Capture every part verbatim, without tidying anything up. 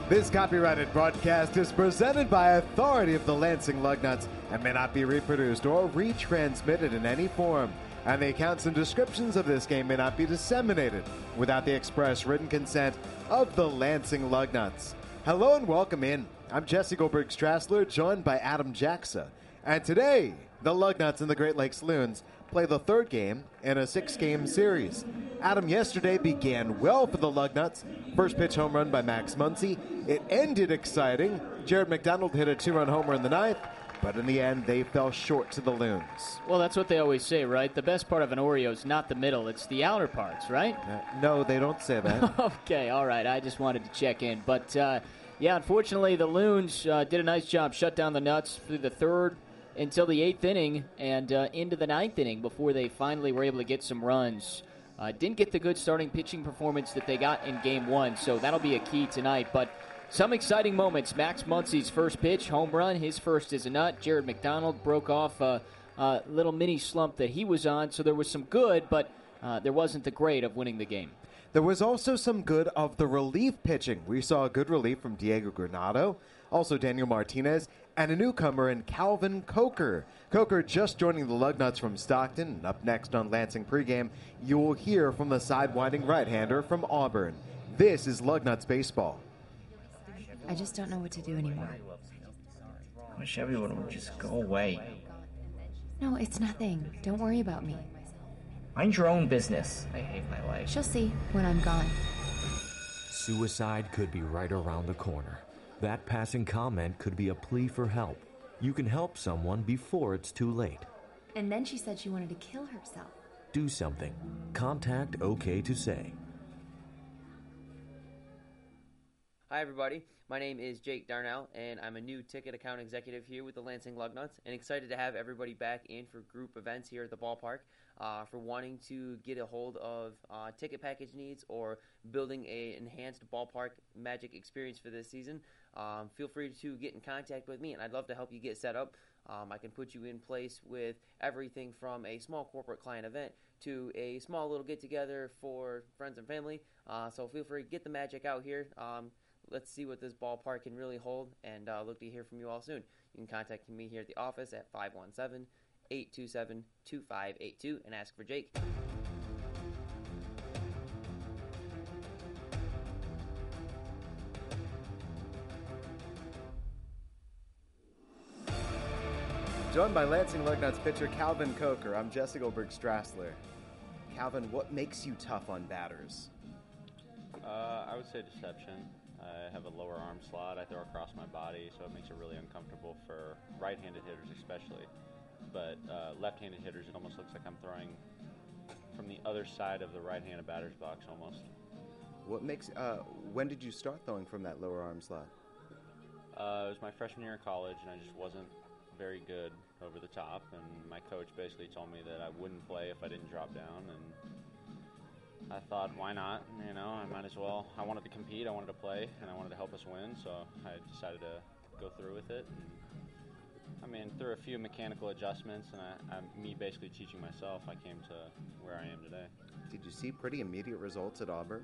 This copyrighted broadcast is presented by authority of the Lansing Lugnuts and may not be reproduced or retransmitted in any form. And the accounts and descriptions of this game may not be disseminated without the express written consent of the Lansing Lugnuts. Hello and welcome in. I'm Jesse Goldberg Strassler, joined by Adam Jackson. And today, the Lugnuts and the Great Lakes Loons play the third game in a six-game series. Adam, yesterday began well for the Lugnuts. First pitch home run by Max Muncy. It ended exciting. Jared McDonald hit a two-run homer in the ninth, but in the end, they fell short to the Loons. Well, that's what they always say, right? The best part of an Oreo is not the middle, it's the outer parts, right? Uh, no, they don't say that. Okay, all right. I just wanted to check in. But, uh, yeah, unfortunately, the Loons uh, did a nice job, shut down the Nuts through the third until the eighth inning and uh, into the ninth inning before they finally were able to get some runs. Uh, didn't get the good starting pitching performance that they got in game one, so that'll be a key tonight. But some exciting moments. Max Muncy's first pitch, home run, his first is a nut. Jared McDonald broke off a, a little mini slump that he was on, so there was some good, but uh, there wasn't the great of winning the game. There was also some good of the relief pitching. We saw a good relief from Diego Granado, also Daniel Martinez, and a newcomer in Calvin Coker. Coker just joining the Lugnuts from Stockton. And up next on Lansing pregame, you will hear from the sidewinding right-hander from Auburn. This is Lugnuts baseball. I just don't know what to do anymore. I wish everyone would just go away. No, it's nothing. Don't worry about me. Mind your own business. I hate my life. She'll see when I'm gone. Suicide could be right around the corner. That passing comment could be a plea for help. You can help someone before it's too late. And then she said she wanted to kill herself. Do something. Contact OK to Say. Hi everybody, my name is Jake Darnell, and I'm a new ticket account executive here with the Lansing Lugnuts, and excited to have everybody back in for group events here at the ballpark. Uh, for wanting to get a hold of uh, ticket package needs or building a enhanced ballpark magic experience for this season, um, feel free to get in contact with me, and I'd love to help you get set up. Um, I can put you in place with everything from a small corporate client event to a small little get-together for friends and family. Uh, so feel free to get the magic out here. Um, let's see what this ballpark can really hold, and uh, look to hear from you all soon. You can contact me here at the office at five one seven, eight two seven, two five eight two and ask for Jake. Joined by Lansing Lugnuts pitcher Calvin Coker, I'm Jesse Goldberg Strassler. Calvin, what makes you tough on batters? Uh, I would say deception. I have a lower arm slot I throw across my body, so it makes it really uncomfortable for right-handed hitters especially. But uh, left-handed hitters, it almost looks like I'm throwing from the other side of the right-handed batter's box almost. What makes? Uh, when did you start throwing from that lower arm slot? Uh, it was my freshman year in college, and I just wasn't very good over the top. And my coach basically told me that I wouldn't play if I didn't drop down. And I thought, why not? You know, I might as well. I wanted to compete, I wanted to play, and I wanted to help us win. So I decided to go through with it. And I mean, through a few mechanical adjustments and I, I, me basically teaching myself, I came to where I am today. Did you see pretty immediate results at Auburn?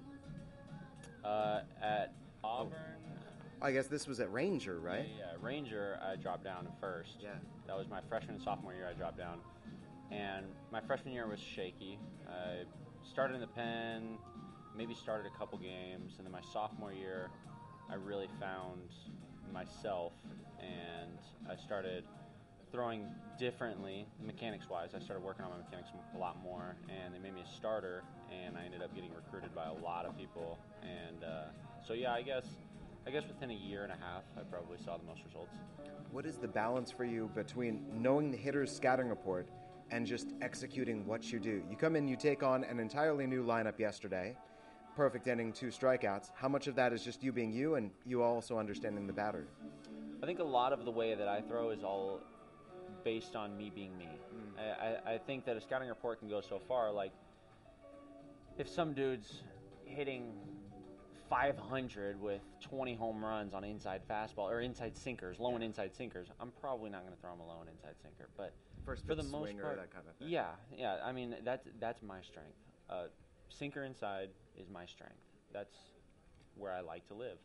Uh, at Auburn... I guess this was at Ranger, right? Yeah, yeah, Ranger, I dropped down first. Yeah. That was my freshman and sophomore year, I dropped down. And my freshman year was shaky. I started in the pen, maybe started a couple games, and then my sophomore year, I really found myself, and I started throwing differently, mechanics-wise. I started working on my mechanics a lot more, and they made me a starter, and I ended up getting recruited by a lot of people. And uh, so, yeah, I guess I guess within a year and a half, I probably saw the most results. What is the balance for you between knowing the hitter's scouting report and just executing what you do? You come in, you take on an entirely new lineup yesterday, perfect inning, two strikeouts. How much of that is just you being you and you also understanding the batter? I think a lot of the way that I throw is all based on me being me. Mm. I, I, I think that a scouting report can go so far. Like, if some dude's hitting five hundred with twenty home runs on inside fastball or inside sinkers, low and inside sinkers, I'm probably not going to throw him a low and inside sinker. But First for the pitch most swinger, part, that kind of thing. yeah, yeah. I mean, that's that's my strength. Uh, sinker inside is my strength. That's where I like to live.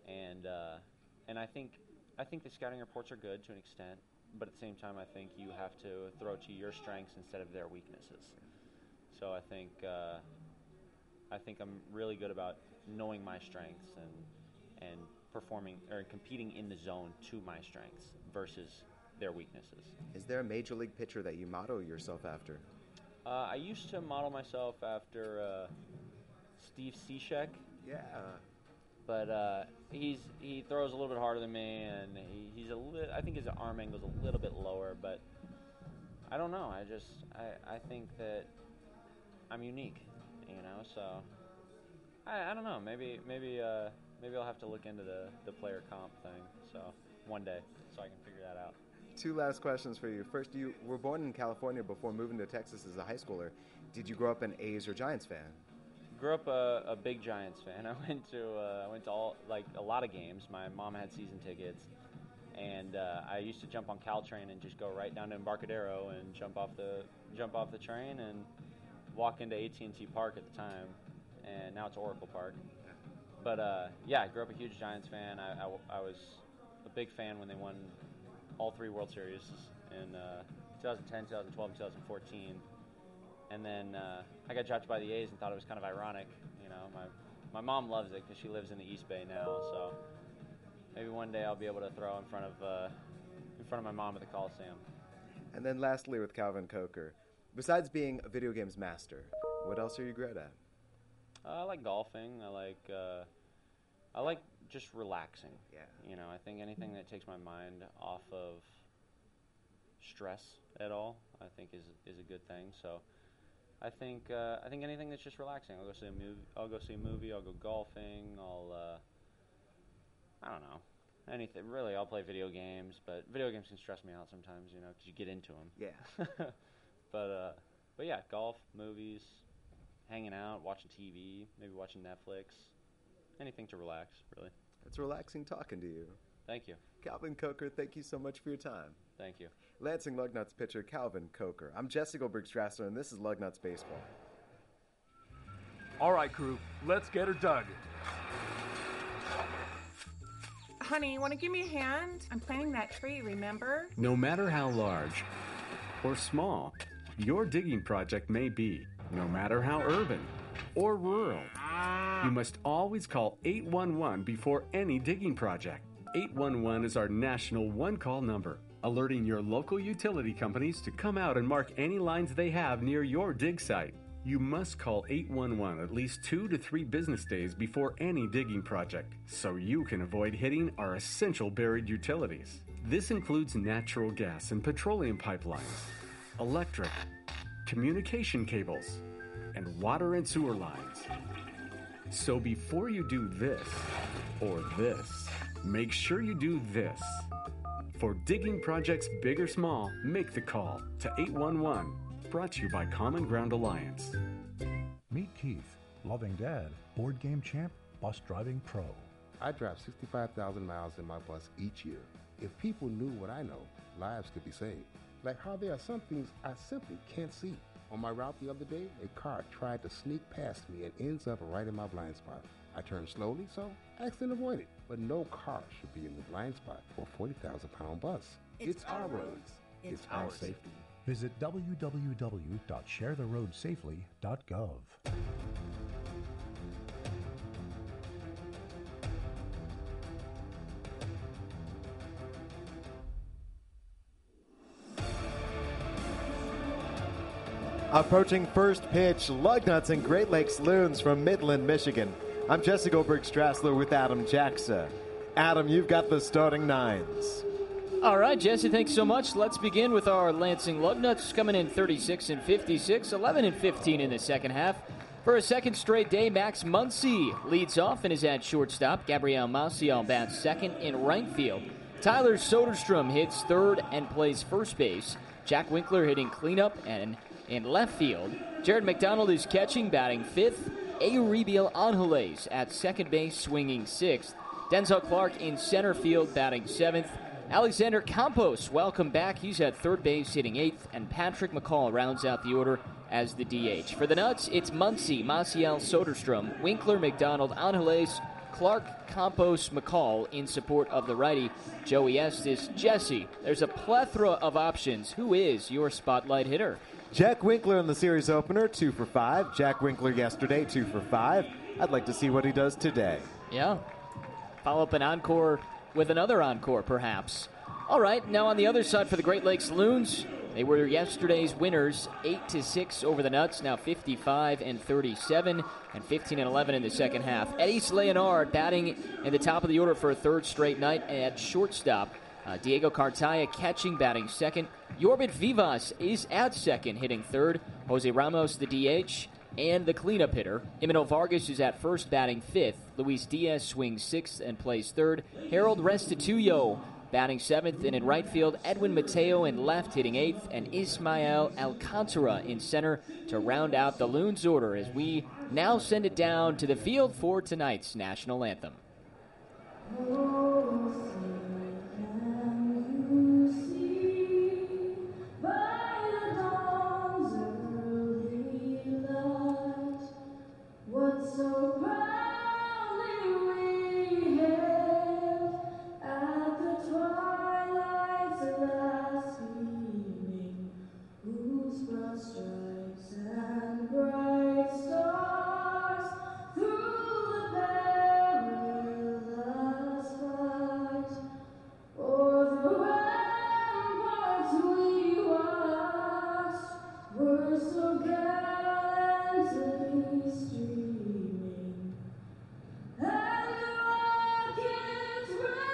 and uh, and I think I think the scouting reports are good to an extent, but at the same time, I think you have to throw to your strengths instead of their weaknesses. So I think uh, I think I'm really good about knowing my strengths and and performing or competing in the zone to my strengths versus their weaknesses. Is there a major league pitcher that you model yourself after? Uh, I used to model myself after uh, Steve Cishek. Yeah. But uh, he's he throws a little bit harder than me, and he, he's a li- I think his arm angle's a little bit lower. But I don't know. I just I, I think that I'm unique, you know. So I, I don't know. Maybe maybe uh, maybe I'll have to look into the, the player comp thing. So one day, so I can figure that out. Two last questions for you. First, you were born in California before moving to Texas as a high schooler. Did you grow up an A's or Giants fan? Grew up a, a big Giants fan. I went to uh, I went to all like a lot of games. My mom had season tickets, and uh, I used to jump on Caltrain and just go right down to Embarcadero and jump off the jump off the train and walk into A T and T Park at the time, and now it's Oracle Park. But uh, yeah, I grew up a huge Giants fan. I, I, I was a big fan when they won all three World Series in uh, twenty ten, twenty twelve, and twenty fourteen. And then uh, I got drafted by the A's and thought it was kind of ironic. You know, my my mom loves it because she lives in the East Bay now. So maybe one day I'll be able to throw in front of uh, in front of my mom at the Coliseum. And then lastly, with Calvin Coker, besides being a video games master, what else are you great at? Uh, I like golfing. I like uh, I like just relaxing. Yeah. You know, I think anything that takes my mind off of stress at all, I think is is a good thing. So. I think uh, I think anything that's just relaxing. I'll go see a movie. I'll go see a movie. I'll go golfing. I'll uh, I don't know anything really. I'll play video games, but video games can stress me out sometimes, you know, because you get into them. Yeah. but uh, but yeah, golf, movies, hanging out, watching T V, maybe watching Netflix. Anything to relax, really. It's relaxing talking to you. Thank you. Calvin Coker, thank you so much for your time. Thank you. Lansing Lugnuts pitcher Calvin Coker. I'm Jesse Goldberg-Strassler, and this is Lugnuts Baseball. All right, crew, let's get her dug. Honey, you want to give me a hand? I'm planting that tree, remember? No matter how large or small your digging project may be, no matter how urban or rural, you must always call eight one one before any digging project. eight one one is our national one-call number, alerting your local utility companies to come out and mark any lines they have near your dig site. You must call eight one one at least two to three business days before any digging project, so you can avoid hitting our essential buried utilities. This includes natural gas and petroleum pipelines, electric, communication cables, and water and sewer lines. So before you do this or this, make sure you do this. For digging projects big or small, make the call to eight one one. Brought to you by Common Ground Alliance. Meet Keith, loving dad, board game champ, bus driving pro. I drive sixty-five thousand miles in my bus each year. If people knew what I know, lives could be saved. Like how there are some things I simply can't see. On my route the other day, a car tried to sneak past me and ends up right in my blind spot. I turned slowly, so accident avoided. But no car should be in the blind spot for a forty thousand pound bus. It's, it's our roads. It's, it's our safety. Visit w w w dot share the road safely dot gov. Approaching first pitch, Lugnuts and Great Lakes Loons from Midland, Michigan. I'm Jesse Goldberg-Strassler with Adam Jackson. Adam, you've got the starting nines. All right, Jesse, thanks so much. Let's begin with our Lansing Lugnuts coming in thirty-six and fifty-six, eleven and fifteen in the second half. For a second straight day, Max Muncy leads off and is at shortstop. Gabriel Maciel bats second in right field. Tyler Soderstrom hits third and plays first base. Jack Winkler hitting cleanup and in left field. Jared McDonald is catching, batting fifth. Euribiel Angeles at second base, swinging sixth. Denzel Clark in center field, batting seventh. Alexander Campos, welcome back. He's at third base, hitting eighth. And Patrick McCall rounds out the order as the D H. For the Nuts, it's Muncy, Maciel, Soderstrom, Winkler, McDonald, Angeles, Clark Campos McCall in support of the righty, Joey Estes. Jesse, there's a plethora of options. Who is your spotlight hitter? Jack Winkler in the series opener, two for five. Jack Winkler yesterday, two for five. I'd like to see what he does today. Yeah. Follow up an encore with another encore, perhaps. All right, now on the other side for the Great Lakes Loons, they were yesterday's winners, eight to six over the Nuts, now fifty-five and thirty-seven, and fifteen and eleven in the second half. Eddie Leonard batting in the top of the order for a third straight night at shortstop. Uh, Diego Cartaya catching, batting second. Yorbit Vivas is at second, hitting third. Jose Ramos, the D H, and the cleanup hitter. Emmanuel Vargas is at first, batting fifth. Luis Diaz swings sixth and plays third. Harold Restituyo batting seventh, and in right field, Edwin Mateo in left, hitting eighth, and Ismael Alcantara in center to round out the Loons order as we now send it down to the field for tonight's national anthem. What so proudly we hailed at the twilight's last gleaming, whose broad stripes and bright stars through the perilous fight o'er the ramparts we watched were so gallantly streaming, and the rockets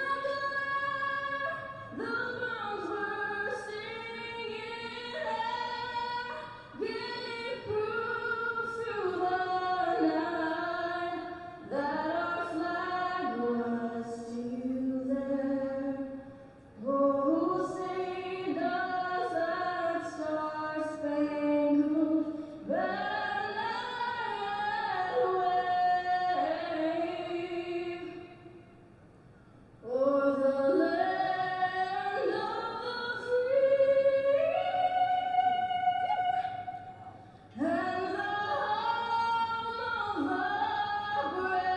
red glare, the bombs bursting in air, gave proof through the night that our flag was still there. Oh, who saved us that star-spangled banner wave o'er the land of the free and the home of the brave.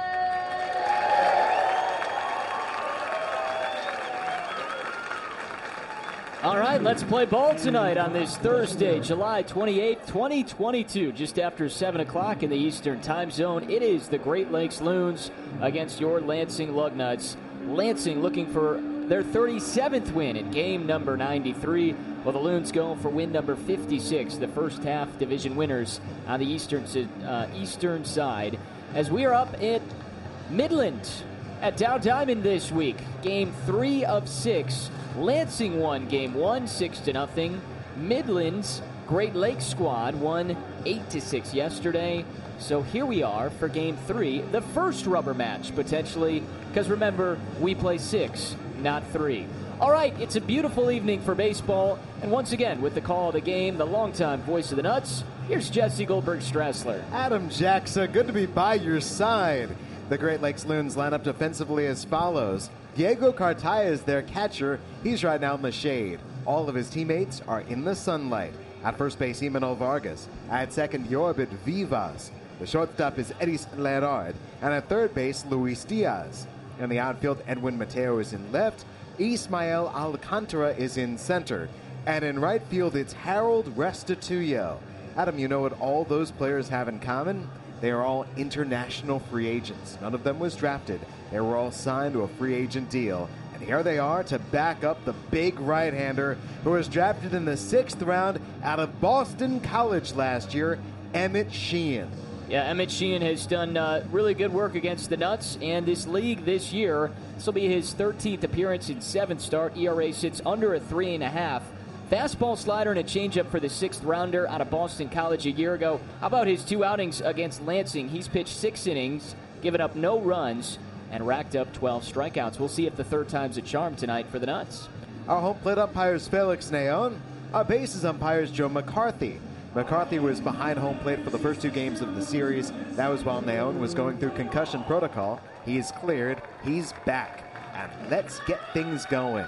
All right, let's play ball tonight on this Thursday, July twenty-eighth, twenty twenty-two, just after seven o'clock in the Eastern Time Zone. It is the Great Lakes Loons against your Lansing Lugnuts. Lansing looking for their thirty-seventh win in game number ninety-three, while the Loons go for win number fifty-six, the first half division winners on the eastern, uh, eastern side. As we are up at Midland at Dow Diamond this week, game three of six. Lansing won game one, six to nothing. Midland's Great Lakes squad won eight to six yesterday. So here we are for game three, the first rubber match potentially, because remember, we play six, not three. All right, it's a beautiful evening for baseball, and once again, with the call of the game, the longtime voice of the Nuts, here's Jesse Goldberg-Strassler. Adam Jackson, good to be by your side. The Great Lakes Loons line up defensively as follows. Diego Cartaya is their catcher. He's right now in the shade. All of his teammates are in the sunlight. At first base, Emmanuel Vargas. At second, Yorbit Vivas. The shortstop is Eddie Leonard. And at third base, Luis Diaz. In the outfield, Edwin Mateo is in left. Ismael Alcantara is in center. And in right field, it's Harold Restituyo. Adam, you know what all those players have in common? They are all international free agents. None of them was drafted. They were all signed to a free agent deal. And here they are to back up the big right-hander who was drafted in the sixth round out of Boston College last year, Emmett Sheehan. Yeah, Emmett Sheehan has done uh, really good work against the Nuts and this league this year. This will be his thirteenth appearance in seventh start. E R A sits under a three and a half. Fastball, slider, and a changeup for the sixth rounder out of Boston College a year ago. How about his two outings against Lansing? He's pitched six innings, given up no runs, and racked up twelve strikeouts. We'll see if the third time's a charm tonight for the Nuts. Our home plate umpire is Felix Neon. Our bases umpire is Joe McCarthy. McCarthy was behind home plate for the first two games of the series. That was while Neon was going through concussion protocol. He's cleared. He's back. And let's get things going.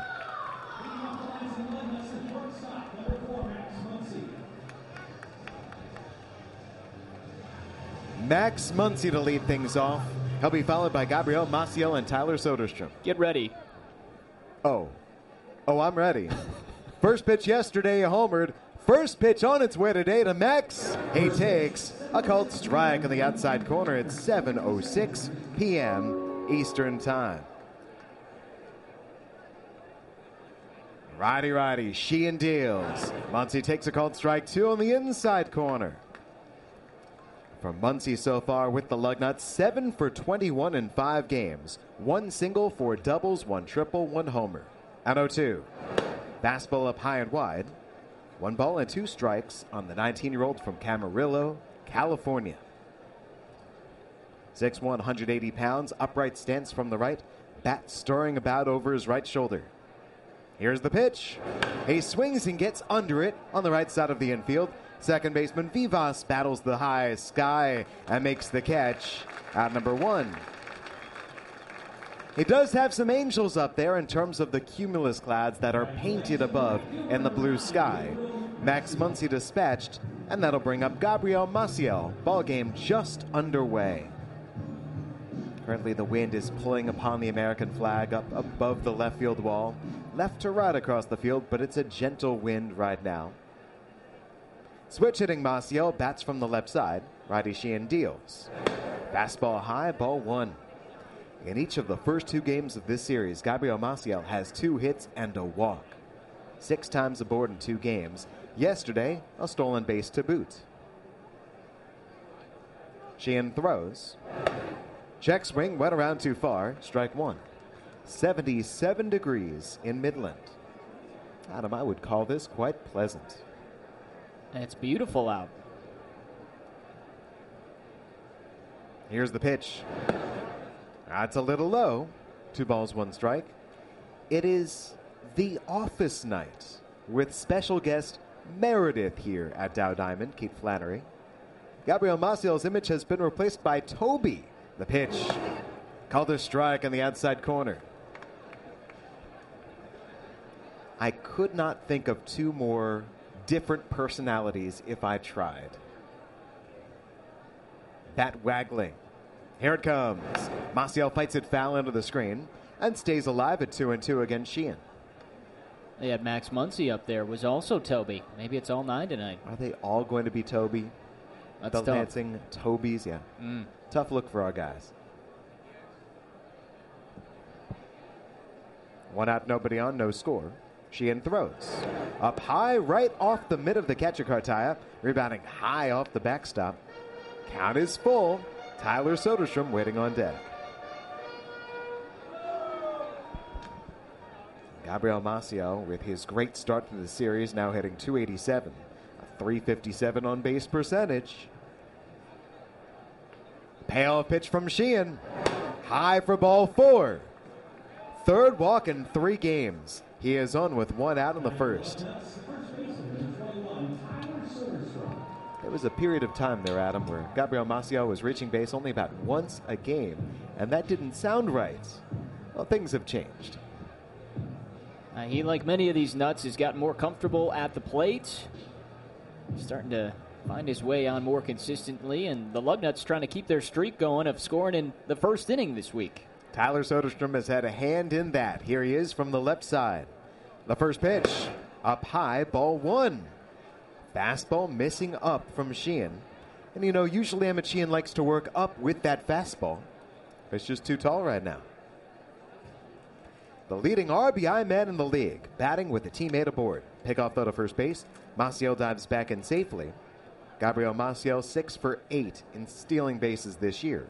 Max Muncy to lead things off. He'll be followed by Gabriel Maciel and Tyler Soderstrom. Get ready. Oh. Oh, I'm ready. First pitch yesterday, homered. First pitch on its way today to Max. He takes a called strike on the outside corner at seven oh six p.m. Eastern Time. Righty, righty, Sheehan deals. Muncy takes a called strike two on the inside corner. From Muncy so far with the Lugnuts, seven for twenty-one in five games. One single, four doubles, one triple, one homer. And oh two. Fastball up high and wide. One ball and two strikes on the nineteen-year-old from Camarillo, California. six one, one hundred eighty pounds, upright stance from the right, bat stirring about over his right shoulder. Here's the pitch. He swings and gets under it on the right side of the infield. Second baseman Vivas battles the high sky and makes the catch at number one. He does have some angels up there in terms of the cumulus clouds that are painted above in the blue sky. Max Muncy dispatched, and that'll bring up Gabriel Maciel. Ball game just underway. Currently the wind is pulling upon the American flag up above the left field wall. Left to right across the field, but it's a gentle wind right now. Switch hitting Maciel bats from the left side. Righty Sheehan deals. Fastball high, ball one. In each of the first two games of this series, Gabriel Maciel has two hits and a walk. Six times aboard in two games. Yesterday, a stolen base to boot. Sheehan throws. Check swing, went around too far. Strike one. seventy-seven degrees in Midland. Adam, I would call this quite pleasant. And it's beautiful out. Here's the pitch. That's a little low. Two balls, one strike. It is the office night with special guest Meredith here at Dow Diamond, Kate Flannery. Gabriel Maciel's image has been replaced by Toby. The pitch. Called a strike on the outside corner. I could not think of two more different personalities if I tried. Bat waggling. Here it comes. Maciel fights it foul into the screen and stays alive at two and two against Sheehan. They had Max Muncy up there. Was also Toby. Maybe it's all nine tonight. Are they all going to be Toby? That's the tough. Lansing Tobys, yeah. Mm. Tough look for our guys. One out, nobody on, no score. Sheehan throws. Up high, right off the mid of the catcher Cartaya. Rebounding high off the backstop. Count is full. Tyler Soderstrom waiting on deck. Gabriel Maciel, with his great start to the series, now hitting two eighty-seven. A three fifty-seven on base percentage. Payoff pitch from Sheehan. High for ball four. Third walk in three games. He is on with one out in the first. There was a period of time there, Adam, where Gabriel Maciel was reaching base only about once a game, and that didn't sound right. Well, things have changed. Uh, he, like many of these nuts, has gotten more comfortable at the plate. Starting to find his way on more consistently, and the Lugnuts trying to keep their streak going of scoring in the first inning this week. Tyler Soderstrom has had a hand in that. Here he is from the left side. The first pitch, up high, ball one. Fastball missing up from Sheehan. And you know, usually Emmett Sheehan likes to work up with that fastball. It's just too tall right now. The leading R B I man in the league, batting with a teammate aboard. Pickoff though to first base. Maciel dives back in safely. Gabriel Maciel six for eight in stealing bases this year.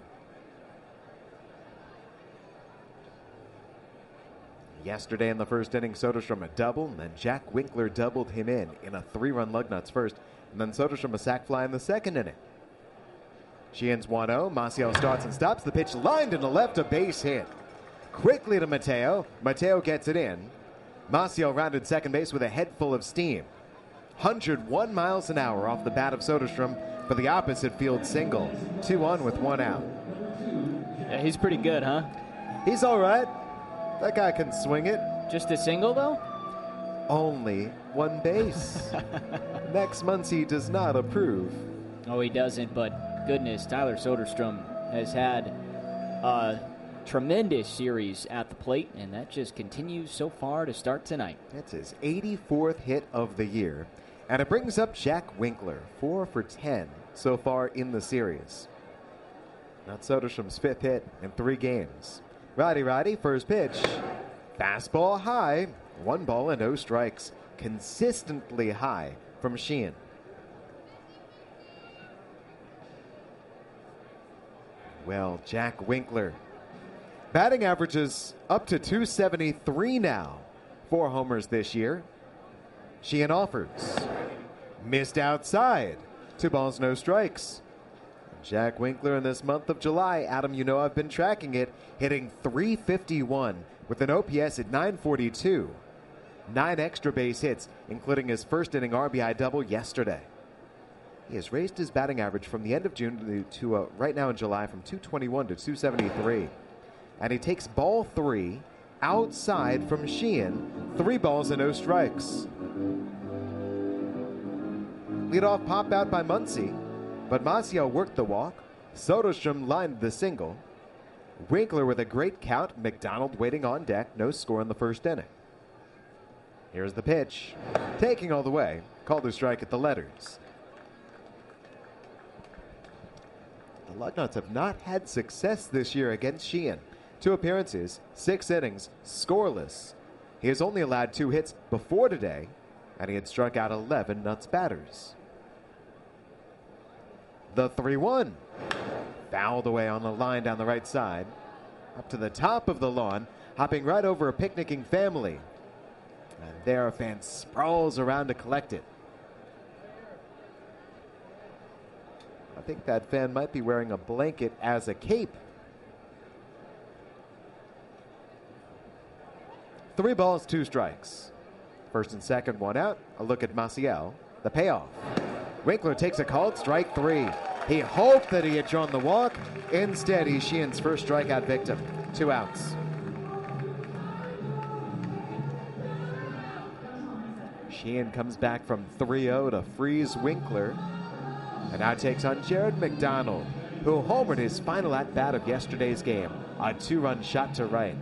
Yesterday in the first inning, Soderstrom a double, and then Jack Winkler doubled him in in a three-run Lugnuts first, and then Soderstrom a sac fly in the second inning. Sheehan's one oh. Maciel starts and stops. The pitch lined into left, a base hit. Quickly to Mateo. Mateo gets it in. Maciel rounded second base with a head full of steam. one oh one miles an hour off the bat of Soderstrom for the opposite field single. Two on with one out. Yeah, he's pretty good, huh? He's all right. That guy can swing it. Just a single, though? Only one base. Max Muncy does not approve. Oh, he doesn't, but goodness, Tyler Soderstrom has had uh, tremendous series at the plate, and that just continues so far to start tonight. That's his eighty-fourth hit of the year. And it brings up Jack Winkler, four for ten so far in the series. That's Soderstrom's fifth hit in three games. Righty, righty, first pitch. Fastball high, one ball and no strikes. Consistently high from Sheehan. Well, Jack Winkler. Batting averages up to two seventy-three now. Four homers this year. Sheehan offers. Missed outside. Two balls, no strikes. Jack Winkler in this month of July, Adam, you know I've been tracking it, hitting three fifty-one with an O P S at nine forty-two. Nine extra base hits, including his first inning R B I double yesterday. He has raised his batting average from the end of June to, to uh, right now in July from two twenty-one to two seventy-three. And he takes ball three outside from Sheehan. Three balls and no strikes. Leadoff pop out by Muncy, but Maciel worked the walk. Soderstrom lined the single. Winkler with a great count. McDonald waiting on deck. No score in the first inning. Here's the pitch. Taking all the way. Called a strike at the letters. The Lugnuts have not had success this year against Sheehan. Two appearances, six innings, scoreless. He has only allowed two hits before today, and he had struck out eleven Nuts batters. The three one. Fouled away on the line down the right side. Up to the top of the lawn, hopping right over a picnicking family. And there a fan sprawls around to collect it. I think that fan might be wearing a blanket as a cape. Three balls, two strikes. First and second, one out. A look at Maciel. The payoff. Winkler takes a called strike three. He hoped that he had drawn the walk. Instead, he's Sheehan's first strikeout victim. Two outs. Sheehan comes back from three oh to freeze Winkler. And now takes on Jared McDonald, who homered his final at-bat of yesterday's game. A two-run shot to right.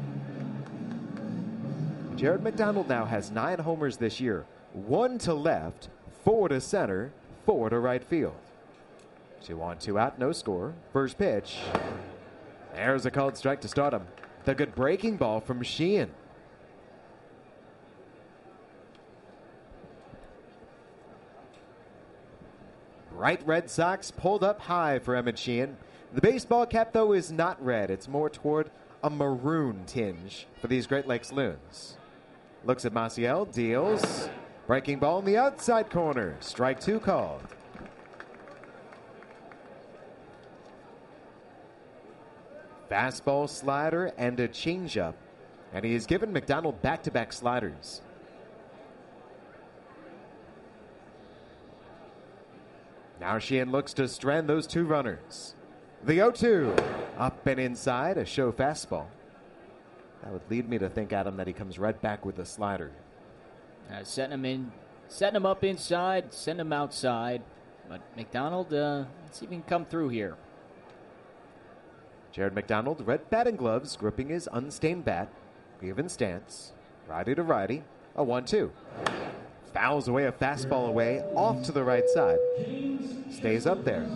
Jared McDonald now has nine homers this year. One to left, four to center, four to right field. Two on, two out, no score. First pitch. There's a called strike to start him. The good breaking ball from Sheehan. Bright Red Sox pulled up high for Emmett Sheehan. The baseball cap, though, is not red. It's more toward a maroon tinge for these Great Lakes Loons. Looks at Maciel, deals. Breaking ball in the outside corner. Strike two called. Fastball, slider, and a changeup. And he has given McDonald back-to-back sliders. Now Sheehan looks to strand those two runners. The oh two. Up and inside, a show fastball. That would lead me to think, Adam, that he comes right back with a slider. Uh, setting him in, setting him up inside, send him outside. But McDonald, uh, let's see if he can come through here. Jared McDonald, red batting gloves, gripping his unstained bat. Even stance. Righty to righty. A one two. Fouls away a fastball away, off to the right side. Stays up there.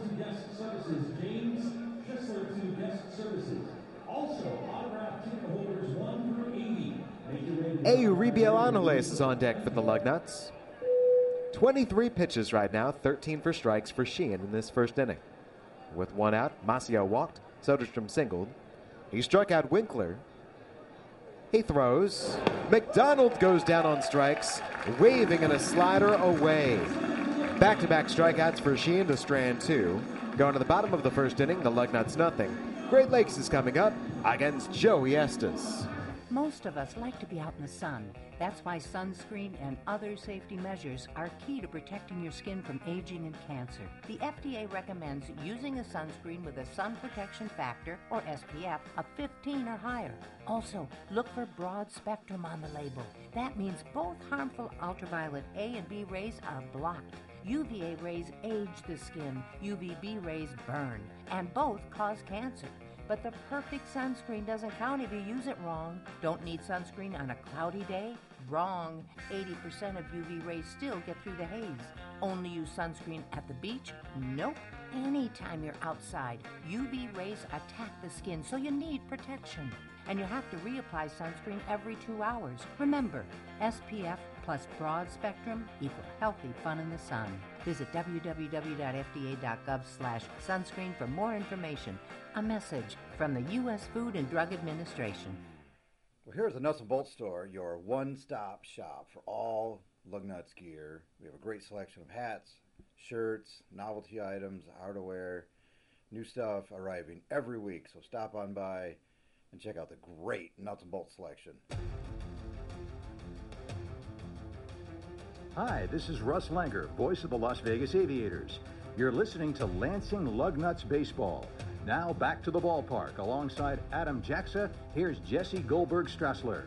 Euribiel Angeles is on deck for the Lugnuts. twenty-three pitches right now, thirteen for strikes for Sheehan in this first inning. With one out, Maciel walked, Soderstrom singled. He struck out Winkler. He throws. McDonald goes down on strikes, waving in a slider away. Back-to-back strikeouts for Sheehan to strand two. Going to the bottom of the first inning, the Lugnuts nothing. Great Lakes is coming up against Joey Estes. Most of us like to be out in the sun. That's why sunscreen and other safety measures are key to protecting your skin from aging and cancer. The F D A recommends using a sunscreen with a sun protection factor, or S P F, of fifteen or higher. Also, look for broad spectrum on the label. That means both harmful ultraviolet A and B rays are blocked. U V A rays age the skin, U V B rays burn, and both cause cancer. But the perfect sunscreen doesn't count if you use it wrong. Don't need sunscreen on a cloudy day? Wrong. eighty percent of U V rays still get through the haze. Only use sunscreen at the beach? Nope. Anytime you're outside, U V rays attack the skin, so you need protection. And you have to reapply sunscreen every two hours. Remember, S P F plus broad spectrum equal healthy fun in the sun. Visit w w w dot f d a dot gov slash sunscreen for more information. A message from the U S Food and Drug Administration. Well, here's the Nuts and Bolts store, your one-stop shop for all Lugnuts gear. We have a great selection of hats, shirts, novelty items, outerwear, new stuff arriving every week. So stop on by and check out the great Nuts and Bolts selection. Hi, this is Russ Langer, voice of the Las Vegas Aviators. You're listening to Lansing Lugnuts Baseball. Now back to the ballpark. Alongside Adam Jaxa, here's Jesse Goldberg-Strassler.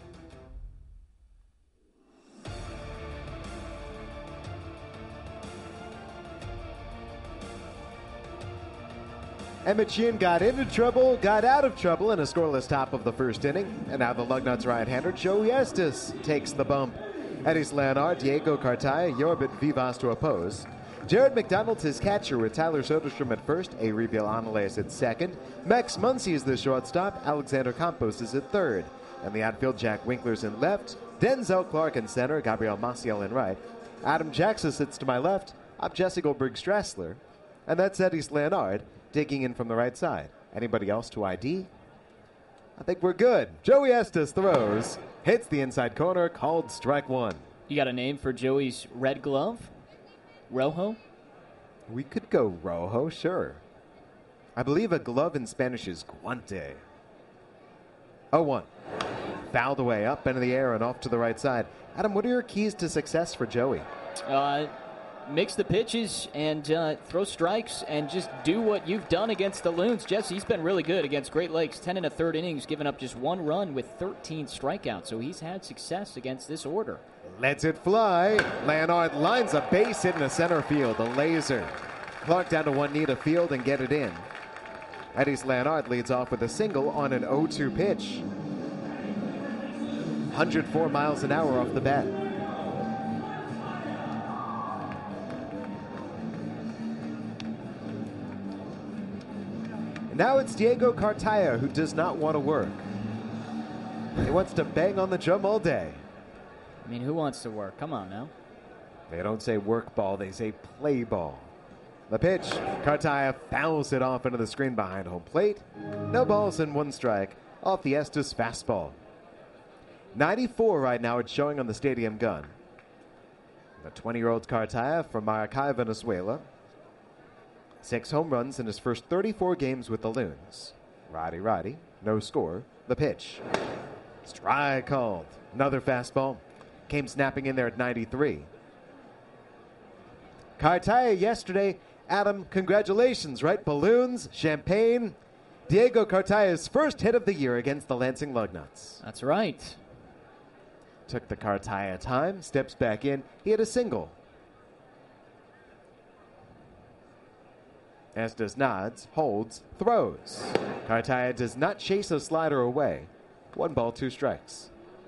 Emmett Sheehan got into trouble, got out of trouble in a scoreless top of the first inning. And now the Lugnuts right-hander, Joey Estes, takes the bump. Eddie Leonard, Diego Cartaya, Yorbit Vivas to oppose. Jared McDonald's his catcher with Tyler Soderstrom at first, Ariel Anales at second. Max Muncy is the shortstop, Alexander Campos is at third. And the outfield, Jack Winkler's in left, Denzel Clark in center, Gabriel Maciel in right. Adam Jackson sits to my left, I'm Jesse Goldberg-Strassler. And that's Eddie Leonard digging in from the right side. Anybody else to I D? I think we're good. Joey Estes throws, hits the inside corner, called strike one. You got a name for Joey's red glove? Rojo? We could go Rojo, sure. I believe a glove in Spanish is guante. oh one. Fouled away, up into the air and off to the right side. Adam, what are your keys to success for Joey? Uh, mix the pitches and uh, throw strikes and just do what you've done against the Loons. Jesse's been really good against Great Lakes. ten and a third innings, giving up just one run with thirteen strikeouts. So he's had success against this order. Lets it fly. Leonard lines a base hit in the center field. A laser. Clark down to one knee to field and get it in. Eddie Leonard leads off with a single on an oh two pitch. one hundred four miles an hour off the bat. Now it's Diego Cartaya who does not want to work. He wants to bang on the drum all day. I mean, who wants to work? Come on now. They don't say work ball, they say play ball. The pitch, Cartaya fouls it off into the screen behind home plate. No balls and one strike off the Estes fastball. ninety-four right now, it's showing on the stadium gun. The twenty-year-old Cartaya from Maracay, Venezuela. Six home runs in his first thirty-four games with the Loons. Roddy, Roddy, no score. The pitch. Strike called. Another fastball. Came snapping in there at ninety-three. Cartaya yesterday. Adam, congratulations, right? Balloons, champagne. Diego Cartaya's first hit of the year against the Lansing Lugnuts. That's right. Took the Cartaya time, steps back in. He hit a single. Estes nods, holds, throws. Cartaya does not chase a slider away. One ball, two strikes.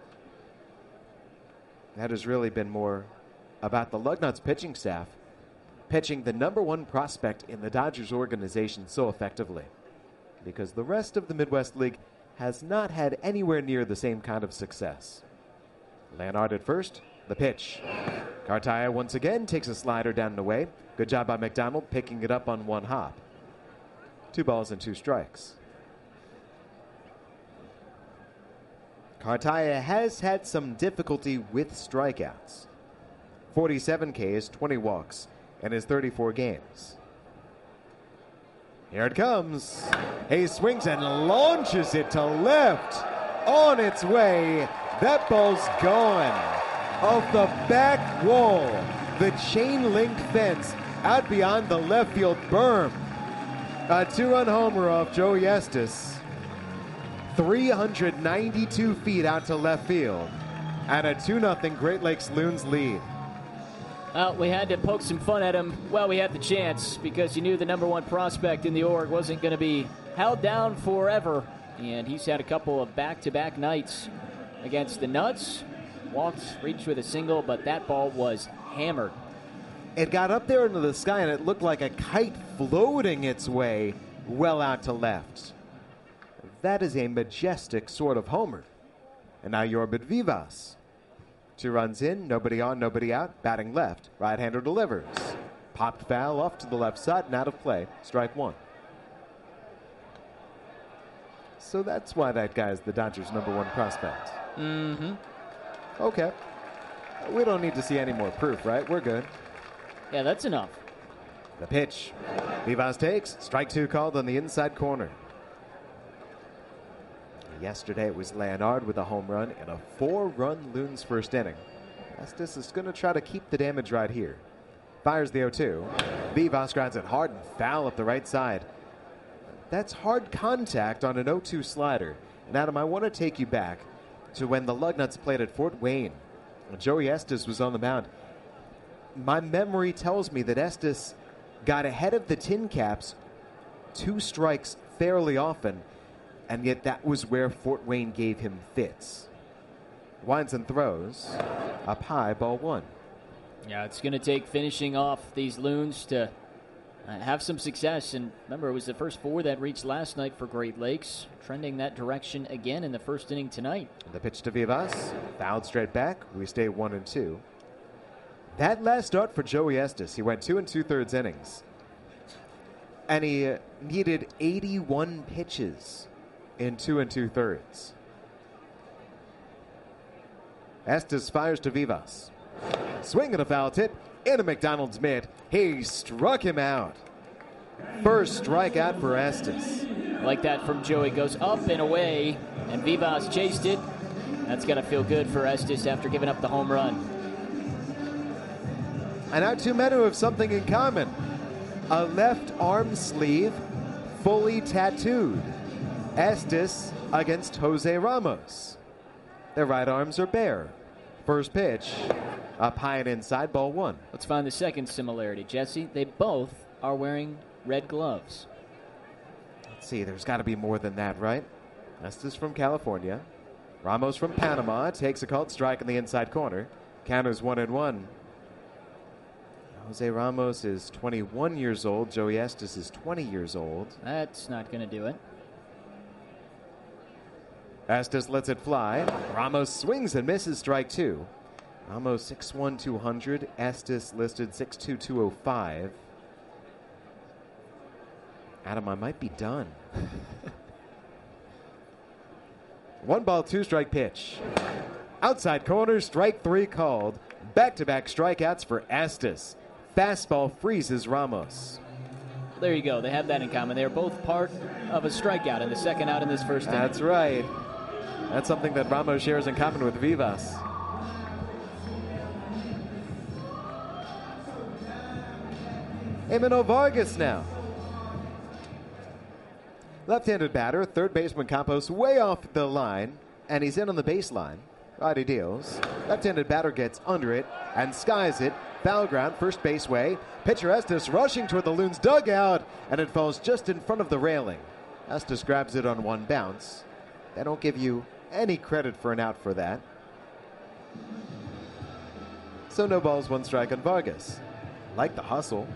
That has really been more about the Lugnuts pitching staff pitching the number one prospect in the Dodgers organization so effectively, because the rest of the Midwest League has not had anywhere near the same kind of success. Leonard at first, the pitch. Cartaya once again takes a slider down and away. Good job by McDonald picking it up on one hop. Two balls and two strikes. Cartaya has had some difficulty with strikeouts. forty-seven Ks, twenty walks in his thirty-four games. Here it comes. He swings and launches it to left. On its way. That ball's gone. Off the back wall. The chain link fence out beyond the left field berm. A two-run homer off Joey Estes. three hundred ninety-two feet out to left field. And a two nothing Great Lakes Loons lead. Well, we had to poke some fun at him while we had the chance, because you knew the number one prospect in the org wasn't going to be held down forever, and he's had a couple of back-to-back nights against the Nuts. Walked, reached with a single, but that ball was hammered. It got up there into the sky, and it looked like a kite floating its way well out to left. That is a majestic sort of homer. And now Yorbit Vivas. Two runs in, nobody on, nobody out, batting left. Right-hander delivers. Popped foul off to the left side and out of play. Strike one. So that's why that guy is the Dodgers' number one prospect. Mm-hmm. Okay. We don't need to see any more proof, right? We're good. Yeah, that's enough. The pitch. Vivas takes. Strike two called on the inside corner. Yesterday it was Leonard with a home run in a four-run Loons first inning. Estes is going to try to keep the damage right here. Fires the oh two. Vivas grounds it hard and foul up the right side. That's hard contact on an oh two slider. And Adam, I want to take you back to when the Lugnuts played at Fort Wayne. When Joey Estes was on the mound. My memory tells me that Estes got ahead of the Tin Caps two strikes fairly often, and yet that was where Fort Wayne gave him fits. Winds and throws. Up high, ball one. Yeah, it's going to take finishing off these Loons to uh, have some success. And remember, it was the first four that reached last night for Great Lakes, trending that direction again in the first inning tonight. The pitch to Vivas. Fouled straight back. We stay one and two. That last start for Joey Estes, he went two and two-thirds innings. And he uh, needed eighty-one pitches in two and two-thirds. Estes fires to Vivas. Swing and a foul tip into McDonald's mitt. He struck him out. First strikeout for Estes. Like that from Joey. Goes up and away, and Vivas chased it. That's going to feel good for Estes after giving up the home run. And now two men who have something in common. A left arm sleeve fully tattooed. Estes against Jose Ramos. Their right arms are bare. First pitch, up high and inside, ball one. Let's find the second similarity, Jesse. They both are wearing red gloves. Let's see, there's got to be more than that, right? Estes from California. Ramos from Panama takes a called strike in the inside corner. Counters one and one. Jose Ramos is twenty-one years old. Joey Estes is twenty years old. That's not going to do it. Estes lets it fly. Ramos swings and misses, strike two. Ramos six one, two hundred. Estes listed six two, two oh five. Adam, I might be done. One ball, two strike pitch. Outside corner, strike three called. Back-to-back strikeouts for Estes. Fastball freezes Ramos. There you go. They have that in common. They're both part of a strikeout in the second out in this first inning. That's right. That's something that Ramos shares in common with Vivas. Emmanuel Vargas now. Left-handed batter, third baseman Campos way off the line, and he's in on the baseline. Righty deals. Left-handed batter gets under it and skies it. Foul ground, first base way. Pitcher Estes rushing toward the Loons dugout, and it falls just in front of the railing. Estes grabs it on one bounce. They don't give you any credit for an out for that. So no balls, one strike on Vargas. Like the hustle.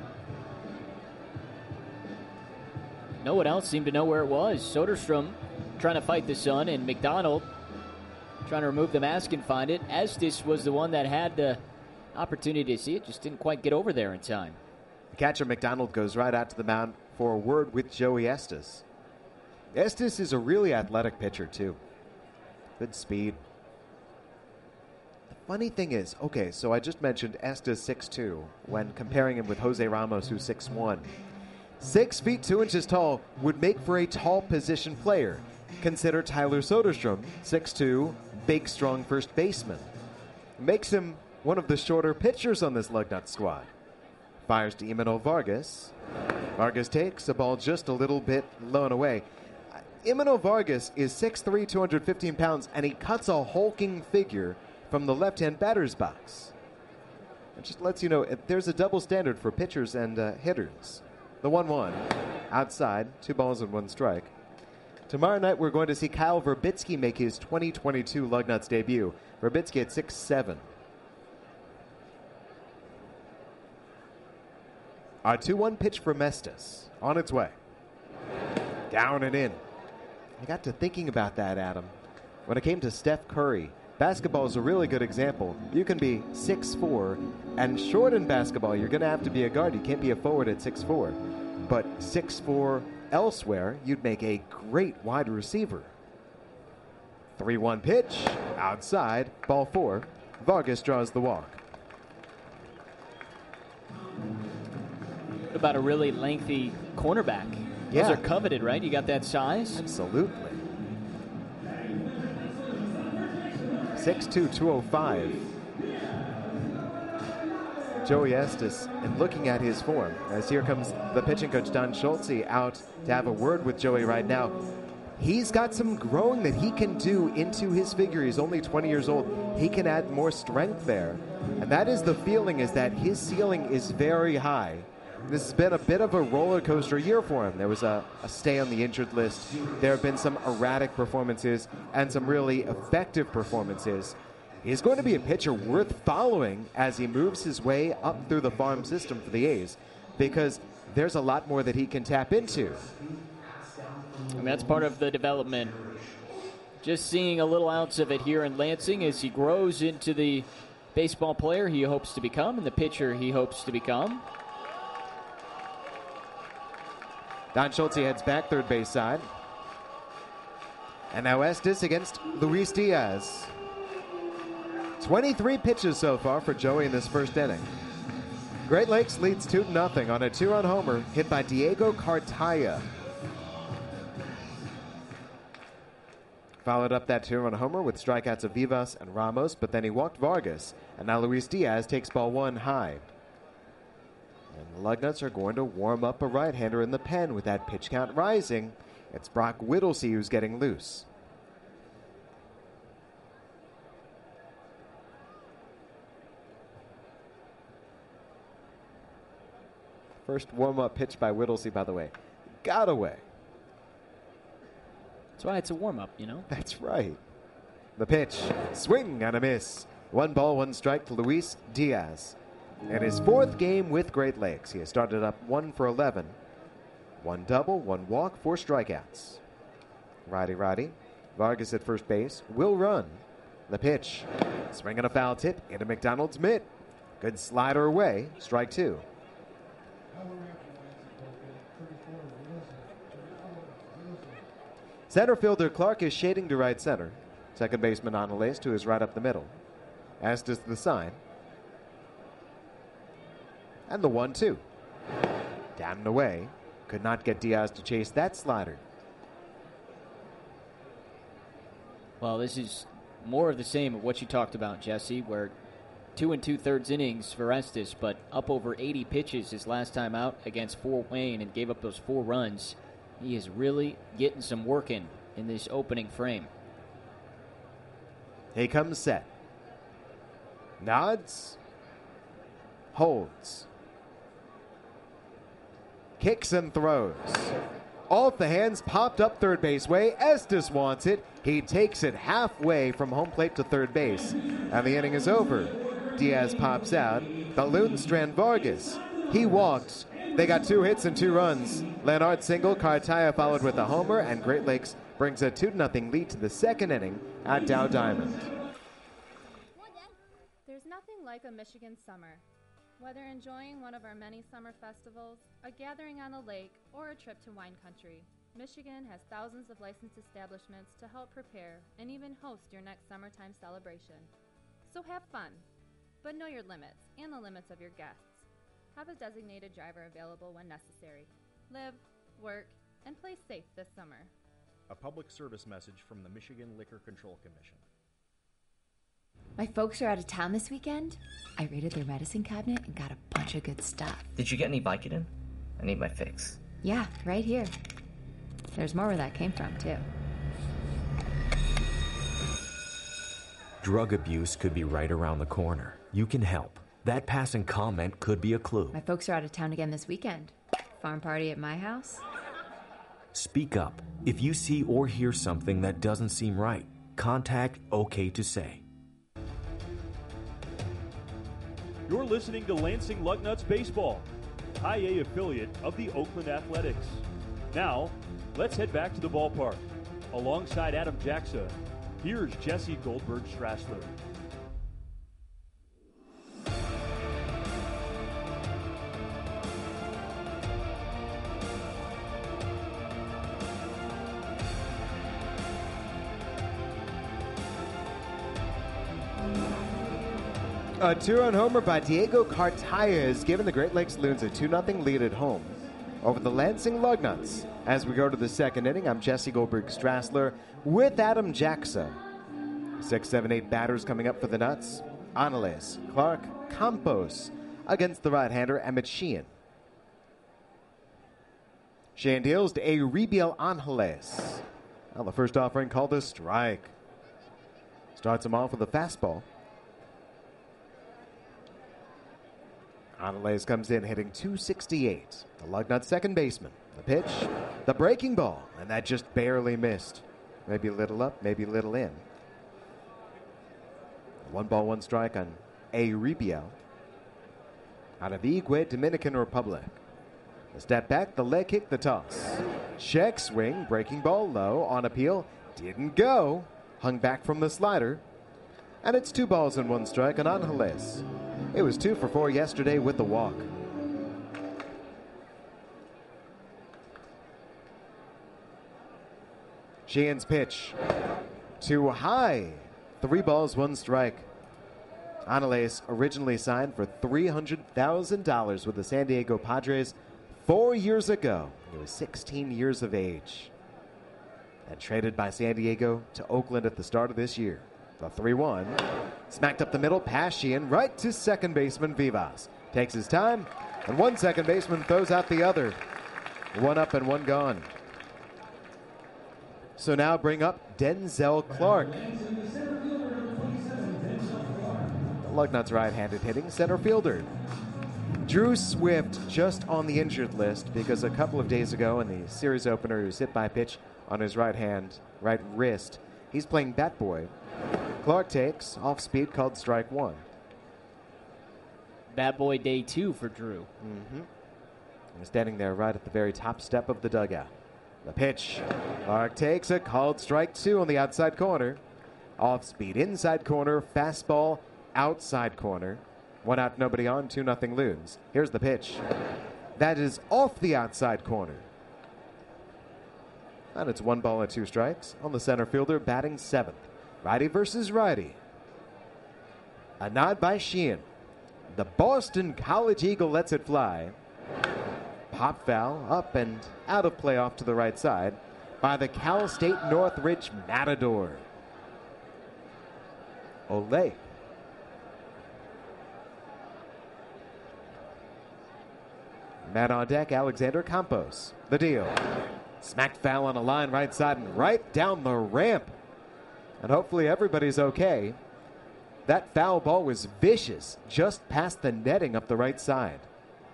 No one else seemed to know where it was. Soderstrom trying to fight the sun, and McDonald trying to remove the mask and find it. Estes was the one that had the opportunity to see it, just didn't quite get over there in time. The catcher McDonald goes right out to the mound for a word with Joey Estes. Estes is a really athletic pitcher, too. Good speed. The funny thing is, okay, so I just mentioned Estes six two when comparing him with Jose Ramos, who's six one. Six feet two inches tall would make for a tall position player. Consider Tyler Soderstrom, six two, big, strong first baseman. Makes him one of the shorter pitchers on this Lugnut squad. Fires to Emmanuel Vargas. Vargas takes a ball just a little bit low and away. Emmanuel Vargas is six three, two hundred fifteen pounds, and he cuts a hulking figure from the left-hand batter's box. It just lets you know there's a double standard for pitchers and uh, hitters. The one one. outside, two balls and one strike. Tomorrow night, we're going to see Kyle Verbitsky make his twenty twenty-two Lugnuts debut. Verbitsky at six seven. A two one pitch for Mestis. On its way. Down and in. I got to thinking about that, Adam. When it came to Steph Curry, basketball is a really good example. You can be six four, and short in basketball, you're going to have to be a guard. You can't be a forward at six four. But six four elsewhere, you'd make a great wide receiver. three one pitch, outside, ball four. Vargas draws the walk. What about a really lengthy cornerback? Yeah. Those are coveted, right? You got that size? Absolutely. six two, two oh five. Joey Estes, and looking at his form, as here comes the pitching coach, Don Schultze, out to have a word with Joey right now. He's got some growing that he can do into his figure. He's only twenty years old. He can add more strength there. And that is the feeling, is that his ceiling is very high. This has been a bit of a roller coaster year for him. There was a, a stay on the injured list. There have been some erratic performances and some really effective performances. He's going to be a pitcher worth following as he moves his way up through the farm system for the A's, because there's a lot more that he can tap into. And that's part of the development. Just seeing a little ounce of it here in Lansing as he grows into the baseball player he hopes to become and the pitcher he hopes to become. Don Schultze heads back third base side. And now Estes against Luis Diaz. twenty-three pitches so far for Joey in this first inning. Great Lakes leads two to nothing on a two-run homer hit by Diego Cartaya. Followed up that two-run homer with strikeouts of Vivas and Ramos, but then he walked Vargas. And now Luis Diaz takes ball one high. And the Lugnuts are going to warm up a right-hander in the pen with that pitch count rising. It's Brock Whittlesey who's getting loose. First warm-up pitch by Whittlesey, by the way. Got away. That's why it's a warm-up, you know? That's right. The pitch. Swing and a miss. One ball, one strike to Luis Diaz. In his fourth game with Great Lakes, he has started up one for eleven. One double, one walk, four strikeouts. Righty, righty. Vargas at first base. Will run. The pitch. Swing and a foul tip into McDonald's mitt. Good slider away. Strike two. Center fielder Clark is shading to right center. Second baseman Onalace to his right up the middle. As does the sign. And the one two. Down and away. Could not get Diaz to chase that slider. Well, this is more of the same of what you talked about, Jesse, where two and two-thirds innings for Estes, but up over eighty pitches his last time out against Fort Wayne and gave up those four runs. He is really getting some work in in this opening frame. He comes set. Nods. Holds. Kicks and throws. Off the hands, popped up third base way. Estes wants it. He takes it halfway from home plate to third base. And the inning is over. Diaz pops out. The Lunstrand Vargas. He walked. They got two hits and two runs. Leonard single, Cartaya followed with a homer, and Great Lakes brings a two to nothing lead to the second inning at Dow Diamond. There's nothing like a Michigan summer. Whether enjoying one of our many summer festivals, a gathering on the lake, or a trip to wine country, Michigan has thousands of licensed establishments to help prepare and even host your next summertime celebration. So have fun, but know your limits and the limits of your guests. Have a designated driver available when necessary. Live, work, and play safe this summer. A public service message from the Michigan Liquor Control Commission. My folks are out of town this weekend. I raided their medicine cabinet and got a bunch of good stuff. Did you get any Vicodin? I need my fix. Yeah, right here. There's more where that came from, too. Drug abuse could be right around the corner. You can help. That passing comment could be a clue. My folks are out of town again this weekend. Farm party at my house. Speak up. If you see or hear something that doesn't seem right, contact OK to Say. You're listening to Lansing Lugnuts Baseball, High A affiliate of the Oakland Athletics. Now, let's head back to the ballpark. Alongside Adam Jackson, here's Jesse Goldberg-Strassler. A two-run homer by Diego Cartaya has given the Great Lakes Loons a two nothing lead at home over the Lansing Lugnuts. As we go to the second inning, I'm Jesse Goldberg-Strassler with Adam Jackson. Six, seven, eight batters coming up for the Nuts. Angeles, Clark, Campos against the right-hander Emmett Sheehan. Sheehan deals to Euribiel Angeles. Well, the first offering called a strike. Starts him off with a fastball. Angeles comes in hitting two sixty-eight. The Lugnuts second baseman. The pitch, the breaking ball, and that just barely missed. Maybe a little up, maybe a little in. One ball, one strike on Euribiel out of Igwe, Dominican Republic. The step back, the leg kick, the toss. Check swing, breaking ball low on appeal. Didn't go. Hung back from the slider. And it's two balls and one strike on Angeles. It was two for four yesterday with the walk. Sheehan's pitch. Too high. Three balls, one strike. Angeles originally signed for three hundred thousand dollars with the San Diego Padres four years ago. He was sixteen years of age. And traded by San Diego to Oakland at the start of this year. The three one. Smacked up the middle, past Sheehan, right to second baseman Vivas. Takes his time, and one second baseman throws out the other. One up and one gone. So now bring up Denzel Clark. The Lugnuts right-handed hitting center fielder. Drew Swift just on the injured list because a couple of days ago in the series opener he was hit by a pitch on his right hand, right wrist. He's playing bat boy. Clark takes off speed, called strike one. Bad boy day two for Drew. Mm-hmm. He's standing there right at the very top step of the dugout. The pitch. Clark takes it, called strike two on the outside corner. Off speed, inside corner, fastball, outside corner. One out, nobody on, two nothing Loons. Here's the pitch. That is off the outside corner. And it's one ball and two strikes on the center fielder, batting seventh. Righty versus righty. A nod by Sheehan. The Boston College Eagle lets it fly. Pop foul up and out of play off to the right side by the Cal State Northridge Matador. Olay. Man on deck, Alexander Campos. The deal. Smacked foul on a line right side and right down the ramp. And hopefully everybody's okay. That foul ball was vicious, just past the netting up the right side.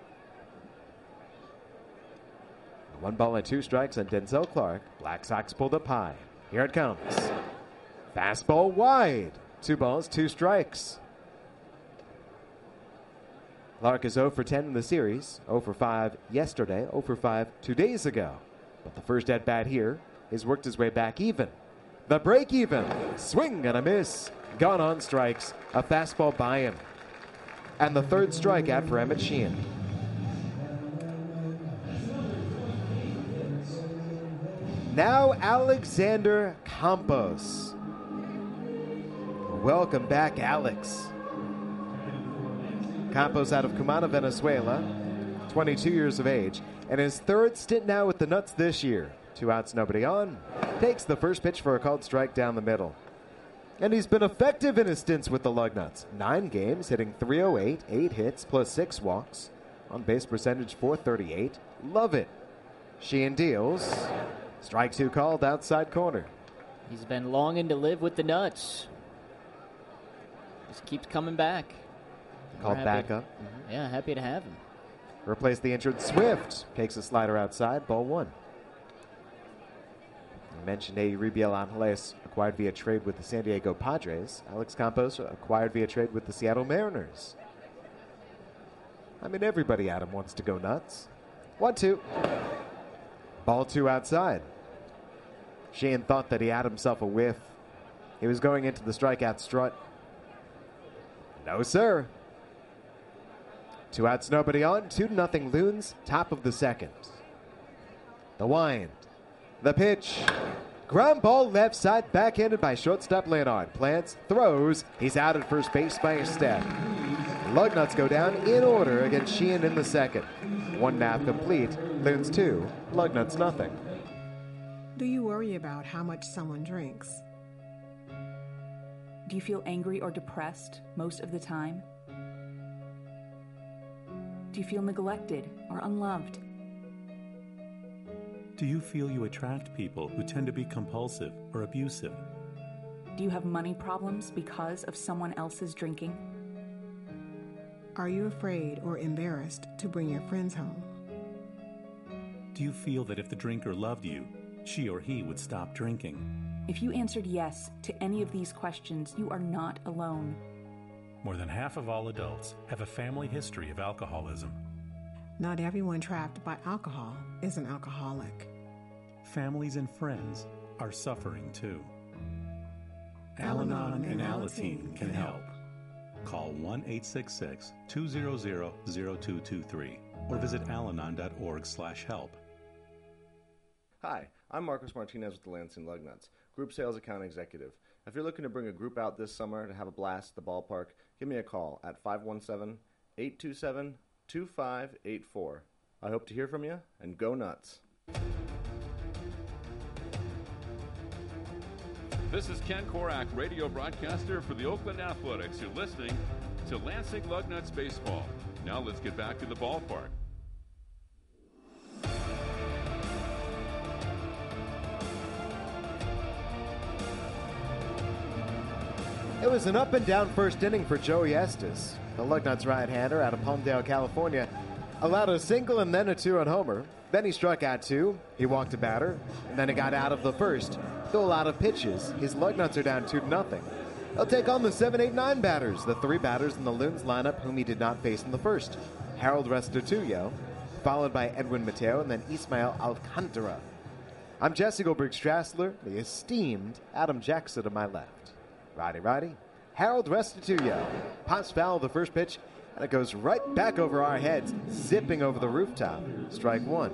One ball and two strikes on Denzel Clark. Black Sox pulled up high. Here it comes. Fastball wide. Two balls, two strikes. Clark is oh for ten in the series. oh for five yesterday. oh for five two days ago. But the first at bat here has worked his way back even. The break even. Swing and a miss. Gone on strikes. A fastball by him. And the third strikeout for Emmett Sheehan. Now Alexander Campos. Welcome back, Alex. Campos out of Cumana, Venezuela, twenty-two years of age, and his third stint now with the Nuts this year. Two outs, nobody on. Takes the first pitch for a called strike down the middle. And he's been effective in his stints with the Lugnuts. Nine games, hitting three oh eight, eight hits, plus six walks. On base percentage four thirty-eight. Love it. Sheehan deals. Strike two called, outside corner. He's been longing to live with the Nuts. Just keeps coming back. Called back up. Mm-hmm. Yeah, happy to have him. Replace the injured Swift. Takes a slider outside, ball one. mentioned Euribiel Angeles acquired via trade with the San Diego Padres. Alex Campos acquired via trade with the Seattle Mariners. I mean, everybody, Adam, wants to go nuts. One, two. Ball two outside. Sheehan thought that he had himself a whiff. He was going into the strikeout strut. No, sir. Two outs, nobody on. Two to nothing Loons, top of the second. The wind. The pitch. Ground ball left side, backhanded by shortstop Leonard. Plants, throws. He's out at first base by a step. Lugnuts go down in order against Sheehan in the second. One nap complete. Loons two. Lugnuts nothing. Do you worry about how much someone drinks? Do you feel angry or depressed most of the time? Do you feel neglected or unloved? Do you feel you attract people who tend to be compulsive or abusive? Do you have money problems because of someone else's drinking? Are you afraid or embarrassed to bring your friends home? Do you feel that if the drinker loved you, she or he would stop drinking? If you answered yes to any of these questions, you are not alone. More than half of all adults have a family history of alcoholism. Not everyone trapped by alcohol is an alcoholic. Families and friends are suffering too. Al-Anon and Alateen can help. Call one eight six six, two zero zero, zero two two three or visit alanon dot org slash help. Hi, I'm Marcos Martinez with the Lansing Lugnuts, Group Sales Account Executive. If you're looking to bring a group out this summer to have a blast at the ballpark, give me a call at five one seven, eight two seven, two five eight four. I hope to hear from you, and go nuts. This is Ken Korak, radio broadcaster for the Oakland Athletics. You're listening to Lansing Lugnuts Baseball. Now let's get back to the ballpark. It was an up-and-down first inning for Joey Estes. The Lugnuts right-hander out of Palmdale, California, allowed a single and then a two-run homer. Then he struck out two, he walked a batter, and then he got out of the first. Though a lot of pitches, his Lugnuts are down two to nothing. They'll take on the seven, eight, nine batters, the three batters in the Loons lineup whom he did not face in the first. Harold Restituyo, followed by Edwin Mateo, and then Ismael Alcantara. I'm Jesse Goldberg-Strassler, the esteemed Adam Jackson to my left. Righty, righty. Harold Restituyo pops foul the first pitch, and it goes right back over our heads, zipping over the rooftop. Strike one.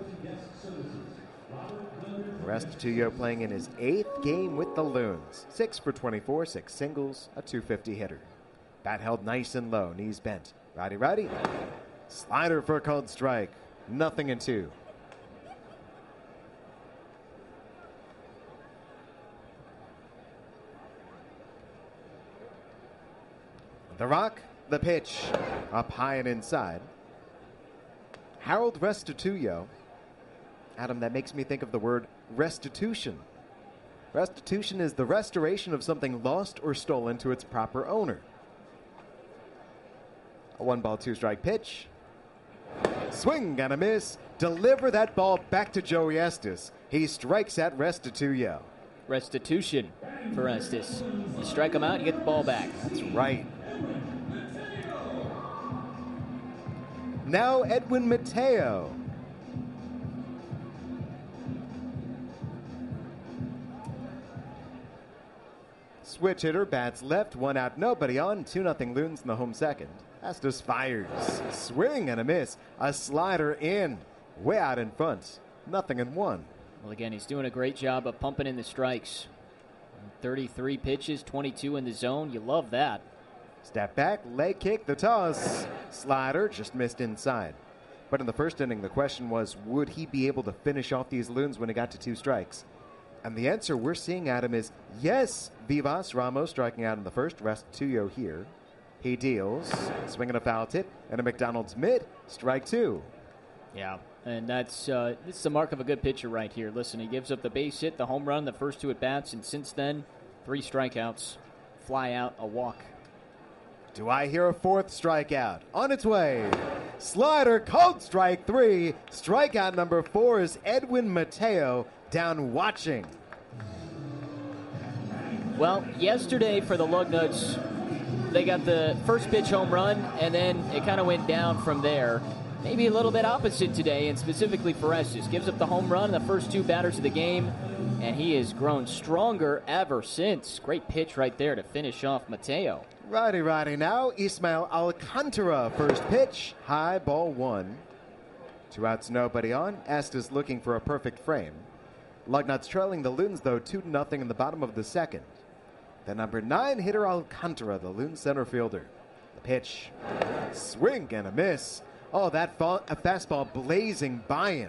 Restituyo playing in his eighth game with the Loons. Six for twenty-four, six singles, a two fifty hitter. Bat held nice and low, knees bent. Righty, righty. Slider for a called strike. Nothing in two. The rock, the pitch, up high and inside. Harold Restituyo. Adam, that makes me think of the word restitution. Restitution is the restoration of something lost or stolen to its proper owner. A one ball, two strike pitch. Swing and a miss. Deliver that ball back to Joey Estes. He strikes at Restituyo. Restitution for Estes. You strike him out, you get the ball back. That's right. Now Edwin Mateo. Switch hitter, bats left, one out, nobody on, two nothing Loons in the home second. Estes fires. Swing and a miss. A slider in. Way out in front. Nothing in one. Well, again, he's doing a great job of pumping in the strikes. thirty-three pitches, twenty-two in the zone. You love that. Step back, leg kick, the toss. Slider just missed inside. But in the first inning, the question was, would he be able to finish off these Loons when he got to two strikes? And the answer we're seeing, Adam, is yes. Vivas Ramos striking out in the first. Restituyo here. He deals. Swinging a foul tip and a McDonald's mid. Strike two. Yeah, and that's uh, this is the mark of a good pitcher right here. Listen, he gives up the base hit, the home run, the first two at bats, and since then, three strikeouts, fly out, a walk. Do I hear a fourth strikeout? On its way. Slider called strike three. Strikeout number four is Edwin Mateo down watching. Well, yesterday for the Lugnuts, they got the first pitch home run, and then it kind of went down from there. Maybe a little bit opposite today, and specifically for Estes. Gives up the home run in the first two batters of the game, and he has grown stronger ever since. Great pitch right there to finish off Mateo. Righty, righty. Now, Ismael Alcantara, first pitch, high, ball one. Two outs, nobody on. Estes looking for a perfect frame. Lugnuts trailing the Loons, though, two to nothing in the bottom of the second. The number nine hitter Alcantara, the Loon center fielder. The pitch, swing and a miss. Oh, that fa- a fastball blazing by him.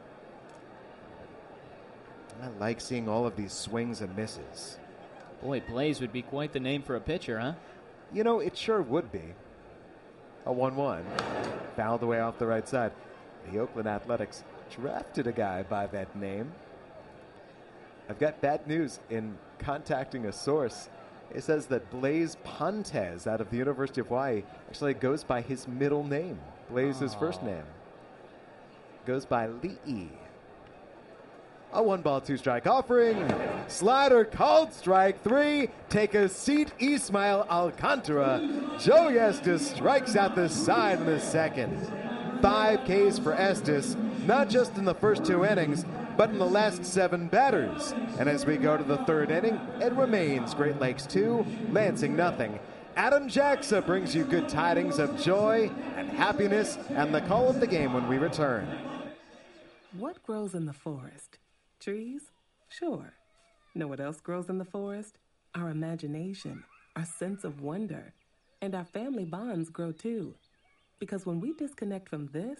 I like seeing all of these swings and misses. Boy, Blaze would be quite the name for a pitcher, huh? You know, it sure would be. A one one. Fouled away off the right side. The Oakland Athletics drafted a guy by that name. I've got bad news in contacting a source. It says that Blaze Pontes out of the University of Hawaii actually goes by his middle name. Blaze his first name. Goes by Lee. A one ball, two strike offering. Slider called strike three. Take a seat, Ismael Alcantara. Joe Estes strikes out the side in the second. Five Ks for Estes, not just in the first two innings, but in the last seven batters. And as we go to the third inning, it remains Great Lakes two, Lansing nothing. Adam Jacksa brings you good tidings of joy and happiness and the call of the game when we return. What grows in the forest? Trees? Sure. Know what else grows in the forest? Our imagination, our sense of wonder, and our family bonds grow too. Because when we disconnect from this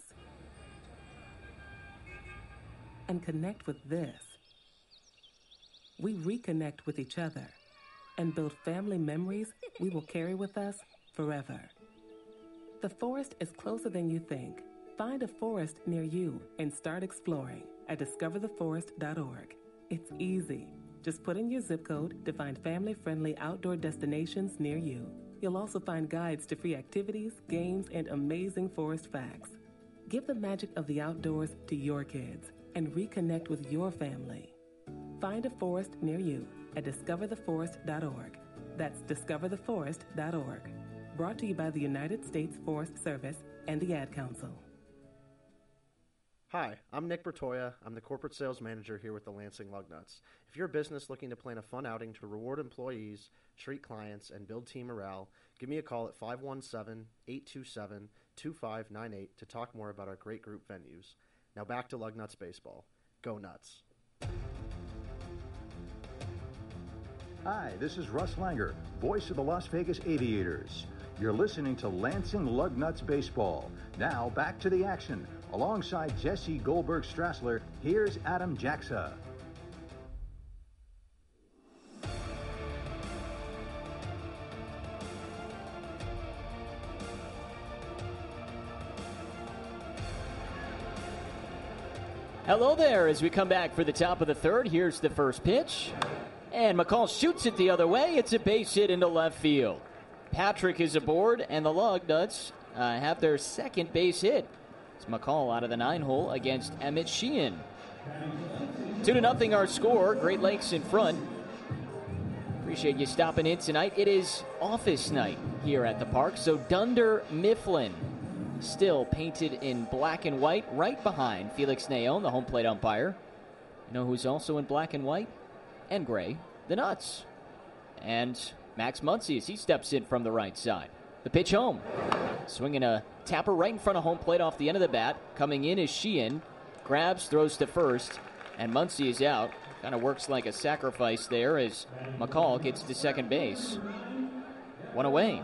and connect with this, we reconnect with each other and build family memories we will carry with us forever. The forest is closer than you think. Find a forest near you and start exploring at discover the forest dot org. It's easy. Just put in your zip code to find family-friendly outdoor destinations near you. You'll also find guides to free activities, games, and amazing forest facts. Give the magic of the outdoors to your kids and reconnect with your family. Find a forest near you at discover the forest dot org. That's discover the forest dot org. Brought to you by the United States Forest Service and the Ad Council. Hi, I'm Nick Bertoya. I'm the corporate sales manager here with the Lansing Lugnuts. If you're a business looking to plan a fun outing to reward employees, treat clients, and build team morale, give me a call at five one seven, eight two seven, two five nine eight to talk more about our great group venues. Now back to Lugnuts baseball. Go Nuts. Hi, this is Russ Langer, voice of the Las Vegas Aviators. You're listening to Lansing Lugnuts baseball. Now back to the action. Alongside Jesse Goldberg-Strassler, here's Adam Jacksa. Hello there as we come back for the top of the third. Here's the first pitch. And McCall shoots it the other way. It's a base hit into left field. Patrick is aboard, and the Lugnuts uh, have their second base hit. It's McCall out of the nine hole against Emmett Sheehan. Two to nothing our score. Great Lakes in front. Appreciate you stopping in tonight. It is office night here at the park. So Dunder Mifflin still painted in black and white right behind Felix Nayon, the home plate umpire. You know who's also in black and white and gray? The Nuts. And Max Muncy as he steps in from the right side. The pitch home. Swinging a tapper right in front of home plate off the end of the bat. Coming in is Sheehan. Grabs, throws to first, and Muncy is out. Kind of works like a sacrifice there as McCall gets to second base. One away.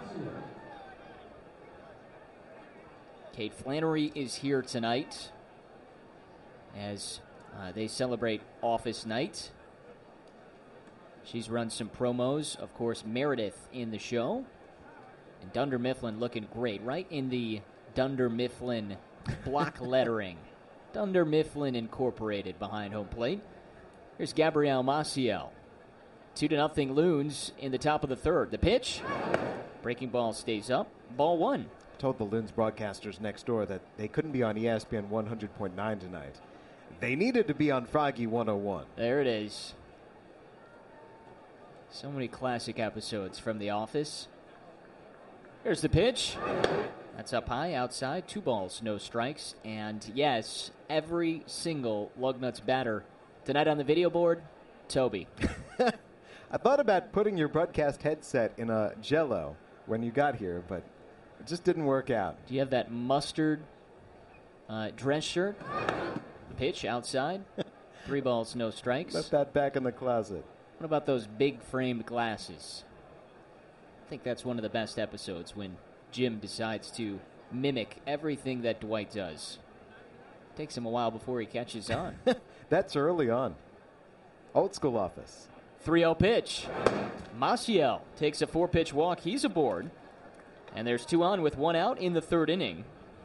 Kate Flannery is here tonight as uh, they celebrate office night. She's run some promos. Of course, Meredith in the show. And Dunder Mifflin looking great, right in the Dunder Mifflin block lettering. Dunder Mifflin Incorporated behind home plate. Here's Gabrielle Maciel. Two to nothing Loons in the top of the third. The pitch. Breaking ball stays up. Ball one. Told the Loons broadcasters next door that they couldn't be on E S P N one hundred point nine tonight. They needed to be on Froggy one oh one. There it is. So many classic episodes from The Office. Here's the pitch. That's up high, outside. Two balls, no strikes. And yes, every single Lugnuts batter tonight on the video board, Toby. I thought about putting your broadcast headset in a Jell-O when you got here, but it just didn't work out. Do you have that mustard uh, dress shirt? The pitch, outside. Three balls, no strikes. Left that back in the closet. What about those big framed glasses? I think that's one of the best episodes when Jim decides to mimic everything that Dwight does. Takes him a while before he catches on. That's early on. Old school Office. three oh pitch. Maciel takes a four-pitch walk. He's aboard. And there's two on with one out in the third inning.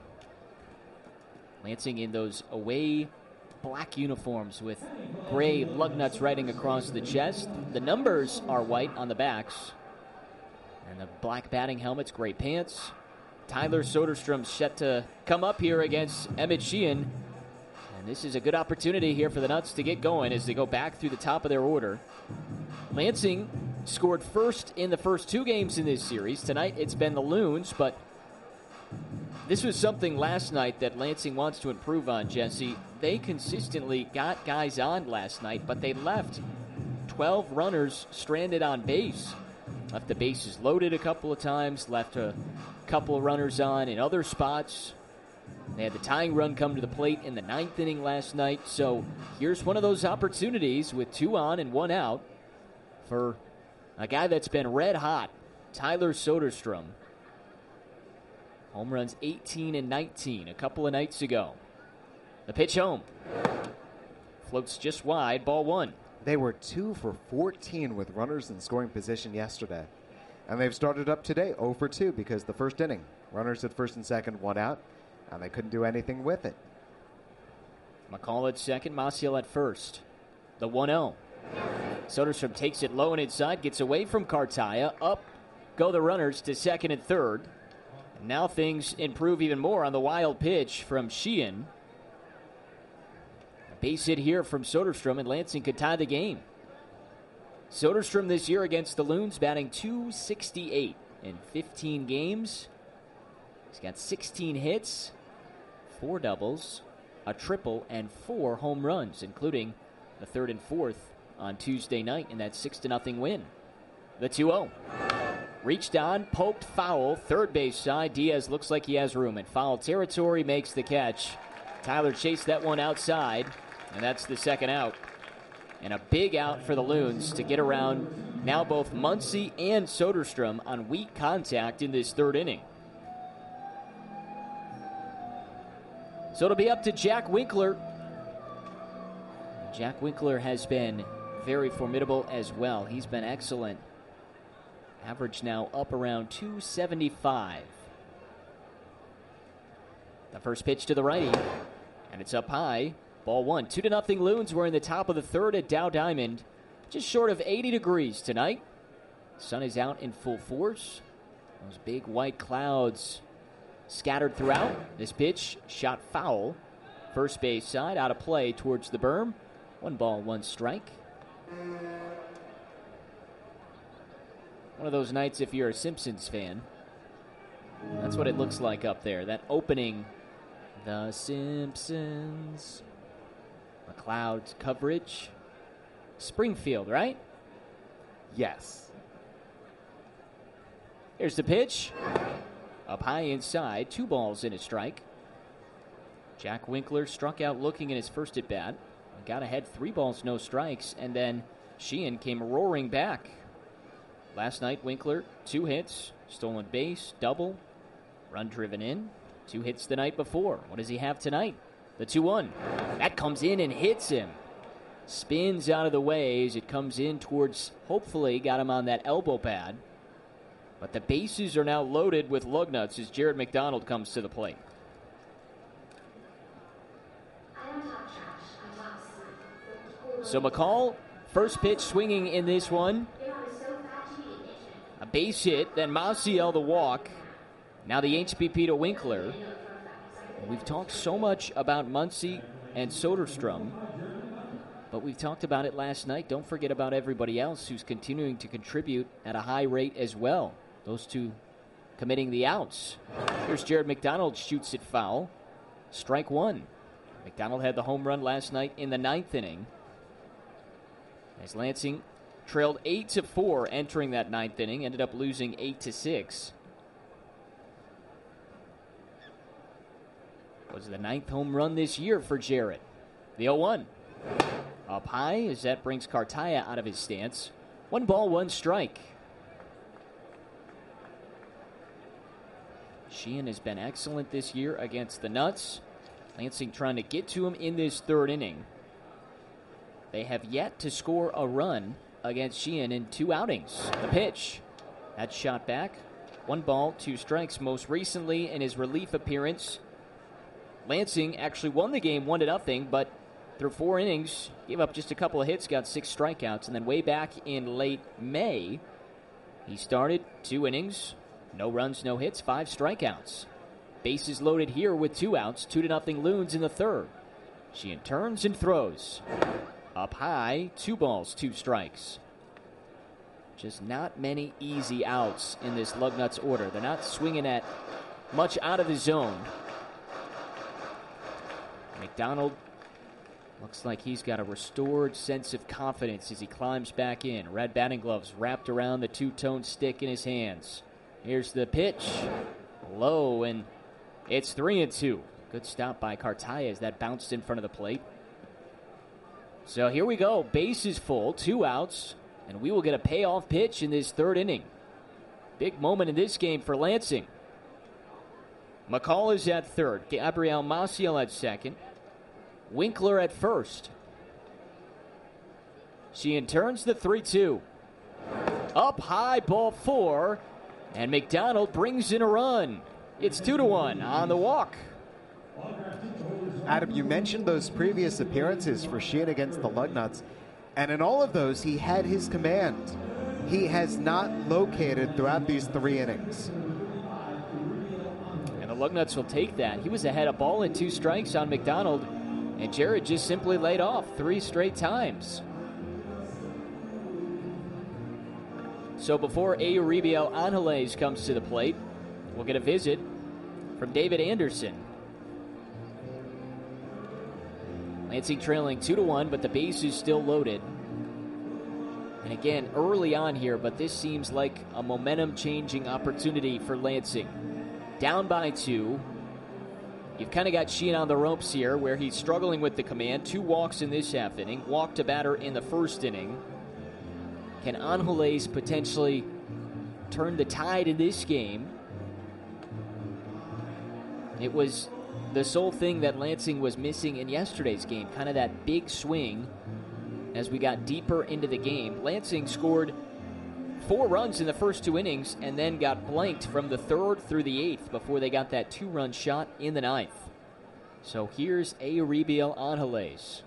Lansing in those away black uniforms with gray Lugnuts writing across the chest. The numbers are white on the backs. And the black batting helmets, gray pants. Tyler Soderstrom's set to come up here against Emmett Sheehan. And this is a good opportunity here for the Nuts to get going as they go back through the top of their order. Lansing scored first in the first two games in this series. Tonight it's been the Loons, but this was something last night that Lansing wants to improve on, Jesse. They consistently got guys on last night, but they left twelve runners stranded on base. Left the bases loaded a couple of times, left a couple of runners on in other spots. They had the tying run come to the plate in the ninth inning last night. So here's one of those opportunities with two on and one out for a guy that's been red hot, Tyler Soderstrom. Home runs eighteen and nineteen a couple of nights ago. The pitch home. Floats just wide, ball one. They were two for fourteen with runners in scoring position yesterday. And they've started up today oh for two because the first inning, runners at first and second, one out, and they couldn't do anything with it. McCall at second, Maciel at first. The one oh. Soderstrom takes it low and inside, gets away from Cartaya. Up go the runners to second and third. And now things improve even more on the wild pitch from Sheehan. A base hit here from Soderstrom, and Lansing could tie the game. Soderstrom this year against the Loons batting two sixty-eight in fifteen games. He's got sixteen hits, four doubles, a triple, and four home runs, including the third and fourth on Tuesday night in that six to nothing win. The two oh. Reached on, poked foul, third base side. Diaz looks like he has room in foul territory, makes the catch. Tyler chased that one outside, and that's the second out. And a big out for the Loons to get around now both Muncy and Soderstrom on weak contact in this third inning. So it'll be up to Jack Winkler. Jack Winkler has been very formidable as well. He's been excellent. Average now up around two seventy-five. The first pitch to the righty, and it's up high. Ball one. Two to nothing Loons. We're in the top of the third at Dow Diamond. Just short of eighty degrees tonight. Sun is out in full force. Those big white clouds scattered throughout. This pitch shot foul. First base side, out of play towards the berm. One ball, one strike. One of those nights if you're a Simpsons fan. That's what it looks like up there. That opening, The Simpsons. McLeod's coverage. Springfield, right? Yes. Here's the pitch. Up high inside. Two balls in a strike. Jack Winkler struck out looking in his first at bat. Got ahead three balls, no strikes. And then Sheehan came roaring back. Last night, Winkler, two hits, stolen base, double, run driven in. Two hits the night before. What does he have tonight? The two one. That comes in and hits him. Spins out of the way as it comes in towards, hopefully, got him on that elbow pad. But the bases are now loaded with Lugnuts as Jared McDonald comes to the plate. So McCall, first pitch swinging in this one. A base hit, then Maciel the walk. Now the H B P to Winkler. We've talked so much about Muncy and Soderstrom. But we've talked about it last night. Don't forget about everybody else who's continuing to contribute at a high rate as well. Those two committing the outs. Here's Jared McDonald, shoots it foul. Strike one. McDonald had the home run last night in the ninth inning, as Lansing trailed eight to four entering that ninth inning, ended up losing eight to six. Was the ninth home run this year for Jarrett. The oh one. Up high as that brings Cartaya out of his stance. One ball, one strike. Sheehan has been excellent this year against the Nuts. Lansing trying to get to him in this third inning. They have yet to score a run against Sheehan in two outings. The pitch. That's shot back. One ball, two strikes. Most recently in his relief appearance, Lansing actually won the game one to nothing, but through four innings, gave up just a couple of hits, got six strikeouts, and then way back in late May, he started two innings, no runs, no hits, five strikeouts. Bases loaded here with two outs, two to nothing Loons in the third. Sheehan turns and throws. Up high, two balls, two strikes. Just not many easy outs in this Lugnuts order. They're not swinging at much out of the zone. McDonald looks like he's got a restored sense of confidence as he climbs back in. Red batting gloves wrapped around the two-tone stick in his hands. Here's the pitch. Low, and it's three and two. Good stop by Cartaya as that bounced in front of the plate. So here we go. Base is full, two outs, and we will get a payoff pitch in this third inning. Big moment in this game for Lansing. McCall is at third. Gabriel Maciel at second. Winkler at first. Sheehan turns the three two. Up high, ball four, and McDonald brings in a run. It's two to one on the walk. Adam, you mentioned those previous appearances for Sheehan against the Lugnuts, and in all of those, he had his command. He has not located throughout these three innings. And the Lugnuts will take that. He was ahead a ball and two strikes on McDonald, and Jared just simply laid off three straight times. So before Euribiel Angeles comes to the plate, we'll get a visit from David Anderson. Lansing trailing two to one, but the base is still loaded. And again, early on here, but this seems like a momentum-changing opportunity for Lansing. Down by two. You've kind of got Sheehan on the ropes here, where he's struggling with the command. Two walks in this half inning. Walked a batter in the first inning. Can Angeles potentially turn the tide in this game? It was the sole thing that Lansing was missing in yesterday's game, kind of that big swing as we got deeper into the game. Lansing scored four runs in the first two innings and then got blanked from the third through the eighth before they got that two-run shot in the ninth. So here's Euribiel Angeles.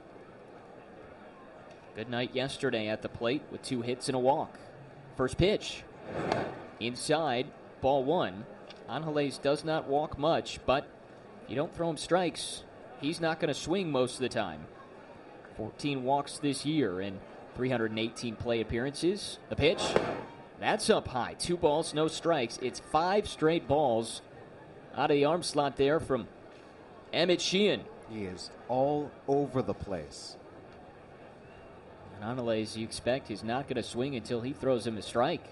Good night yesterday at the plate with two hits and a walk. First pitch. Inside, ball one. Angeles does not walk much, but you don't throw him strikes, he's not going to swing most of the time. fourteen walks this year in three hundred eighteen play appearances. The pitch, that's up high. Two balls, no strikes. It's five straight balls out of the arm slot there from Emmett Sheehan. He is all over the place. And Angeles, you expect, he's not going to swing until he throws him a strike.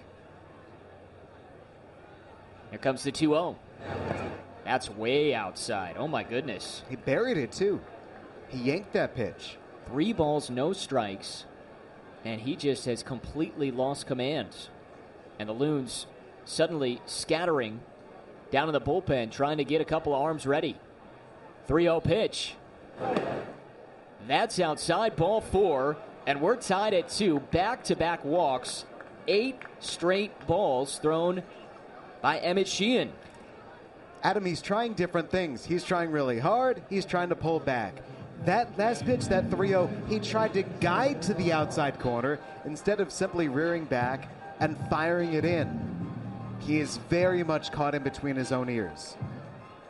Here comes the two oh. That's way outside. Oh, my goodness. He buried it, too. He yanked that pitch. Three balls, no strikes, and he just has completely lost command. And the Loons suddenly scattering down in the bullpen, trying to get a couple of arms ready. three oh pitch. That's outside, ball four, and we're tied at two. Back-to-back walks. Eight straight balls thrown by Emmett Sheehan. Adam, he's trying different things. He's trying really hard. He's trying to pull back. That last pitch, that three oh, he tried to guide to the outside corner instead of simply rearing back and firing it in. He is very much caught in between his own ears.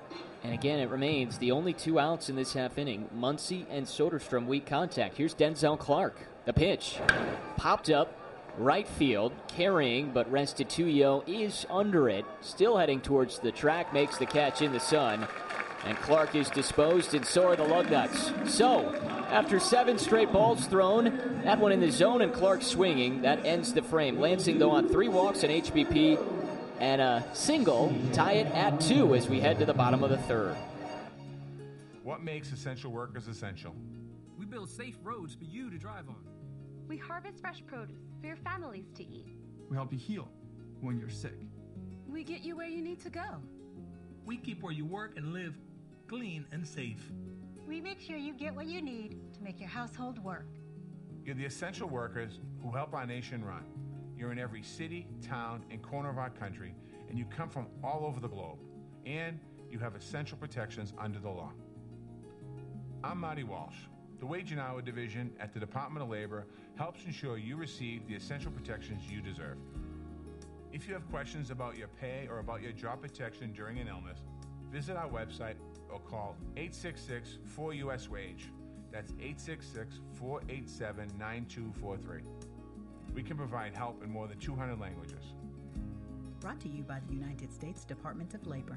And again, it remains the only two outs in this half inning. Muncy and Soderstrom weak contact. Here's Denzel Clark. The pitch. Popped up. Right field. Carrying, but Restituyo is under it. Still heading towards the track. Makes the catch in the sun. And Clark is disposed, and so are the Lugnuts. So, after seven straight balls thrown, that one in the zone and Clark swinging, that ends the frame. Lansing, though, on three walks and H B P and a single, tie it at two as we head to the bottom of the third. What makes essential workers essential? We build safe roads for you to drive on. We harvest fresh produce for your families to eat. We help you heal when you're sick. We get you where you need to go. We keep where you work and live clean and safe. We make sure you get what you need to make your household work. You're the essential workers who help our nation run. You're in every city, town, and corner of our country, and you come from all over the globe. And you have essential protections under the law. I'm Marty Walsh. The Wage and Hour Division at the Department of Labor helps ensure you receive the essential protections you deserve. If you have questions about your pay or about your job protection during an illness, visit our website or call eight six six four U S wage. That's eight six six four eight seven nine two four three. We can provide help in more than two hundred languages. Brought to you by the United States Department of Labor.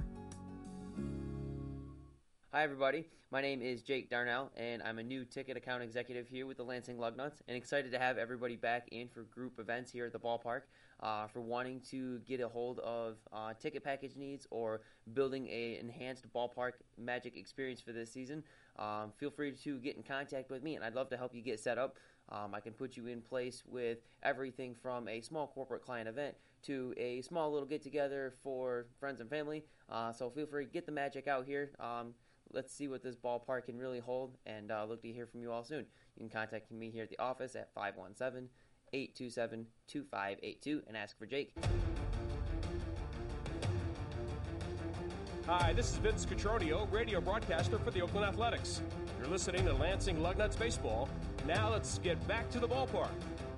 Hi everybody, my name is Jake Darnell, and I'm a new ticket account executive here with the Lansing Lugnuts, and excited to have everybody back in for group events here at the ballpark. Uh, for wanting to get a hold of uh, ticket package needs or building a enhanced ballpark magic experience for this season, um, feel free to get in contact with me, and I'd love to help you get set up. Um, I can put you in place with everything from a small corporate client event to a small little get-together for friends and family. Uh, so feel free to get the magic out here. Um, let's see what this ballpark can really hold, and uh, look to hear from you all soon. You can contact me here at the office at five one seven, eight two seven, two five eight two and ask for Jake. Hi, this is Vince Cotroneo, radio broadcaster for the Oakland Athletics. You're listening to Lansing Lugnuts Baseball. Now let's get back to the ballpark.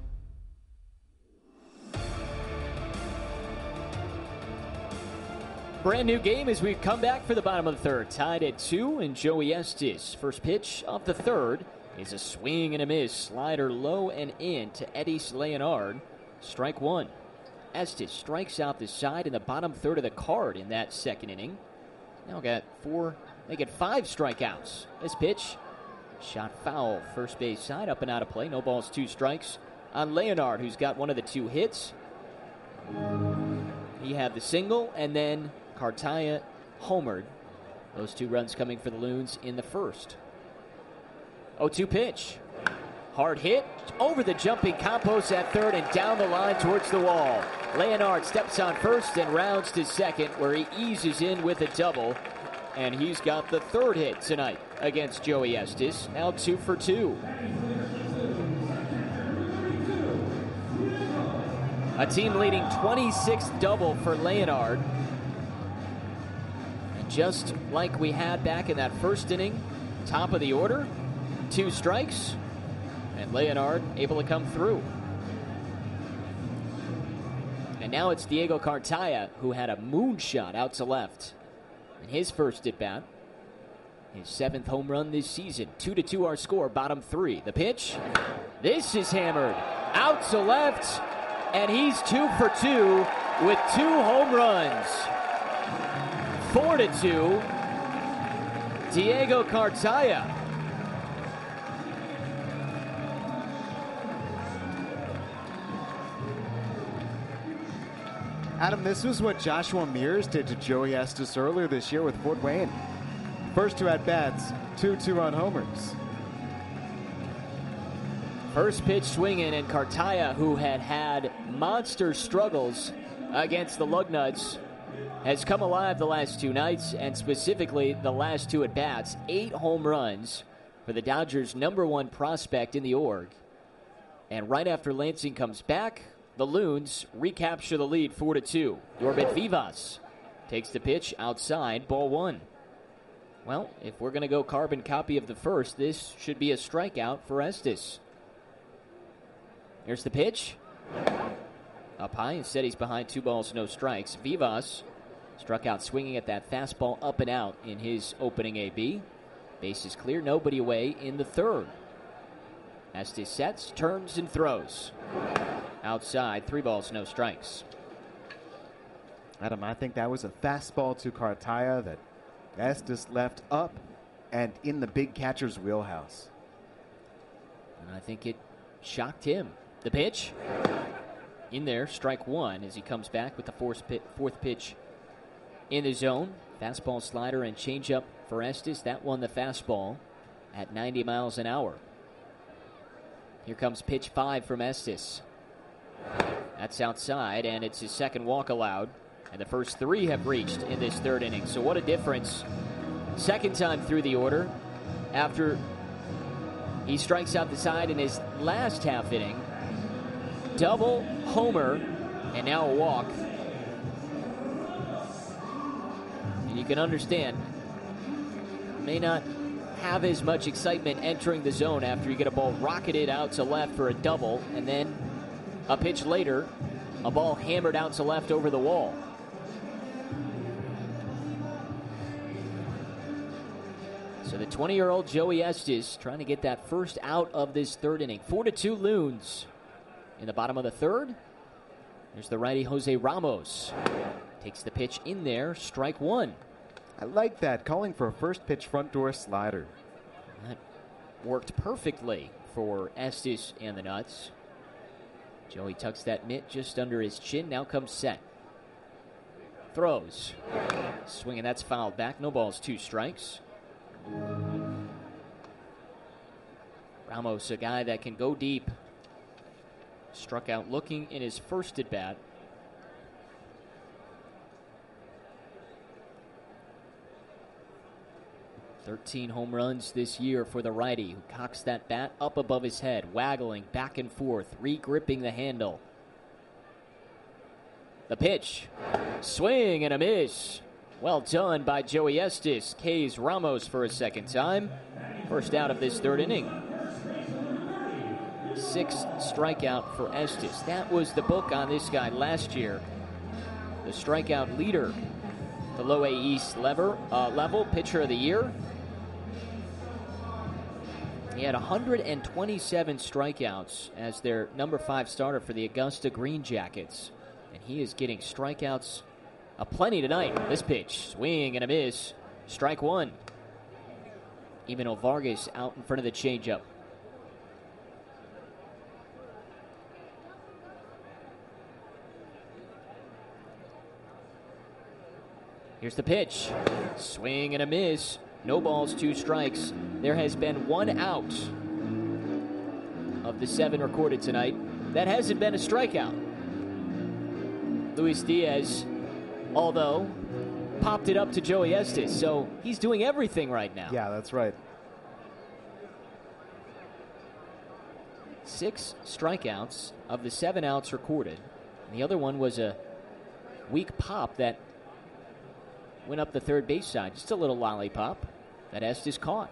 Brand new game as we come back for the bottom of the third. Tied at two, and Joey Estes. First pitch of the third is a swing and a miss. Slider low and in to Edis Leonard. Strike one. Estes strikes out the side in the bottom third of the card in that second inning. Now got four, they get five strikeouts. This pitch, shot foul. First base side, up and out of play. No balls, two strikes on Leonard, who's got one of the two hits. He had the single, and then Cartaya homered. Those two runs coming for the Loons in the first. oh two pitch. Hard hit over the jumping Campos at third and down the line towards the wall. Leonard steps on first and rounds to second, where he eases in with a double. And he's got the third hit tonight against Joey Estes. Now two for two. A team-leading twenty-sixth double for Leonard. And just like we had back in that first inning, top of the order, two strikes, and Leonard able to come through. And now it's Diego Cartaya, who had a moonshot out to left in his first at-bat. His seventh home run this season. Two to two our score, bottom three. The pitch. This is hammered out to left, and he's two for two with two home runs. Four to two. Diego Cartaya. Adam, this was what Joshua Mears did to Joey Estes earlier this year with Fort Wayne. First two at-bats, two two-run homers. First pitch swinging, and Cartaya, who had had monster struggles against the Lugnuts, has come alive the last two nights, and specifically the last two at-bats. Eight home runs for the Dodgers' number one prospect in the org. And right after Lansing comes back, the Loons recapture the lead four to two. Norbert Vivas takes the pitch outside, ball one. Well, if we're going to go carbon copy of the first, this should be a strikeout for Estes. Here's the pitch. Up high, instead he's behind two balls, no strikes. Vivas Struck out swinging at that fastball up and out in his opening A B. Base is clear, nobody away in the third. Estes sets, turns, and throws. Outside, three balls, no strikes. Adam, I think that was a fastball to Cartaya that Estes left up and in the big catcher's wheelhouse. And I think it shocked him. The pitch in there, strike one as he comes back with the fourth, pit, fourth pitch in the zone. Fastball, slider, and changeup for Estes. That won the fastball at ninety miles an hour. Here comes pitch five from Estes. That's outside, and it's his second walk allowed. And the first three have reached in this third inning. So what a difference. Second time through the order after he strikes out the side in his last half inning. Double, homer, and now a walk. And you can understand, may not have as much excitement entering the zone after you get a ball rocketed out to left for a double, and then a pitch later, a ball hammered out to left over the wall. So the twenty-year-old Joey Estes trying to get that first out of this third inning. Four to two Loons. In the bottom of the third, there's the righty Jose Ramos. Takes the pitch in there, strike one. I like that, calling for a first pitch front door slider. That worked perfectly for Estes and the Nuts. Joey tucks that mitt just under his chin, now comes set. Throws. Swing, and that's fouled back. No balls, two strikes. Ramos, a guy that can go deep. Struck out looking in his first at bat. thirteen home runs this year for the righty, who cocks that bat up above his head, waggling back and forth, re-gripping the handle. The pitch. Swing and a miss. Well done by Joey Estes. K's Ramos for a second time. First out of this third inning. Sixth strikeout for Estes. That was the book on this guy last year. The strikeout leader, the low A East lever, uh, level, pitcher of the year. He had one hundred twenty-seven strikeouts as their number five starter for the Augusta Green Jackets. And he is getting strikeouts aplenty tonight. This pitch, swing and a miss. Strike one. Emmanuel Vargas out in front of the changeup. Here's the pitch. Swing and a miss. No balls, two strikes. There has been one out of the seven recorded tonight. That hasn't been a strikeout. Luis Diaz, although, popped it up to Joey Estes, so he's doing everything right now. Yeah, that's right. Six strikeouts of the seven outs recorded. And the other one was a weak pop that went up the third base side. Just a little lollipop that Estes caught.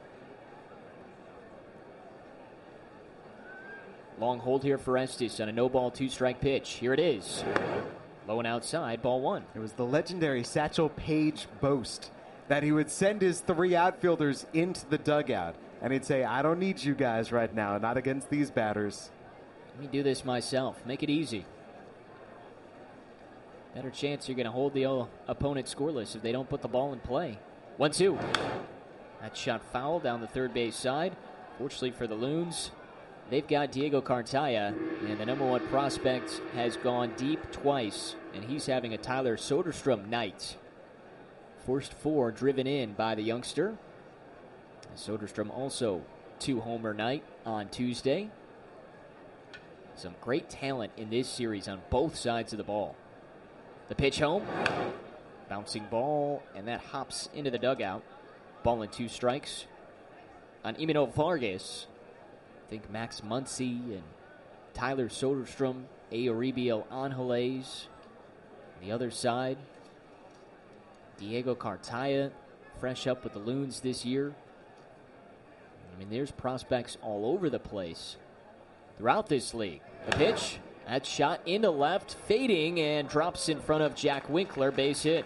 Long hold here for Estes on a no-ball, two-strike pitch. Here it is. Low and outside, ball one. It was the legendary Satchel Paige boast that he would send his three outfielders into the dugout, and he'd say, I don't need you guys right now, not against these batters. Let me do this myself. Make it easy. Better chance you're going to hold the opponent scoreless if they don't put the ball in play. one two. That shot foul down the third base side. Fortunately for the Loons, they've got Diego Cartaya, and the number one prospect has gone deep twice, and he's having a Tyler Soderstrom night. First four driven in by the youngster. Soderstrom also two-homer night on Tuesday. Some great talent in this series on both sides of the ball. The pitch home. Bouncing ball, and that hops into the dugout. Ball and two strikes on Emmanuel Vargas. I think Max Muncy and Tyler Soderstrom, Euribiel Angeles. On the other side, Diego Cartaya, fresh up with the Loons this year. I mean, there's prospects all over the place throughout this league. The pitch, That shot into left, fading, and drops in front of Jack Winkler, base hit.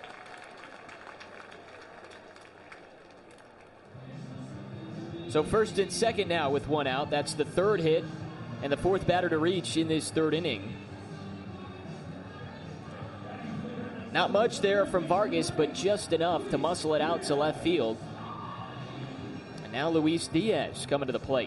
So first and second now with one out. That's the third hit and the fourth batter to reach in this third inning. Not much there from Vargas, but just enough to muscle it out to left field. And now Luis Diaz coming to the plate.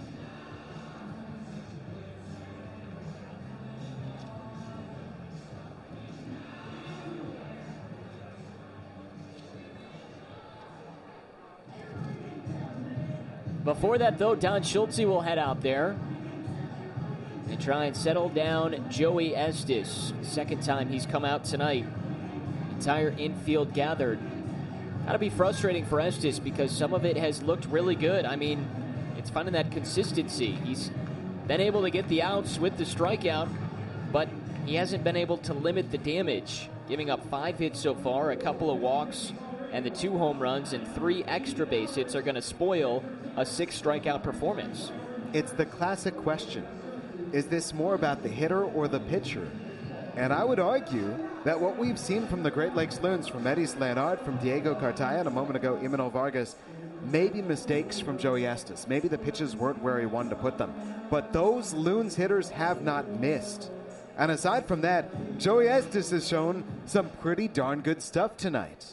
Before that, though, Don Schultze will head out there and try and settle down Joey Estes. Second time he's come out tonight. Entire infield gathered. Gotta be frustrating for Estes because some of it has looked really good. I mean, it's finding that consistency. He's been able to get the outs with the strikeout, but he hasn't been able to limit the damage. Giving up five hits so far, a couple of walks, and the two home runs and three extra base hits are going to spoil a six strikeout performance. It's the classic question. Is this more about the hitter or the pitcher? And I would argue that what we've seen from the Great Lakes Loons, from Eddie Leonard, from Diego Cartaya, and a moment ago, Imanol Vargas, maybe mistakes from Joey Estes. Maybe the pitches weren't where he wanted to put them. But those Loons hitters have not missed. And aside from that, Joey Estes has shown some pretty darn good stuff tonight.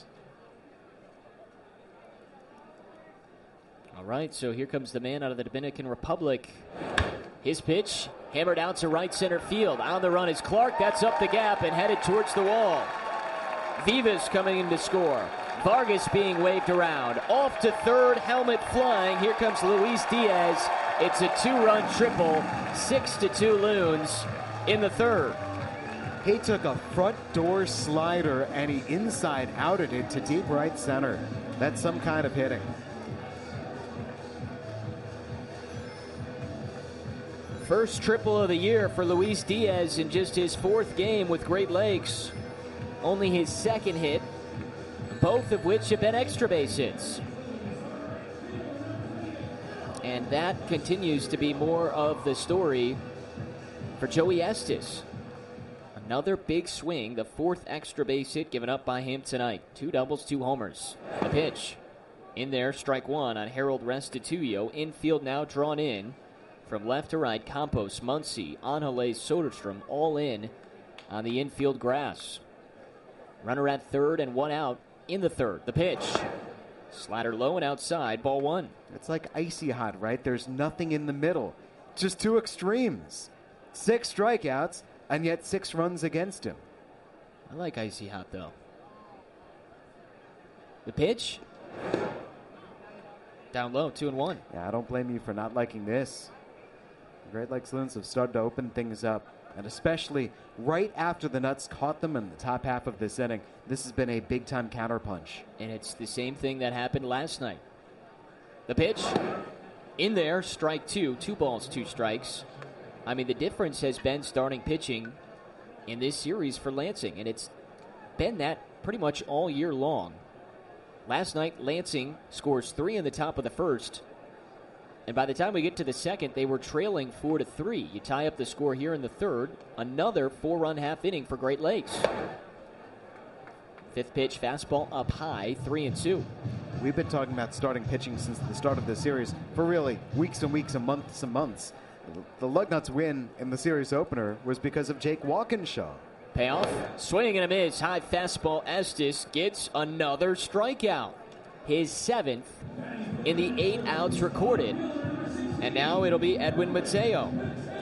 All right, so here comes the man out of the Dominican Republic. His pitch hammered out to right center field. On the run is Clark. That's up the gap and headed towards the wall. Vivas coming in to score. Vargas being waved around. Off to third, helmet flying. Here comes Luis Diaz. It's a two-run triple. Six to two Loons in the third. He took a front door slider and he inside outed it to deep right center. That's some kind of hitting. First triple of the year for Luis Diaz in just his fourth game with Great Lakes. Only his second hit, both of which have been extra base hits. And that continues to be more of the story for Joey Estes. Another big swing, the fourth extra base hit given up by him tonight. Two doubles, two homers. The pitch. In there, strike one on Harold Restituyo. Infield now drawn in. From left to right, Campos, Muncy, Angeles, Soderstrom, all in on the infield grass. Runner at third and one out in the third. The pitch. Slider low and outside, ball one. It's like icy hot, right? There's nothing in the middle. Just two extremes. Six strikeouts, and yet six runs against him. I like icy hot, though. The pitch. Down low, two and one. Yeah, I don't blame you for not liking this. The Great Lakes Loons have started to open things up, and especially right after the Nuts caught them in the top half of this inning, this has been a big-time counterpunch. And it's the same thing that happened last night. The pitch. In there, strike two. Two balls, two strikes. I mean, the difference has been starting pitching in this series for Lansing, and it's been that pretty much all year long. Last night, Lansing scores three in the top of the first. And by the time we get to the second, they were trailing four to three. You tie up the score here in the third. Another four-run half inning for Great Lakes. Fifth pitch, fastball up high, three and two. We've been talking about starting pitching since the start of the series for really weeks and weeks and months and months. The Lugnuts win in the series opener was because of Jake Walkinshaw. Payoff, swing and a miss. High fastball. Estes gets another strikeout. His seventh in the eight outs recorded. And now it'll be Edwin Mateo.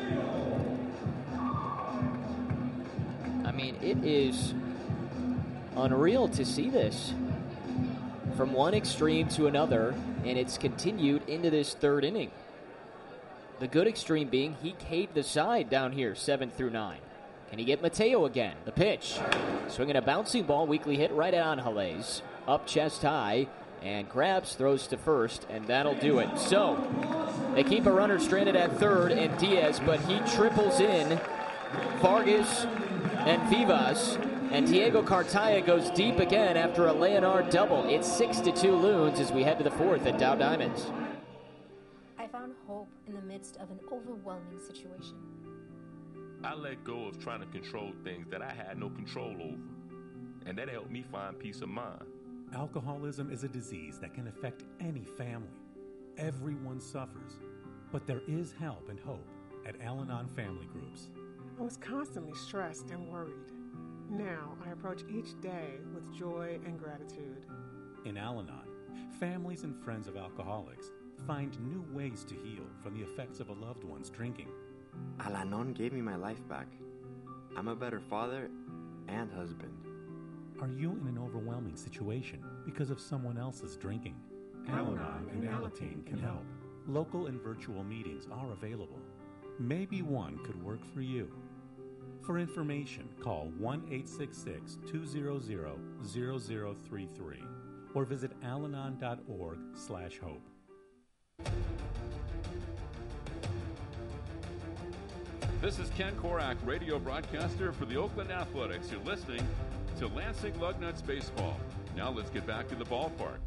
I mean, it is unreal to see this. From one extreme to another, and it's continued into this third inning. The good extreme being he caved the side down here, seven through nine. Can he get Mateo again? The pitch. Swinging a bouncing ball, weakly hit right at Angeles. Up chest high, and grabs, throws to first, and that'll do it. So, they keep a runner stranded at third, and Diaz, but he triples in. Vargas and Vivas, and Diego Cartaya goes deep again after a Leonard double. It's six to two Loons as we head to the fourth at Dow Diamonds. I found hope in the midst of an overwhelming situation. I let go of trying to control things that I had no control over, and that helped me find peace of mind. Alcoholism is a disease that can affect any family. Everyone suffers, but there is help and hope at Al-Anon Family Groups. I was constantly stressed and worried. Now I approach each day with joy and gratitude. In Al-Anon, families and friends of alcoholics find new ways to heal from the effects of a loved one's drinking. Al-Anon gave me my life back. I'm a better father and husband. Are you in an overwhelming situation because of someone else's drinking? Al-Anon and Alateen can help. Local and virtual meetings are available. Maybe one could work for you. For information, call one eight six six, two zero zero, zero zero three three or visit alanon dot org slash hope. This is Ken Korak, radio broadcaster for the Oakland Athletics. You're listening to Lansing Lugnuts Baseball. Now let's get back to the ballpark.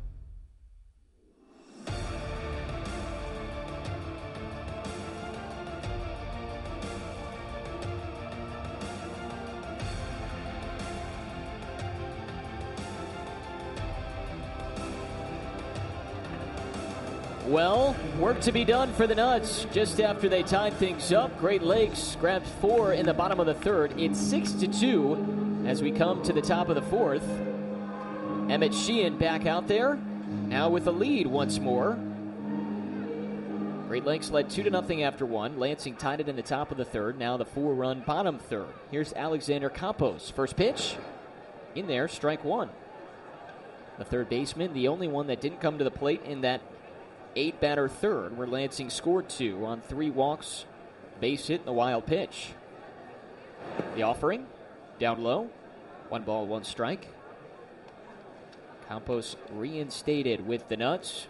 Well, work to be done for the Nuts. Just after they tied things up, Great Lakes grabbed four in the bottom of the third. It's six to two as we come to the top of the fourth. Emmett Sheehan back out there, now with a lead once more. Great Lakes led two to nothing after one. Lansing tied it in the top of the third. Now the four-run bottom third. Here's Alexander Campos. First pitch, in there, strike one. The third baseman, the only one that didn't come to the plate in that eight-batter third, where Lansing scored two on three walks, base hit, and a wild pitch. The offering, down low, one ball, one strike. Campos reinstated with the Nuts.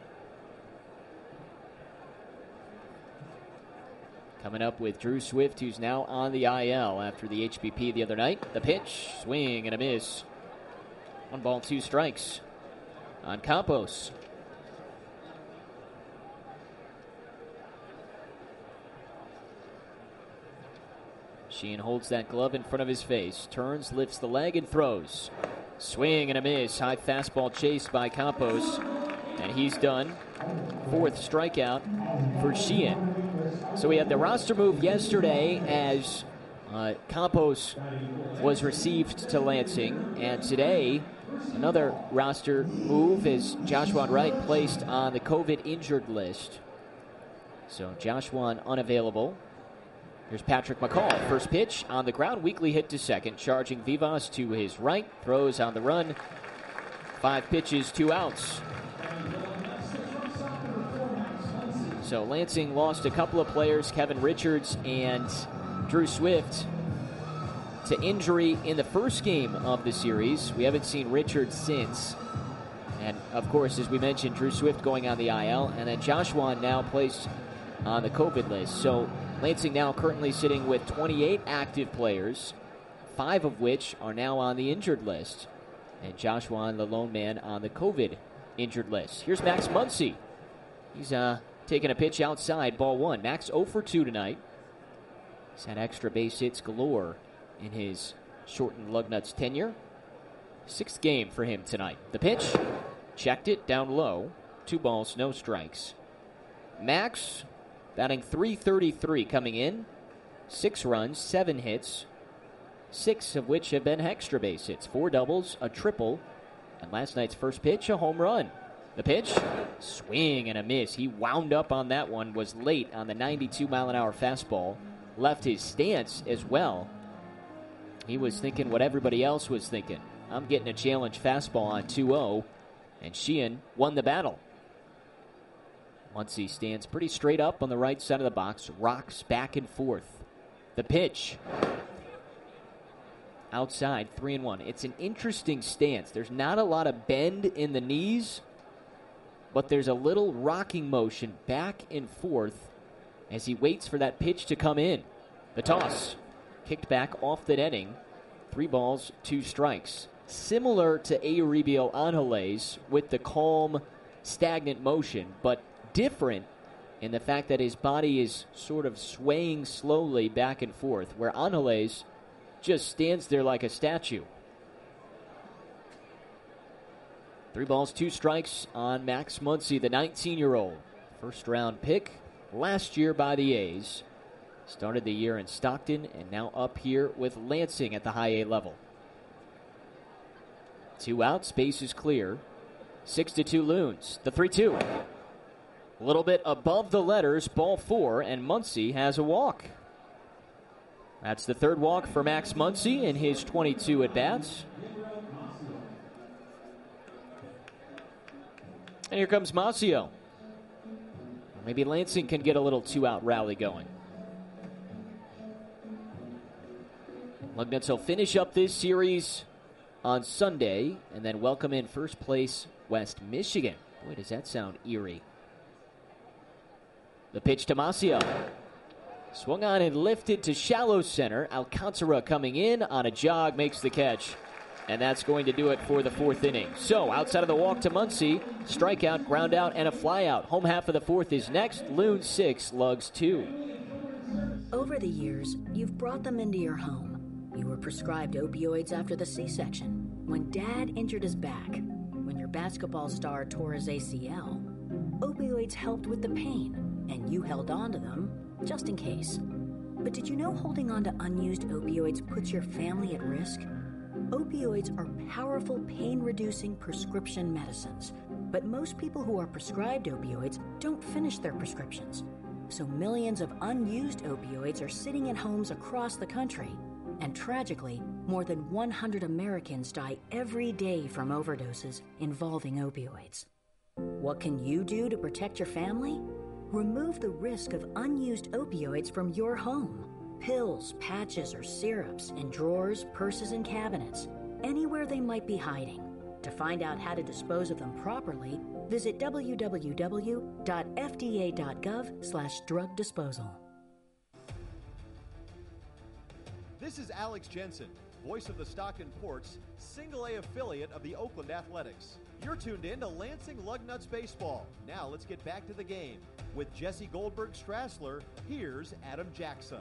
Coming up with Drew Swift, who's now on the I L after the H B P the other night. The pitch, swing and a miss. One ball, two strikes on Campos. Sheehan holds that glove in front of his face, turns, lifts the leg, and throws. Swing and a miss. High fastball chased by Campos, and he's done. Fourth strikeout for Sheehan. So we had the roster move yesterday as uh, Campos was received to Lansing, and today another roster move is Joshua Wright placed on the COVID injured list. So Joshua unavailable. Here's Patrick McCall. First pitch on the ground. Weekly hit to second. Charging Vivas to his right. Throws on the run. Five pitches, two outs. So Lansing lost a couple of players, Kevin Richards and Drew Swift, to injury in the first game of the series. We haven't seen Richards since. And, of course, as we mentioned, Drew Swift going on the I L. And then Joshua now placed on the COVID list. So Lansing now currently sitting with twenty-eight active players, five of which are now on the injured list. And Joshua, the lone man, on the COVID injured list. Here's Max Muncy. He's uh, taking a pitch outside, ball one. Max oh for two tonight. He's had extra base hits galore in his shortened Lugnuts tenure. Sixth game for him tonight. The pitch, checked it down low. Two balls, no strikes. Max batting three thirty-three coming in. Six runs, seven hits, six of which have been extra base hits. Four doubles, a triple, and last night's first pitch, a home run. The pitch, swing and a miss. He wound up on that one, was late on the ninety-two mile an hour fastball. Left his stance as well. He was thinking what everybody else was thinking. I'm getting a challenge fastball on two oh, and Sheehan won the battle. Once he stands pretty straight up on the right side of the box, rocks back and forth. The pitch, outside, three and one. It's an interesting stance. There's not a lot of bend in the knees, but there's a little rocking motion back and forth as he waits for that pitch to come in. The toss, kicked back off the netting. Three balls, two strikes. Similar to Eusebio Angeles with the calm, stagnant motion, but different in the fact that his body is sort of swaying slowly back and forth, where Angeles just stands there like a statue. Three balls, two strikes on Max Muncy, the nineteen-year-old. First-round pick last year by the A's. Started the year in Stockton and now up here with Lansing at the high A level. Two outs, base is clear. Six to two Loons. The three two. A little bit above the letters, ball four, and Muncy has a walk. That's the third walk for Max Muncy in his twenty-two at-bats. And here comes Masio. Maybe Lansing can get a little two-out rally going. Lugnuts will finish up this series on Sunday and then welcome in first place West Michigan. Boy, does that sound eerie. The pitch to Masio. Swung on and lifted to shallow center. Alcantara coming in on a jog, makes the catch. And that's going to do it for the fourth inning. So, outside of the walk to Muncy, strikeout, ground out, and a flyout. Home half of the fourth is next. Loon six, Lugs two. Over the years, you've brought them into your home. You were prescribed opioids after the C-section, when Dad injured his back, when your basketball star tore his A C L. Opioids helped with the pain, and you held on to them just in case. But did you know holding on to unused opioids puts your family at risk? Opioids are powerful pain-reducing prescription medicines, but most people who are prescribed opioids don't finish their prescriptions. So millions of unused opioids are sitting in homes across the country. And tragically, more than one hundred Americans die every day from overdoses involving opioids. What can you do to protect your family? Remove the risk of unused opioids from your home. Pills, patches, or syrups in drawers, purses, and cabinets, anywhere they might be hiding. To find out how to dispose of them properly, visit w w w dot f d a dot gov slash drug disposal. This is Alex Jensen, voice of the Stockton Ports, single A affiliate of the Oakland Athletics. You're tuned in to Lansing Lugnuts Baseball. Now let's get back to the game. With Jesse Goldberg-Strassler, here's Adam Jackson.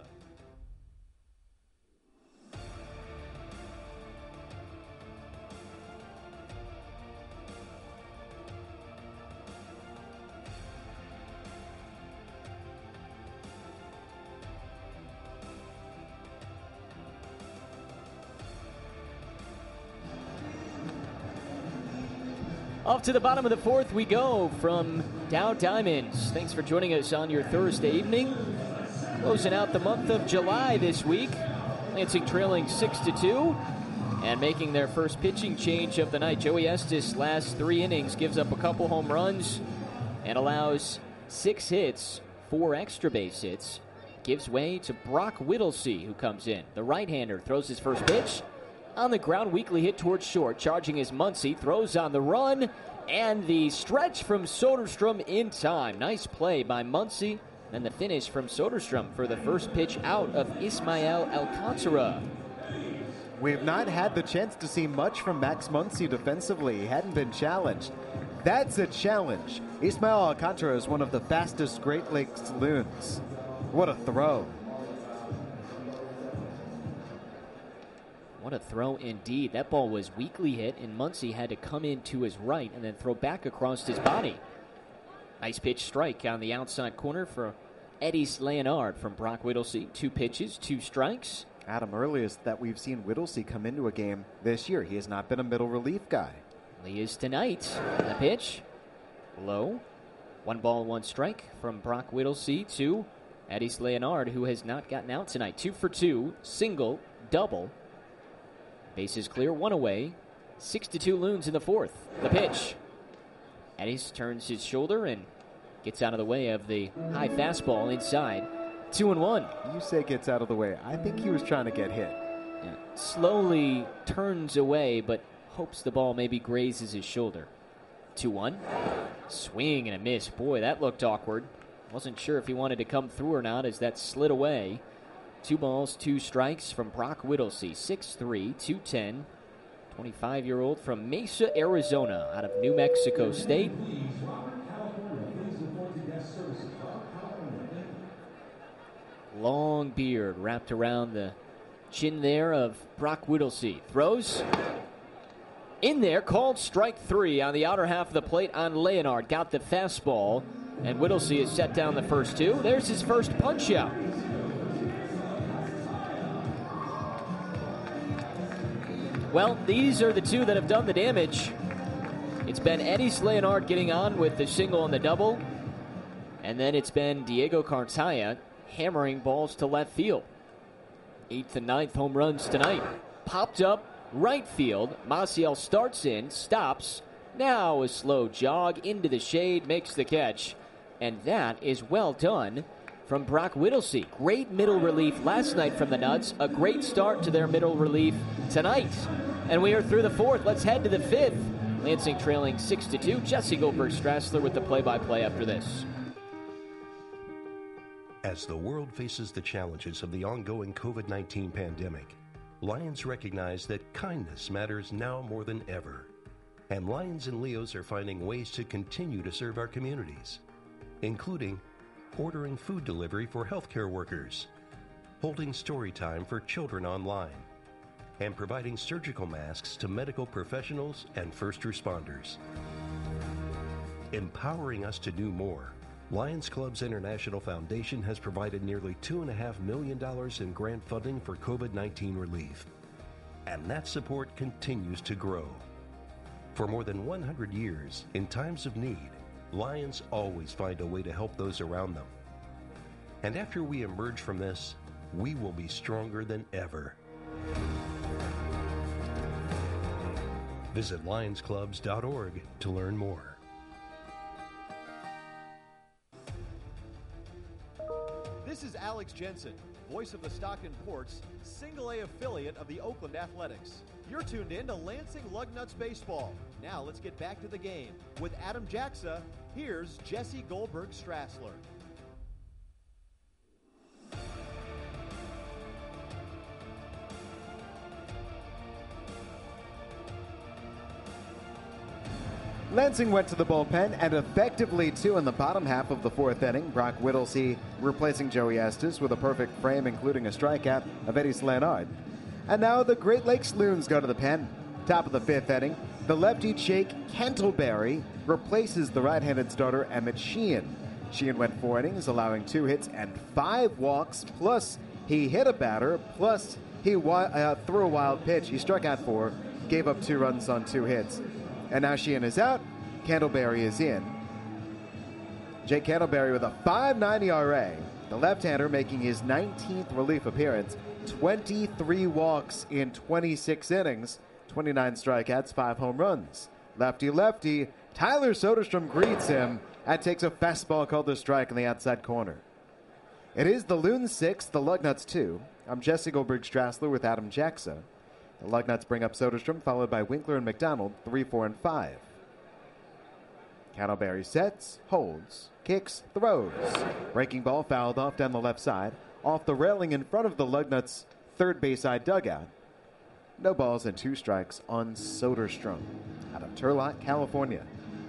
Off to the bottom of the fourth we go from Dow Diamonds. Thanks for joining us on your Thursday evening. Closing out the month of July this week. Lansing trailing six to two and making their first pitching change of the night. Joey Estes, last three innings, gives up a couple home runs and allows six hits, four extra base hits. Gives way to Brock Whittlesey, who comes in. The right-hander throws his first pitch. On the ground, weakly hit towards short. Charging is Muncy. Throws on the run. And the stretch from Soderstrom in time. Nice play by Muncy. And the finish from Soderstrom for the first pitch out of Ismael Alcantara. We've not had the chance to see much from Max Muncy defensively. He hadn't been challenged. That's a challenge. Ismael Alcantara is one of the fastest Great Lakes Loons. What a throw. What a throw indeed. That ball was weakly hit, and Muncy had to come in to his right and then throw back across his body. Nice pitch strike on the outside corner for Eddys Leonard from Brock Whittlesey. Two pitches, two strikes. Adam, earliest that we've seen Whittlesey come into a game this year. He has not been a middle relief guy. He is tonight. The pitch, low. One ball, one strike from Brock Whittlesey to Eddys Leonard, who has not gotten out tonight. Two for two, single, double. Bases clear, one away. Six to two Loons in the fourth. The pitch. Eddys turns his shoulder and gets out of the way of the high fastball inside. Two and one. You say gets out of the way. I think he was trying to get hit. Yeah. Slowly turns away, but hopes the ball maybe grazes his shoulder. two one. Swing and a miss. Boy, that looked awkward. Wasn't sure if he wanted to come through or not as that slid away. Two balls, two strikes from Brock Whittlesey. six three, two ten. twenty-five-year-old from Mesa, Arizona, out of New Mexico State. long beard wrapped around the chin there of Brock Whittlesey. Throws in there, called strike three on the outer half of the plate on Leonard. Got the fastball, and Whittlesey has set down the first two. There's his first punch out. Well, these are the two that have done the damage. It's been Eddie Leonard getting on with the single and the double, and then it's been Diego Cartaya hammering balls to left field. Eighth and ninth home runs tonight. Popped up right field. Maciel starts in, stops. Now a slow jog into the shade, makes the catch. And that is well done from Brock Whittlesey. Great middle relief last night from the Nuts. A great start to their middle relief tonight. And we are through the fourth. Let's head to the fifth. Lansing trailing six to two. Jesse Goldberg-Strassler with the play-by-play after this. As the world faces the challenges of the ongoing covid nineteen pandemic, Lions recognize that kindness matters now more than ever. And Lions and Leos are finding ways to continue to serve our communities, including ordering food delivery for healthcare workers, holding story time for children online, and providing surgical masks to medical professionals and first responders. Empowering us to do more, Lions Clubs International Foundation has provided nearly two point five million dollars in grant funding for covid nineteen relief. And that support continues to grow. For more than one hundred years, in times of need, Lions always find a way to help those around them. And after we emerge from this, we will be stronger than ever. Visit lions clubs dot org to learn more. This is Alex Jensen, voice of the Stockton Ports, single A affiliate of the Oakland Athletics. You're tuned in to Lansing Lugnuts Baseball. Now let's get back to the game. With Adam Jaxa, here's Jesse Goldberg-Strassler. Lansing went to the bullpen and effectively two in the bottom half of the fourth inning. Brock Whittlesey replacing Joey Estes with a perfect frame, including a strikeout of Eddie Leonard. And now the Great Lakes Loons go to the pen. Top of the fifth inning, the lefty Jake Cantleberry replaces the right-handed starter Emmett Sheehan. Sheehan went four innings, allowing two hits and five walks, plus he hit a batter, plus he uh, threw a wild pitch. He struck out four, gave up two runs on two hits. And now Sheehan is out, Cantleberry is in. Jake Cantleberry with a five nine E R A. The left-hander making his nineteenth relief appearance. twenty-three walks in twenty-six innings. twenty-nine strikeouts, five home runs. Lefty-lefty, Tyler Soderstrom greets him and takes a fastball called a strike in the outside corner. It is the Loons six, the Lugnuts two. I'm Jesse Goldberg-Strassler with Adam Jaxa. The Lugnuts bring up Soderstrom, followed by Winkler and McDonald, three, four, and five. Cantleberry sets, holds, kicks, throws. Breaking ball fouled off down the left side, off the railing in front of the Lugnuts' third base side dugout. No balls and two strikes on Soderstrom out of Turlock, California.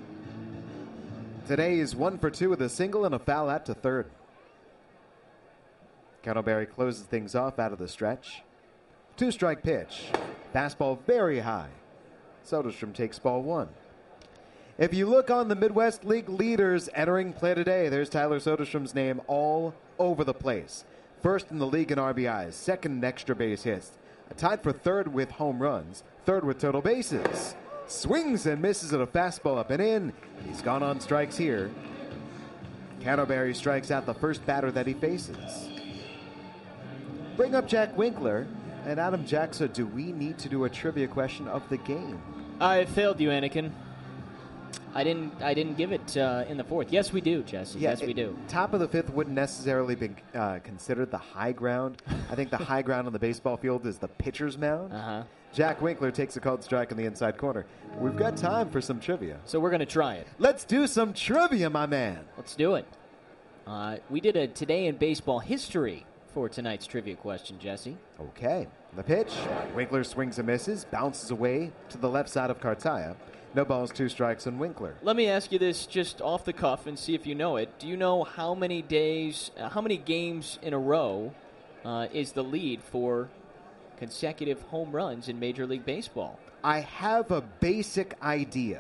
Today is one for two with a single and a foul out to third. Cantleberry closes things off out of the stretch. Two-strike pitch. Fastball very high. Soderstrom takes ball one. If you look on the Midwest League leaders entering play today, there's Tyler Soderstrom's name all over the place. First in the league in R B Is, second in extra base hits. Tied for third with home runs, third with total bases. Swings and misses at a fastball up and in. He's gone on strikes here. Cantleberry strikes out the first batter that he faces. Bring up Jack Winkler. And Adam Jaxa, do we need to do a trivia question of the game? I failed you, Anakin. I didn't. I didn't give it uh, in the fourth. Yes, we do, Jesse. Yeah, yes, we it, do. Top of the fifth wouldn't necessarily be uh, considered the high ground. I think the high ground on the baseball field is the pitcher's mound. Uh-huh. Jack Winkler takes a called strike in the inside corner. We've got time for some trivia. So we're going to try it. Let's do some trivia, my man. Let's do it. Uh, we did a Today in Baseball History for tonight's trivia question, Jesse. Okay. The pitch. Winkler swings and misses, bounces away to the left side of Cartaya. No balls, two strikes on Winkler. Let me ask you this just off the cuff and see if you know it. Do you know how many days, uh, how many games in a row uh, is the lead for consecutive home runs in Major League Baseball? I have a basic idea.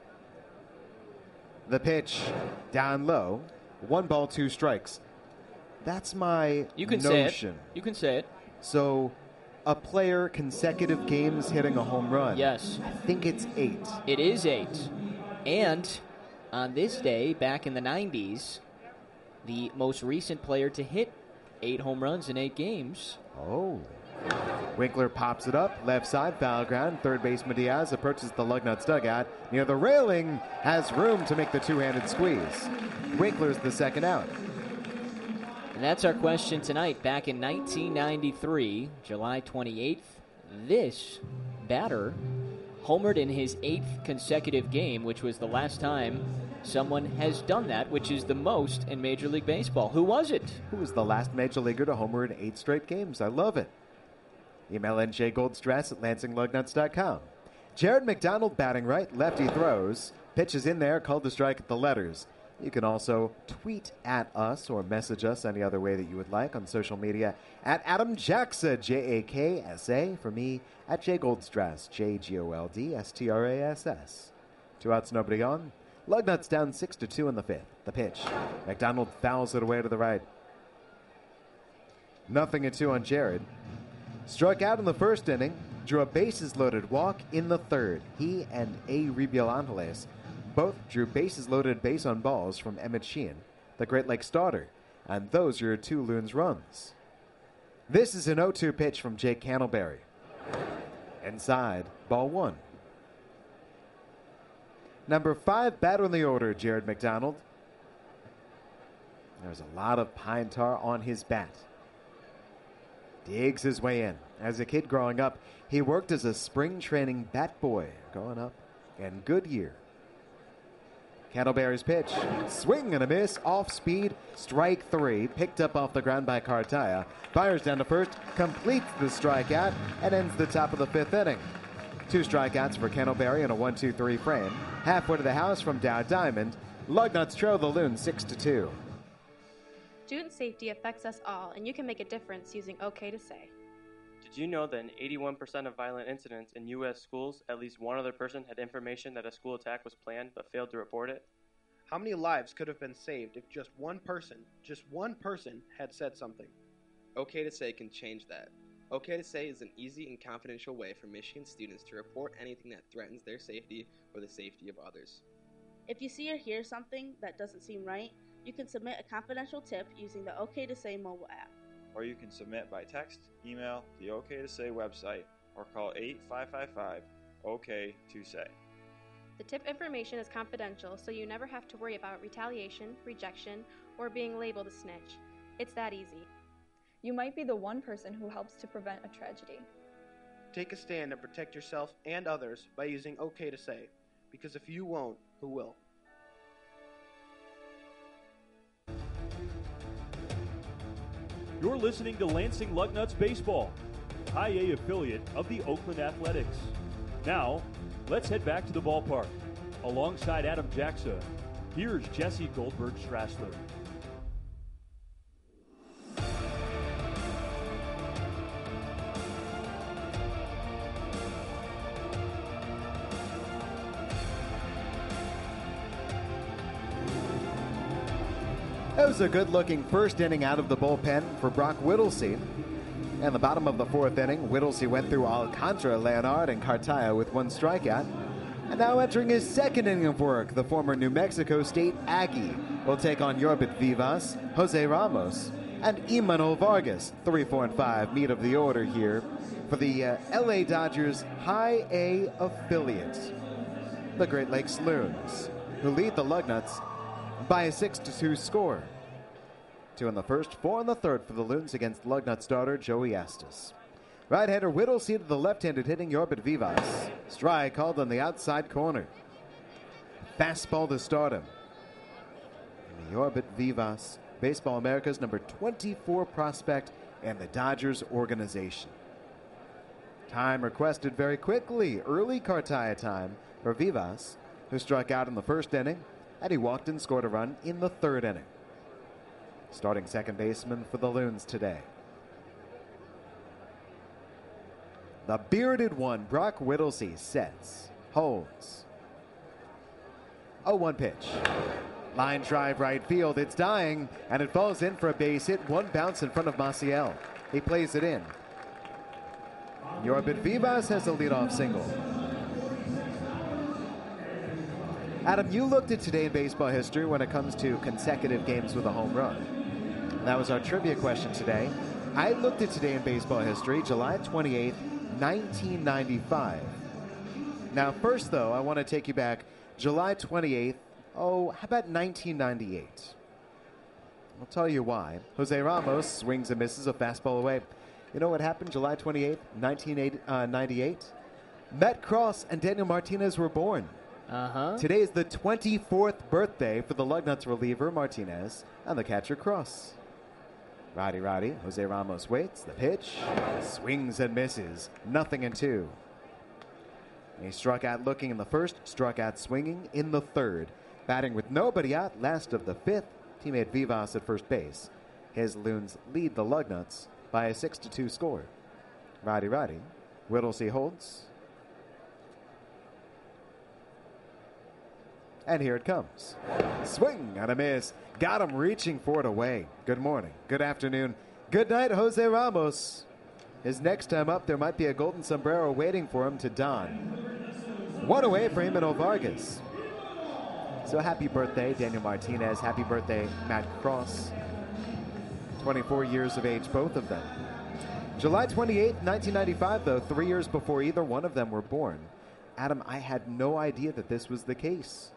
The pitch down low. One ball, two strikes. That's my you can notion. Say it. You can say it. So, a player consecutive games hitting a home run. Yes. I think it's eight. It is eight. And on this day, back in the nineties, the most recent player to hit eight home runs in eight games. Oh. Winkler pops it up, left side, foul ground. Third baseman Diaz approaches the Lugnuts dugout. Near the railing, has room to make the two-handed squeeze. Winkler's the second out. And that's our question tonight. Back in nineteen ninety-three, July twenty-eighth, this batter homered in his eighth consecutive game, which was the last time someone has done that, which is the most in Major League Baseball. Who was it? Who was the last Major Leaguer to homer in eight straight games? I love it. Email N J Goldstrass at Lansing Lugnuts dot com. Jared McDonald batting right, lefty throws. Pitches in there, called to strike at the letters. You can also tweet at us or message us any other way that you would like on social media at Adam Jaksa, J A K S A. For me, at J Goldstrass, J G O L D S T R A S S. Two outs, nobody on. Lugnuts down six to two in the fifth. The pitch. McDonald fouls it away to the right. Nothing at two on Jared. Struck out in the first inning, drew a bases-loaded walk in the third. He and A. Rebiel Angeles both drew bases-loaded base on balls from Emmett Sheehan, the Great Lakes starter, and those are your two Loons runs. This is an oh two pitch from Jake Candleberry. Inside, ball one. Number five batter in the order, Jared McDonald. There's a lot of pine tar on his bat. Digs his way in. As a kid growing up, he worked as a spring training bat boy growing up in Goodyear. Candleberry's pitch. Swing and a miss. Off speed. Strike three. Picked up off the ground by Cartaya. Fires down to first. Completes the strikeout and ends the top of the fifth inning. Two strikeouts for Candleberry in a one two three frame. Halfway to the house from Dow Diamond. Lugnuts trail the Loons six to two. Student safety affects us all, and you can make a difference using OK to Say. Did you know that in eighty-one percent of violent incidents in U S schools, at least one other person had information that a school attack was planned but failed to report it? How many lives could have been saved if just one person, just one person, had said something? OK to Say can change that. OK to Say is an easy and confidential way for Michigan students to report anything that threatens their safety or the safety of others. If you see or hear something that doesn't seem right, you can submit a confidential tip using the OK to Say mobile app. Or you can submit by text, email, the OK to Say website, or call eight five five five O K to Say. The tip information is confidential, so you never have to worry about retaliation, rejection, or being labeled a snitch. It's that easy. You might be the one person who helps to prevent a tragedy. Take a stand and protect yourself and others by using OK to Say, because if you won't, who will? You're listening to Lansing Lugnuts Baseball, High A affiliate of the Oakland Athletics. Now, let's head back to the ballpark. Alongside Adam Jaksa, here's Jesse Goldberg-Strassler. That was a good-looking first inning out of the bullpen for Brock Whittlesey. In the bottom of the fourth inning, Whittlesey went through Alcantara, Leonard, and Cartaya with one strikeout. And now entering his second inning of work, the former New Mexico State Aggie will take on Yorbit Vivas, Jose Ramos, and Emmanuel Vargas. Three, four, and five meet of the order here for the uh, L A Dodgers High A affiliate, the Great Lakes Loons, who lead the Lugnuts by a six to two score. Two in the first, four in the third for the Loons against Lugnut starter Joey Estes. Right-hander Whittlesey to the left-handed hitting Yorbit Vivas. Strike called on the outside corner. Fastball to start him. And Yorbit Vivas Baseball America's number twenty-four prospect and the Dodgers organization. Time requested very quickly. Early Cartaya time for Vivas, who struck out in the first inning, and he walked and scored a run in the third inning. Starting second baseman for the Loons today. The bearded one, Brock Whittlesey, sets, holds. oh one pitch. Line drive right field. It's dying, and it falls in for a base hit. One bounce in front of Maciel. He plays it in. Yorbit Vivas has a leadoff single. Adam, you looked at today in baseball history when it comes to consecutive games with a home run. That was our trivia question today. I looked at today in baseball history, July twenty-eighth, nineteen ninety-five. Now, first, though, I want to take you back. July twenty-eighth, oh, how about nineteen ninety-eight? I'll tell you why. Jose Ramos swings and misses a fastball away. You know what happened July twenty-eighth, nineteen ninety-eight? Matt Cross and Daniel Martinez were born. Uh-huh. Today is the twenty-fourth birthday for the Lugnuts reliever Martinez and the catcher Cross. Roddy Roddy, Jose Ramos waits, the pitch, swings and misses, nothing in two. He struck out looking in the first, struck out swinging in the third. Batting with nobody out, last of the fifth, teammate Vivas at first base. His Loons lead the Lugnuts by a six to two score. Roddy Roddy, Whittlesey holds. And here it comes. Swing and a miss. Got him reaching for it away. Good morning. Good afternoon. Good night, Jose Ramos. His next time up, there might be a golden sombrero waiting for him to don. One away for Himeno Vargas. So happy birthday, Daniel Martinez. Happy birthday, Matt Cross. twenty-four years of age, both of them. July twenty-eighth, nineteen ninety-five, though, three years before either one of them were born. Adam, I had no idea that this was the case.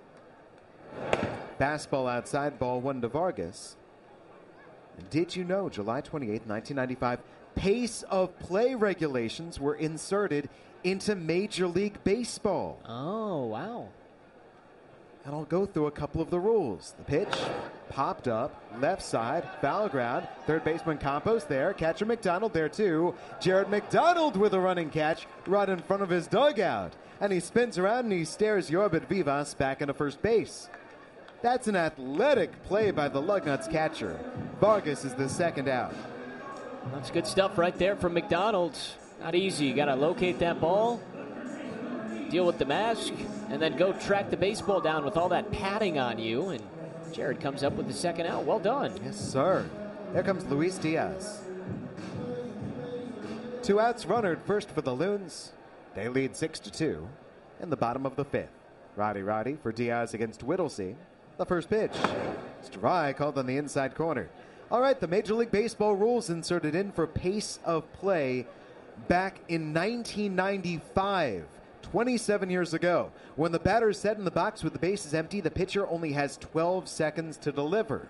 Fastball outside, ball one to Vargas. And did you know, July twenty-eighth, nineteen ninety-five, pace of play regulations were inserted into Major League Baseball? Oh, wow. And I'll go through a couple of the rules. The pitch popped up, left side, foul ground. Third baseman Campos there. Catcher McDonald there too. Jared McDonald with a running catch right in front of his dugout. And he spins around and he stares Yorbit Vivas back into first base. That's an athletic play by the Lugnuts catcher. Vargas is the second out. That's good stuff right there from McDonald. Not easy. You got to locate that ball, deal with the mask, and then go track the baseball down with all that padding on you. And Jared comes up with the second out. Well done. Yes, sir. Here comes Luis Diaz. Two outs, runner at first for the Loons. They lead six to two in the bottom of the fifth. Roddy Roddy for Diaz against Whittlesey. The first pitch. Strike called on the inside corner. All right, the Major League Baseball rules inserted in for pace of play back in nineteen ninety-five, twenty-seven years ago. When the batter is set in the box with the bases empty, the pitcher only has twelve seconds to deliver.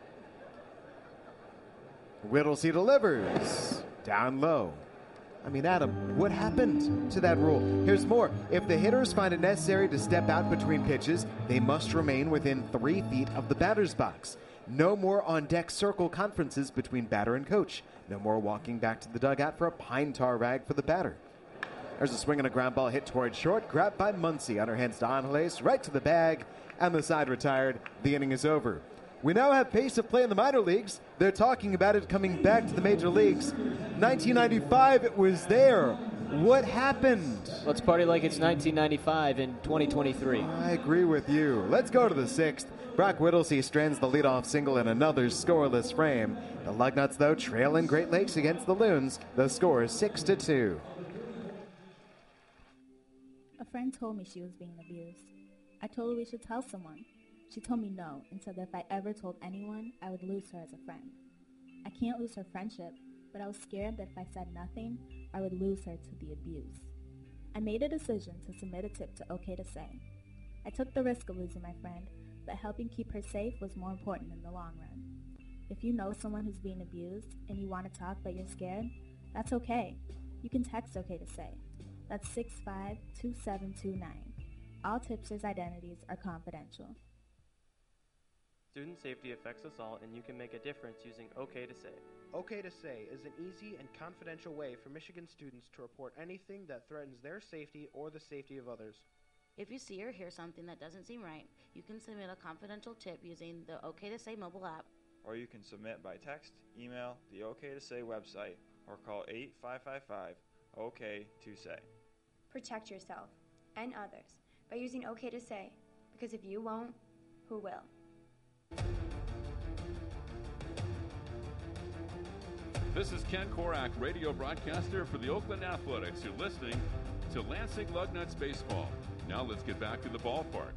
Whittlesey delivers. Down low. I mean, Adam, what happened to that rule? Here's more. If the hitters find it necessary to step out between pitches, they must remain within three feet of the batter's box. No more on-deck circle conferences between batter and coach. No more walking back to the dugout for a pine tar rag for the batter. There's a swing and a ground ball hit toward short, grabbed by Muncy. Underhands to Angeles, right to the bag, and the side retired. The inning is over. We now have pace of play in the minor leagues. They're talking about it coming back to the major leagues. nineteen ninety-five, it was there. What happened? Let's party like it's nineteen ninety-five in twenty twenty-three. I agree with you. Let's go to the sixth. Brock Whittlesey strands the leadoff single in another scoreless frame. The Lugnuts, though, trail in Great Lakes against the Loons. The score is six to two. A friend told me she was being abused. I told her we should tell someone. She told me no and said that if I ever told anyone, I would lose her as a friend. I can't lose her friendship, but I was scared that if I said nothing, I would lose her to the abuse. I made a decision to submit a tip to OK to Say. I took the risk of losing my friend, but helping keep her safe was more important in the long run. If you know someone who's being abused and you want to talk but you're scared, that's okay. You can text OK to Say. That's six five two seven two nine. All tipsters' identities are confidential. Student safety affects us all, and you can make a difference using OK to Say. OK to Say is an easy and confidential way for Michigan students to report anything that threatens their safety or the safety of others. If you see or hear something that doesn't seem right, you can submit a confidential tip using the OK to Say mobile app. Or you can submit by text, email, the OK to Say website, or call eight five five five O K to Say. Protect yourself and others by using OK to Say, because if you won't, who will? This is Ken Korak, radio broadcaster for the Oakland Athletics. You're listening to Lansing Lugnuts Baseball. Now let's get back to the ballpark.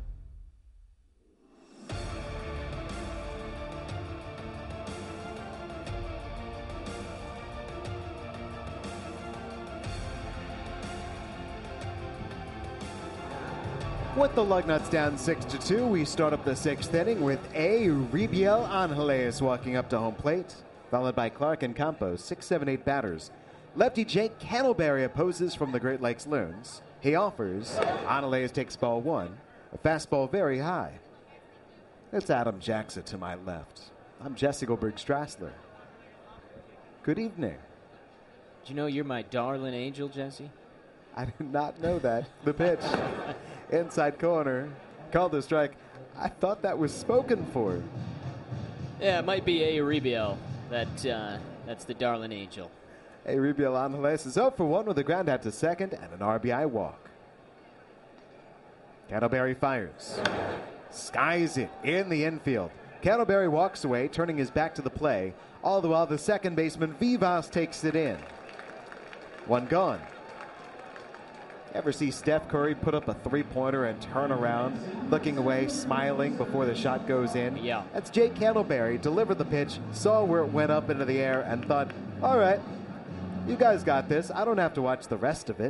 With the Lugnuts down six to two, we start up the sixth inning with A. Ribiel Angeles walking up to home plate, followed by Clark and Campos, six, seven, eight batters. Lefty Jake Candleberry opposes from the Great Lakes Loons. He offers. Angeles takes ball one, a fastball very high. It's Adam Jackson to my left. I'm Jesse Goldberg Strassler. Good evening. Do you know you're my darling angel, Jesse? I did not know that. The pitch. Inside corner. Called a strike. I thought that was spoken for. Yeah, it might be A. Ribiel. That, uh, that's the darling angel. A. Ribiel Angeles is up for one with a ground out to second and an R B I walk. Candleberry fires. Skies it in the infield. Candleberry walks away, turning his back to the play. All the while, the second baseman Vivas takes it in. One gone. Ever see Steph Curry put up a three-pointer and turn around, looking away, smiling before the shot goes in? Yeah. That's Jake Candleberry, delivered the pitch, saw where it went up into the air, and thought, all right, you guys got this. I don't have to watch the rest of it.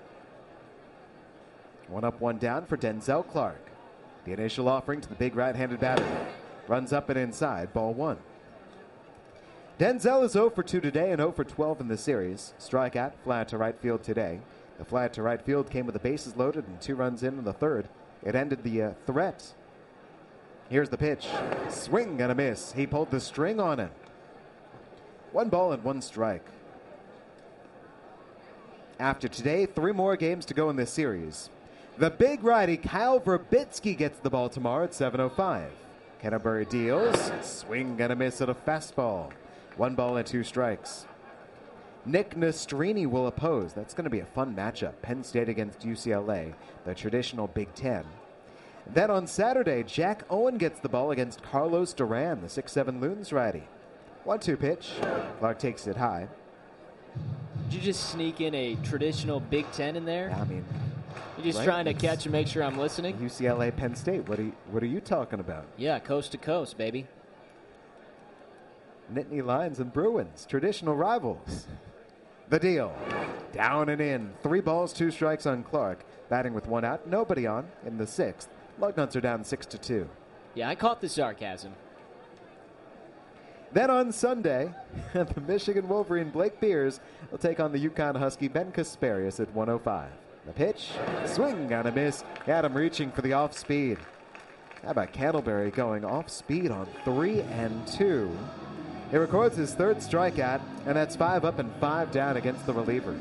One up, one down for Denzel Clark. The initial offering to the big right-handed batter. Runs up and inside, ball one. Denzel is oh for two today and oh for twelve in the series. Strikeout, fly to right field today. The fly to right field came with the bases loaded and two runs in in the third. It ended the uh, threat. Here's the pitch. Swing and a miss. He pulled the string on it. One ball and one strike. After today, three more games to go in this series. The big righty Kyle Verbitsky gets the ball tomorrow at seven oh five. Canterbury deals. Swing and a miss at a fastball. One ball and two strikes. Nick Nastrini will oppose. That's going to be a fun matchup. Penn State against U C L A, the traditional Big Ten. Then on Saturday, Jack Owen gets the ball against Carlos Duran, the six seven Loons righty. one two pitch. Clark takes it high. Did you just sneak in a traditional Big Ten in there? I mean, you're just right? trying to catch and make sure I'm listening? U C L A, Penn State. What are you, what are you talking about? Yeah, coast to coast, baby. Nittany Lions and Bruins, traditional rivals. The deal. Down and in. Three balls, two strikes on Clark. Batting with one out, nobody on in the sixth. Lugnuts are down six to two. Yeah, I caught the sarcasm. Then on Sunday, the Michigan Wolverine Blake Beers will take on the Yukon Husky Ben Kasparius at one oh five. The pitch, swing and a miss. Adam reaching for the off speed. How about Candleberry going off speed on three and two? He records his third strikeout, and that's five up and five down against the reliever.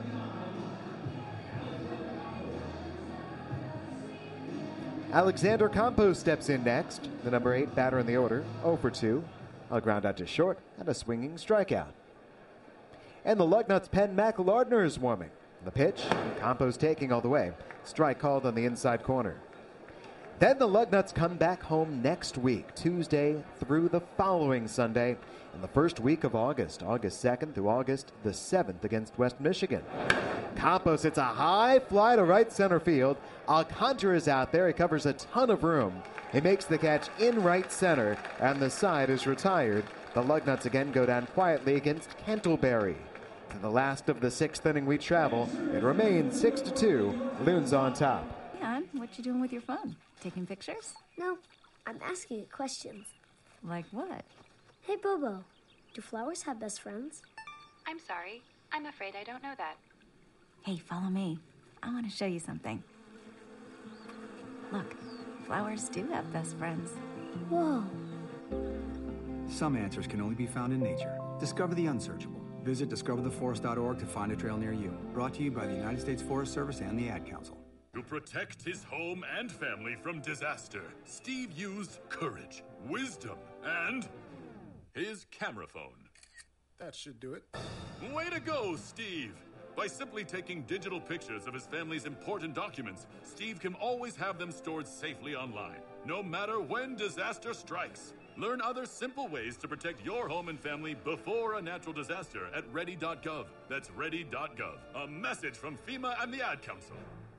Alexander Campos steps in next, the number eight batter in the order, oh for two. A ground out to short and a swinging strikeout. And the Lugnuts pen Mac Lardner is warming. The pitch, Campos taking all the way. Strike called on the inside corner. Then the Lugnuts come back home next week, Tuesday through the following Sunday, in the first week of August, August second through August the seventh against West Michigan. Campos hits a high fly to right center field. Alcantara is out there. He covers a ton of room. He makes the catch in right center, and the side is retired. The Lugnuts again go down quietly against Candleberry. To the last of the sixth inning we travel. It remains six to two. Loons on top. Jan, what you doing with your phone? Taking pictures? No, I'm asking it questions. Like what? Hey, Bobo, do flowers have best friends? I'm sorry. I'm afraid I don't know that. Hey, follow me. I want to show you something. Look, flowers do have best friends. Whoa. Some answers can only be found in nature. Discover the unsearchable. Visit discover the forest dot org to find a trail near you. Brought to you by the United States Forest Service and the Ad Council. To protect his home and family from disaster, Steve used courage, wisdom, and his camera phone. That should do it. Way to go, Steve! By simply taking digital pictures of his family's important documents, Steve can always have them stored safely online, no matter when disaster strikes. Learn other simple ways to protect your home and family before a natural disaster at ready dot gov. That's ready dot gov. A message from FEMA and the Ad Council.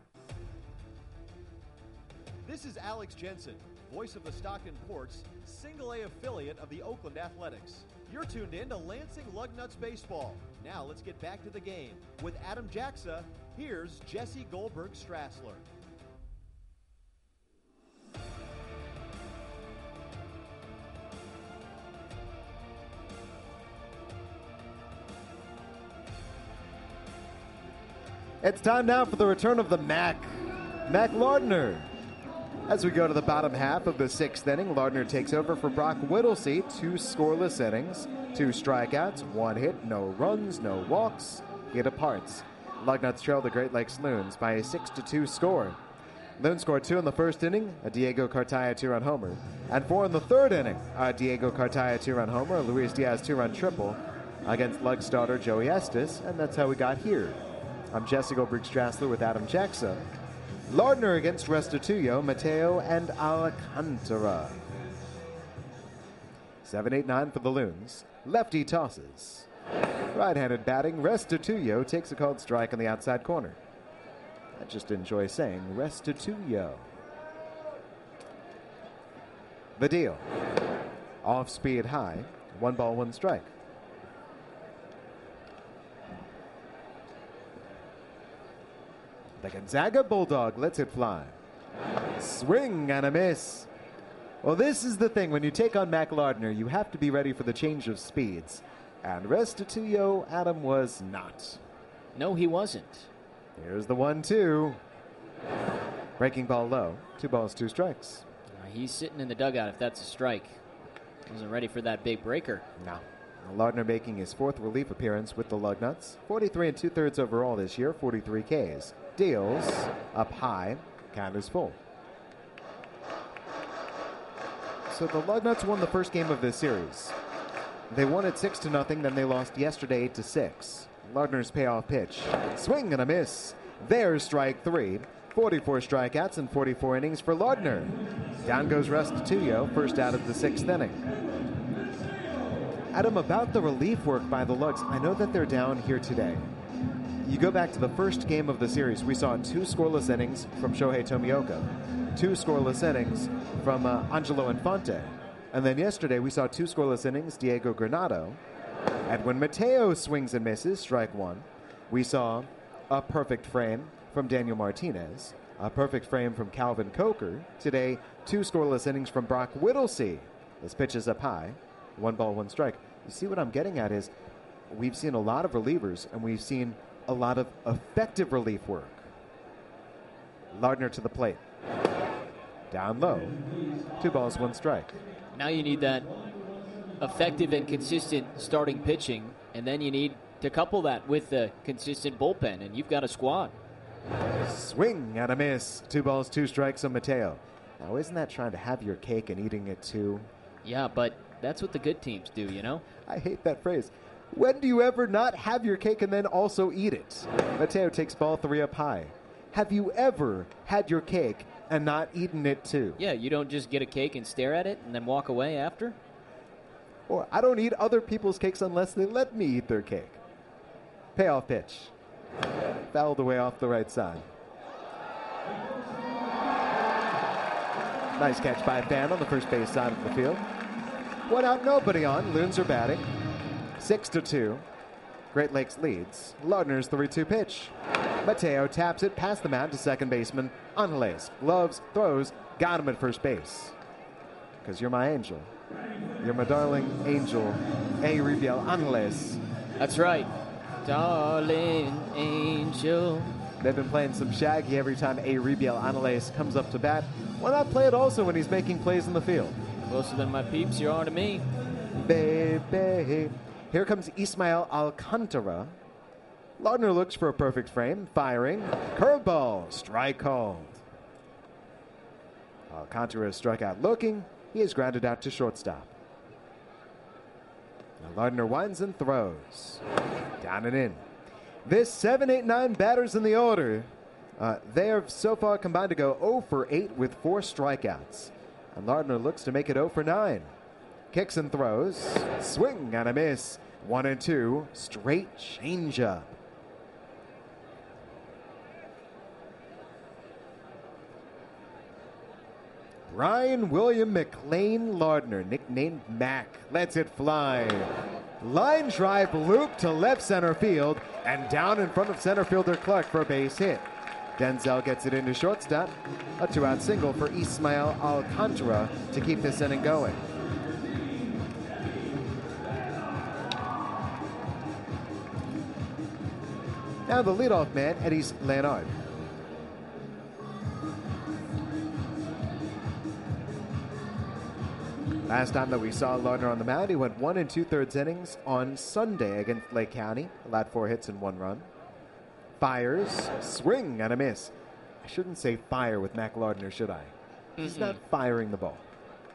This is Alex Jensen, voice of the Stockton Ports, single A affiliate of the Oakland Athletics. You're tuned in to Lansing Lugnuts Baseball. Now let's get back to the game. With Adam Jaxa, here's Jesse Goldberg-Strassler. It's time now for the return of the Mac, Mac Lardner. As we go to the bottom half of the sixth inning, Lardner takes over for Brock Whittlesey. Two scoreless innings, two strikeouts, one hit, no runs, no walks, hit aparts. Lugnuts trail the Great Lakes Loons by a six to two score. Loons scored two in the first inning, a Diego Cartaya two-run homer, and four in the third inning, a Diego Cartaya two-run homer, a Luis Diaz two-run triple against Lug starter Joey Estes, and that's how we got here. I'm Jesse Goldberg-Strassler with Adam Jaxa. Lardner against Restituyo, Mateo, and Alcantara. seven eight nine for the Loons. Lefty tosses. Right-handed batting, Restituyo takes a called strike on the outside corner. I just enjoy saying Restituyo. The deal. Off-speed high, one ball, one strike. The Gonzaga Bulldog lets it fly. Swing and a miss. Well, this is the thing. When you take on Mac Lardner, you have to be ready for the change of speeds. And Restituyo, Adam, was not. No, he wasn't. Here's the one two. Breaking ball low. Two balls, two strikes. Uh, he's sitting in the dugout if that's a strike. Wasn't ready for that big breaker. No. Lardner making his fourth relief appearance with the Lugnuts. forty-three and two-thirds overall this year, forty-three Ks. Deals up high, count is full. So the Lugnuts won the first game of this series. They won it six to nothing, then they lost yesterday eight to six. Lardner's payoff pitch. Swing and a miss. There's strike three. forty-four strikeouts and forty-four innings for Lardner. Down goes Restituyo, first out of the sixth inning. Adam, about the relief work by the Lugs, I know that they're down here today. You go back to the first game of the series, we saw two scoreless innings from Shohei Tomioka, two scoreless innings from uh, Angelo Infante, and then yesterday we saw two scoreless innings, Diego Granado, and when Mateo swings and misses, strike one, we saw a perfect frame from Daniel Martinez, a perfect frame from Calvin Coker. Today, two scoreless innings from Brock Whittlesey. This pitch is up high, one ball, one strike. You see what I'm getting at is we've seen a lot of relievers, and we've seen a lot of effective relief work. Lardner to the plate. Down low. Two balls, one strike. Now you need that effective and consistent starting pitching, and then you need to couple that with the consistent bullpen, and you've got a squad. Swing and a miss. Two balls, two strikes on Mateo. Now, isn't that trying to have your cake and eating it too? Yeah, but that's what the good teams do, you know? I hate that phrase. When do you ever not have your cake and then also eat it? Mateo takes ball three up high. Have you ever had your cake and not eaten it too? Yeah, you don't just get a cake and stare at it and then walk away after? Or I don't eat other people's cakes unless they let me eat their cake. Payoff pitch. Fouled away off the right side. Nice catch by Fan on the first base side of the field. One out, nobody on. Loons are batting. Six to two. Great Lakes leads. Lardner's three two pitch. Mateo taps it past the mound to second baseman Angeles. Gloves, throws, got him at first base. Because you're my angel. You're my darling angel, Euribiel Angeles. That's right. Darling angel. They've been playing some Shaggy every time Euribiel Angeles comes up to bat. Why not play it also when he's making plays in the field? Closer than my peeps, you're on to me. Baby. Here comes Ismael Alcantara. Lardner looks for a perfect frame, firing. Curveball, strike called. Alcantara struck out looking. He is grounded out to shortstop. Now Lardner winds and throws. Down and in. This seven eight nine batters in the order. Uh, they have so far combined to go oh for eight with four strikeouts. And Lardner looks to make it oh for nine. Kicks and throws. Swing and a miss. One and two. Straight changeup. Brian William McLean Lardner, nicknamed Mac, lets it fly. Line drive loop to left center field and down in front of center fielder Clark for a base hit. Denzel gets it into shortstop. A two-out single for Ismael Alcantara to keep this inning going. Now the leadoff man, Eddys Leonard. Last time that we saw Lardner on the mound, he went one and two-thirds innings on Sunday against Lake County. Allowed four hits and one run. Fires, swing and a miss. I shouldn't say fire with Mac Lardner, should I? He's Mm-mm. not firing the ball.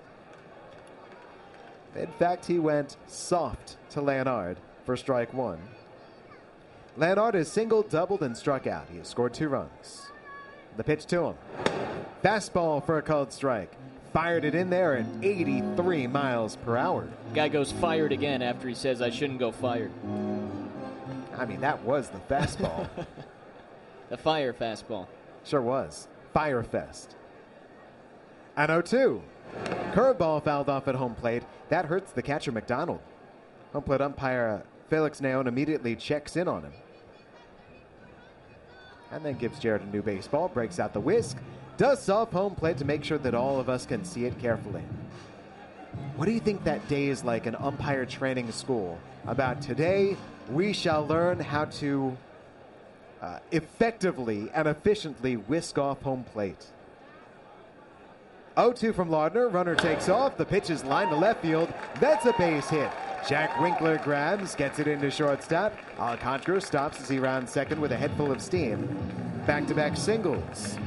In fact, he went soft to Leonard for strike one. Leonard has singled, doubled, and struck out. He has scored two runs. The pitch to him. Fastball for a called strike. Fired it in there at eighty-three miles per hour. Guy goes fired again after he says I shouldn't go fired. I mean, that was the fastball. The fire fastball. Sure was. Fire fest. And oh two. Curveball fouled off at home plate. That hurts the catcher, McDonald. Home plate umpire Felix Neon immediately checks in on him. And then gives Jared a new baseball, breaks out the whisk, dusts off home plate to make sure that all of us can see it carefully. What do you think that day is like in umpire training school? About today, we shall learn how to uh, effectively and efficiently whisk off home plate. oh two from Lardner. Runner takes off. The pitch is lined to left field. That's a base hit. Jack Winkler grabs, gets it into shortstop. Alcantara stops as he rounds second with a head full of steam. Back-to-back singles.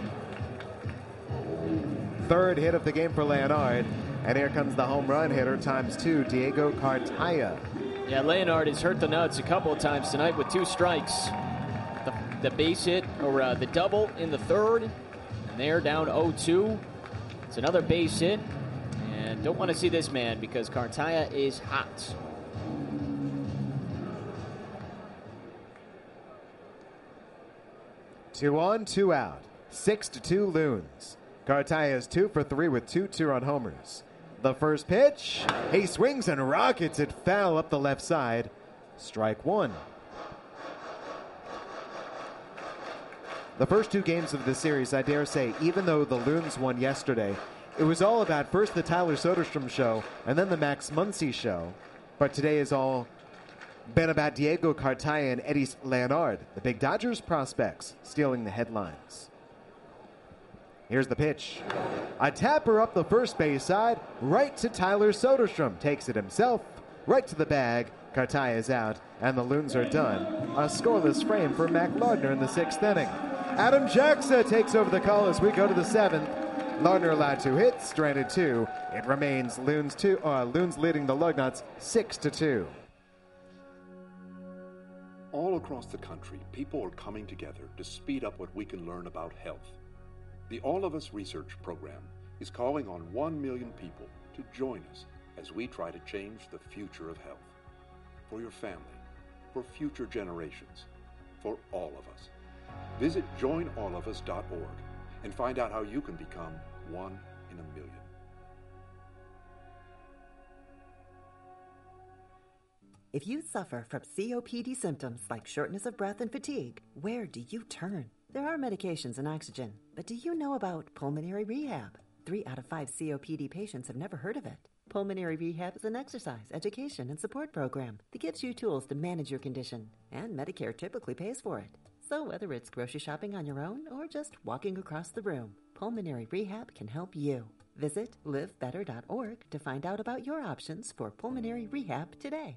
Third hit of the game for Leonard. And here comes the home run hitter times two, Diego Cartaya. Yeah, Leonard has hurt the nuts a couple of times tonight with two strikes. The, the base hit, or uh, the double in the third. And they're down oh two. It's another base hit. And don't want to see this man because Cartaya is hot. Two on, two out. Six to two Loons. Cartaya is two for three with two two-run homers. The first pitch, he swings and rockets it foul up the left side. Strike one. The first two games of the series, I dare say, even though the Loons won yesterday, it was all about first the Tyler Soderstrom show and then the Max Muncy show. But today has all been about Diego Cartaya and Eddys Leonard, the big Dodgers prospects, stealing the headlines. Here's the pitch. A tapper up the first base side, right to Tyler Soderstrom. Takes it himself, right to the bag. Cartaya is out, and the Loons are done. A scoreless frame for Mac Lardner in the sixth inning. Adam Jackson takes over the call as we go to the seventh. Lardner allowed two hits, stranded two. It remains Loons two, uh, Loons leading the Lugnuts six to two. All across the country, people are coming together to speed up what we can learn about health. The All of Us Research Program is calling on one million people to join us as we try to change the future of health. For your family, for future generations, for all of us. Visit join all of us dot org and find out how you can become one in a million. If you suffer from C O P D symptoms like shortness of breath and fatigue, where do you turn? There are medications and oxygen, but do you know about pulmonary rehab? Three out of five C O P D patients have never heard of it. Pulmonary rehab is an exercise, education, and support program that gives you tools to manage your condition, and Medicare typically pays for it. So whether it's grocery shopping on your own or just walking across the room, pulmonary rehab can help you. Visit live better dot org to find out about your options for pulmonary rehab today.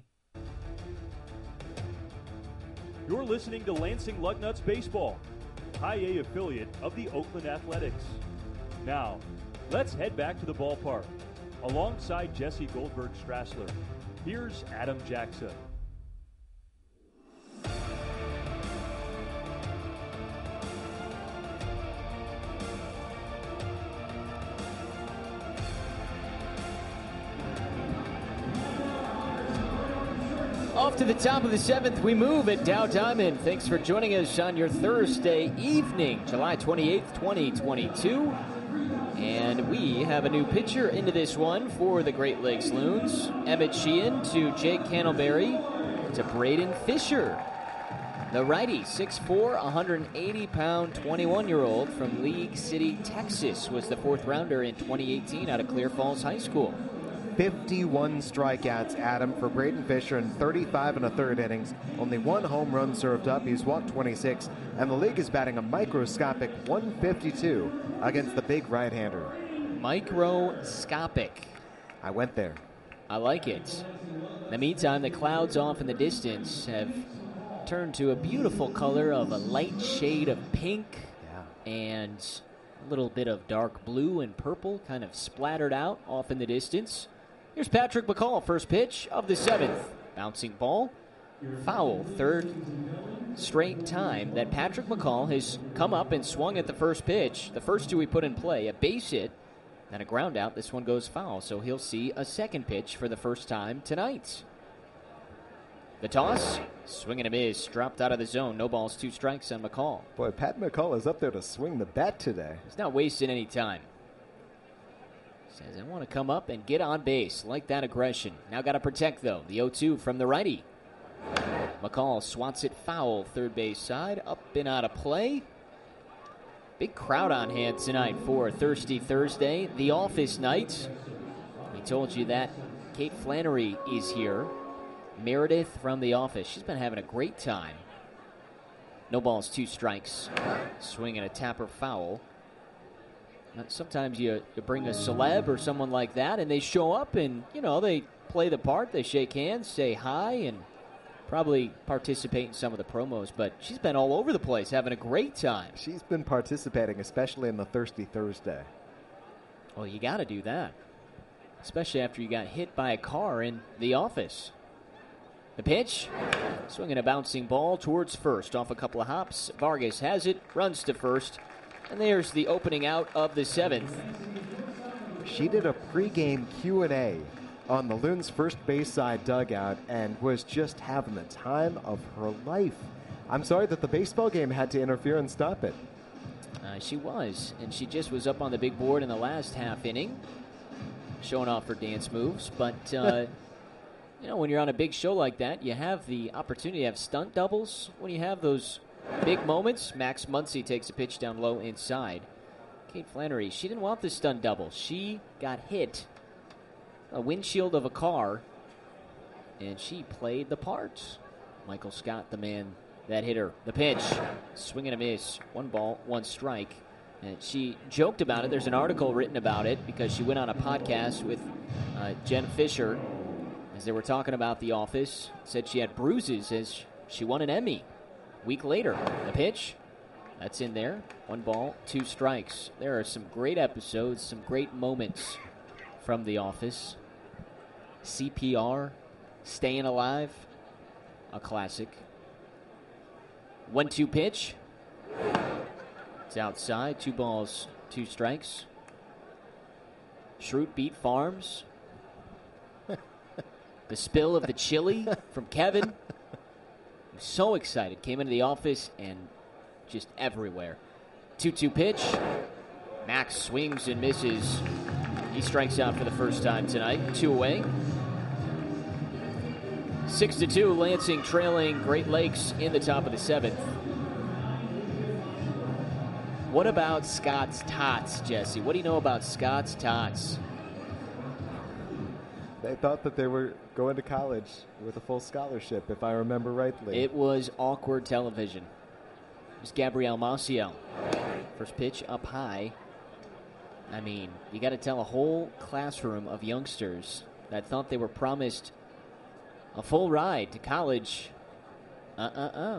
You're listening to Lansing Lugnuts Baseball, High A affiliate of the Oakland Athletics. Now, let's head back to the ballpark. Alongside Jesse Goldberg-Strassler, here's Adam Jackson. Off to the top of the seventh, we move at Dow Diamond. Thanks for joining us on your Thursday evening, July twenty-eighth, twenty twenty-two. And we have a new pitcher into this one for the Great Lakes Loons. Emmett Sheehan to Jake Candleberry to Braden Fisher. The righty, six foot four, one hundred eighty pound, twenty-one-year-old from League City, Texas, was the fourth rounder in twenty eighteen out of Clear Falls High School. fifty-one strikeouts, Adam, for Braden Fisher in thirty-five and a third innings. Only one home run served up. He's walked twenty-six, and the league is batting a microscopic one fifty-two against the big right-hander. Microscopic. I went there. I like it. In the meantime, the clouds off in the distance have turned to a beautiful color of a light shade of pink yeah. and a little bit of dark blue and purple kind of splattered out off in the distance. Here's Patrick McCall, first pitch of the seventh. Bouncing ball, foul, third straight time that Patrick McCall has come up and swung at the first pitch. The first two he put in play, a base hit, then a ground out. This one goes foul, so he'll see a second pitch for the first time tonight. The toss, swing and a miss, dropped out of the zone. No balls, two strikes on McCall. Boy, Pat McCall is up there to swing the bat today. He's not wasting any time. Says, I want to come up and get on base. Like that aggression. Now got to protect, though. The oh two from the righty. McCall swats it foul, third base side. Up and out of play. Big crowd on hand tonight for Thirsty Thursday. The office night. We told you that. Kate Flannery is here. Meredith from The Office. She's been having a great time. No balls, two strikes. Swing and a tapper foul. Sometimes you, you bring a celeb or someone like that, and they show up and, you know, they play the part. They shake hands, say hi, and probably participate in some of the promos. But she's been all over the place having a great time. She's been participating, especially in the Thirsty Thursday. Well, you got to do that, especially after you got hit by a car in The Office. The pitch, swinging a bouncing ball towards first. Off a couple of hops, Vargas has it, runs to first, and there's the opening out of the seventh. She did a pregame Q and A on the Loons' first base side dugout and was just having the time of her life. I'm sorry that the baseball game had to interfere and stop it. Uh, she was, and she just was up on the big board in the last half inning, showing off her dance moves, but... Uh, You know, when you're on a big show like that, you have the opportunity to have stunt doubles. When you have those big moments, Max Muncy takes a pitch down low inside. Kate Flannery, she didn't want the stunt double. She got hit, a windshield of a car, and she played the part. Michael Scott, the man that hit her. The pitch, swing and a miss, one ball, one strike. And she joked about it. There's an article written about it because she went on a podcast with uh, Jen Fisher. As they were talking about The Office, said she had bruises as she won an Emmy. A week later, the pitch, that's in there. One ball, two strikes. There are some great episodes, some great moments from The Office. C P R, Staying Alive, a classic. one two pitch. It's outside, two balls, two strikes. Schrute beat Farms. The spill of the chili from Kevin. I'm so excited. Came into the office and just everywhere. two two pitch. Max swings and misses. He strikes out for the first time tonight. Two away. Six to two, Lansing trailing Great Lakes in the top of the seventh. What about Scott's Tots, Jesse? What do you know about Scott's Tots? They thought that they were going to college with a full scholarship, if I remember rightly. It was awkward television. It was Gabrielle Maciel. First pitch up high. I mean, you got to tell a whole classroom of youngsters that thought they were promised a full ride to college. Uh-uh-uh.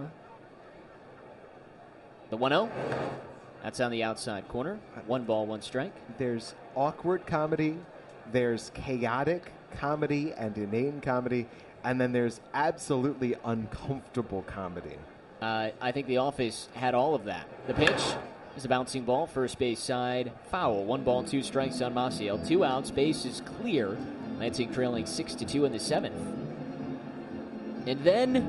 The one oh. That's on the outside corner. One ball, one strike. There's awkward comedy, there's chaotic comedy and inane comedy, and then there's absolutely uncomfortable comedy. Uh, I think The Office had all of that. The pitch is a bouncing ball, first base side, foul. One ball, two strikes on Maciel. Two outs, base is clear. Lansing trailing six to two in the seventh. And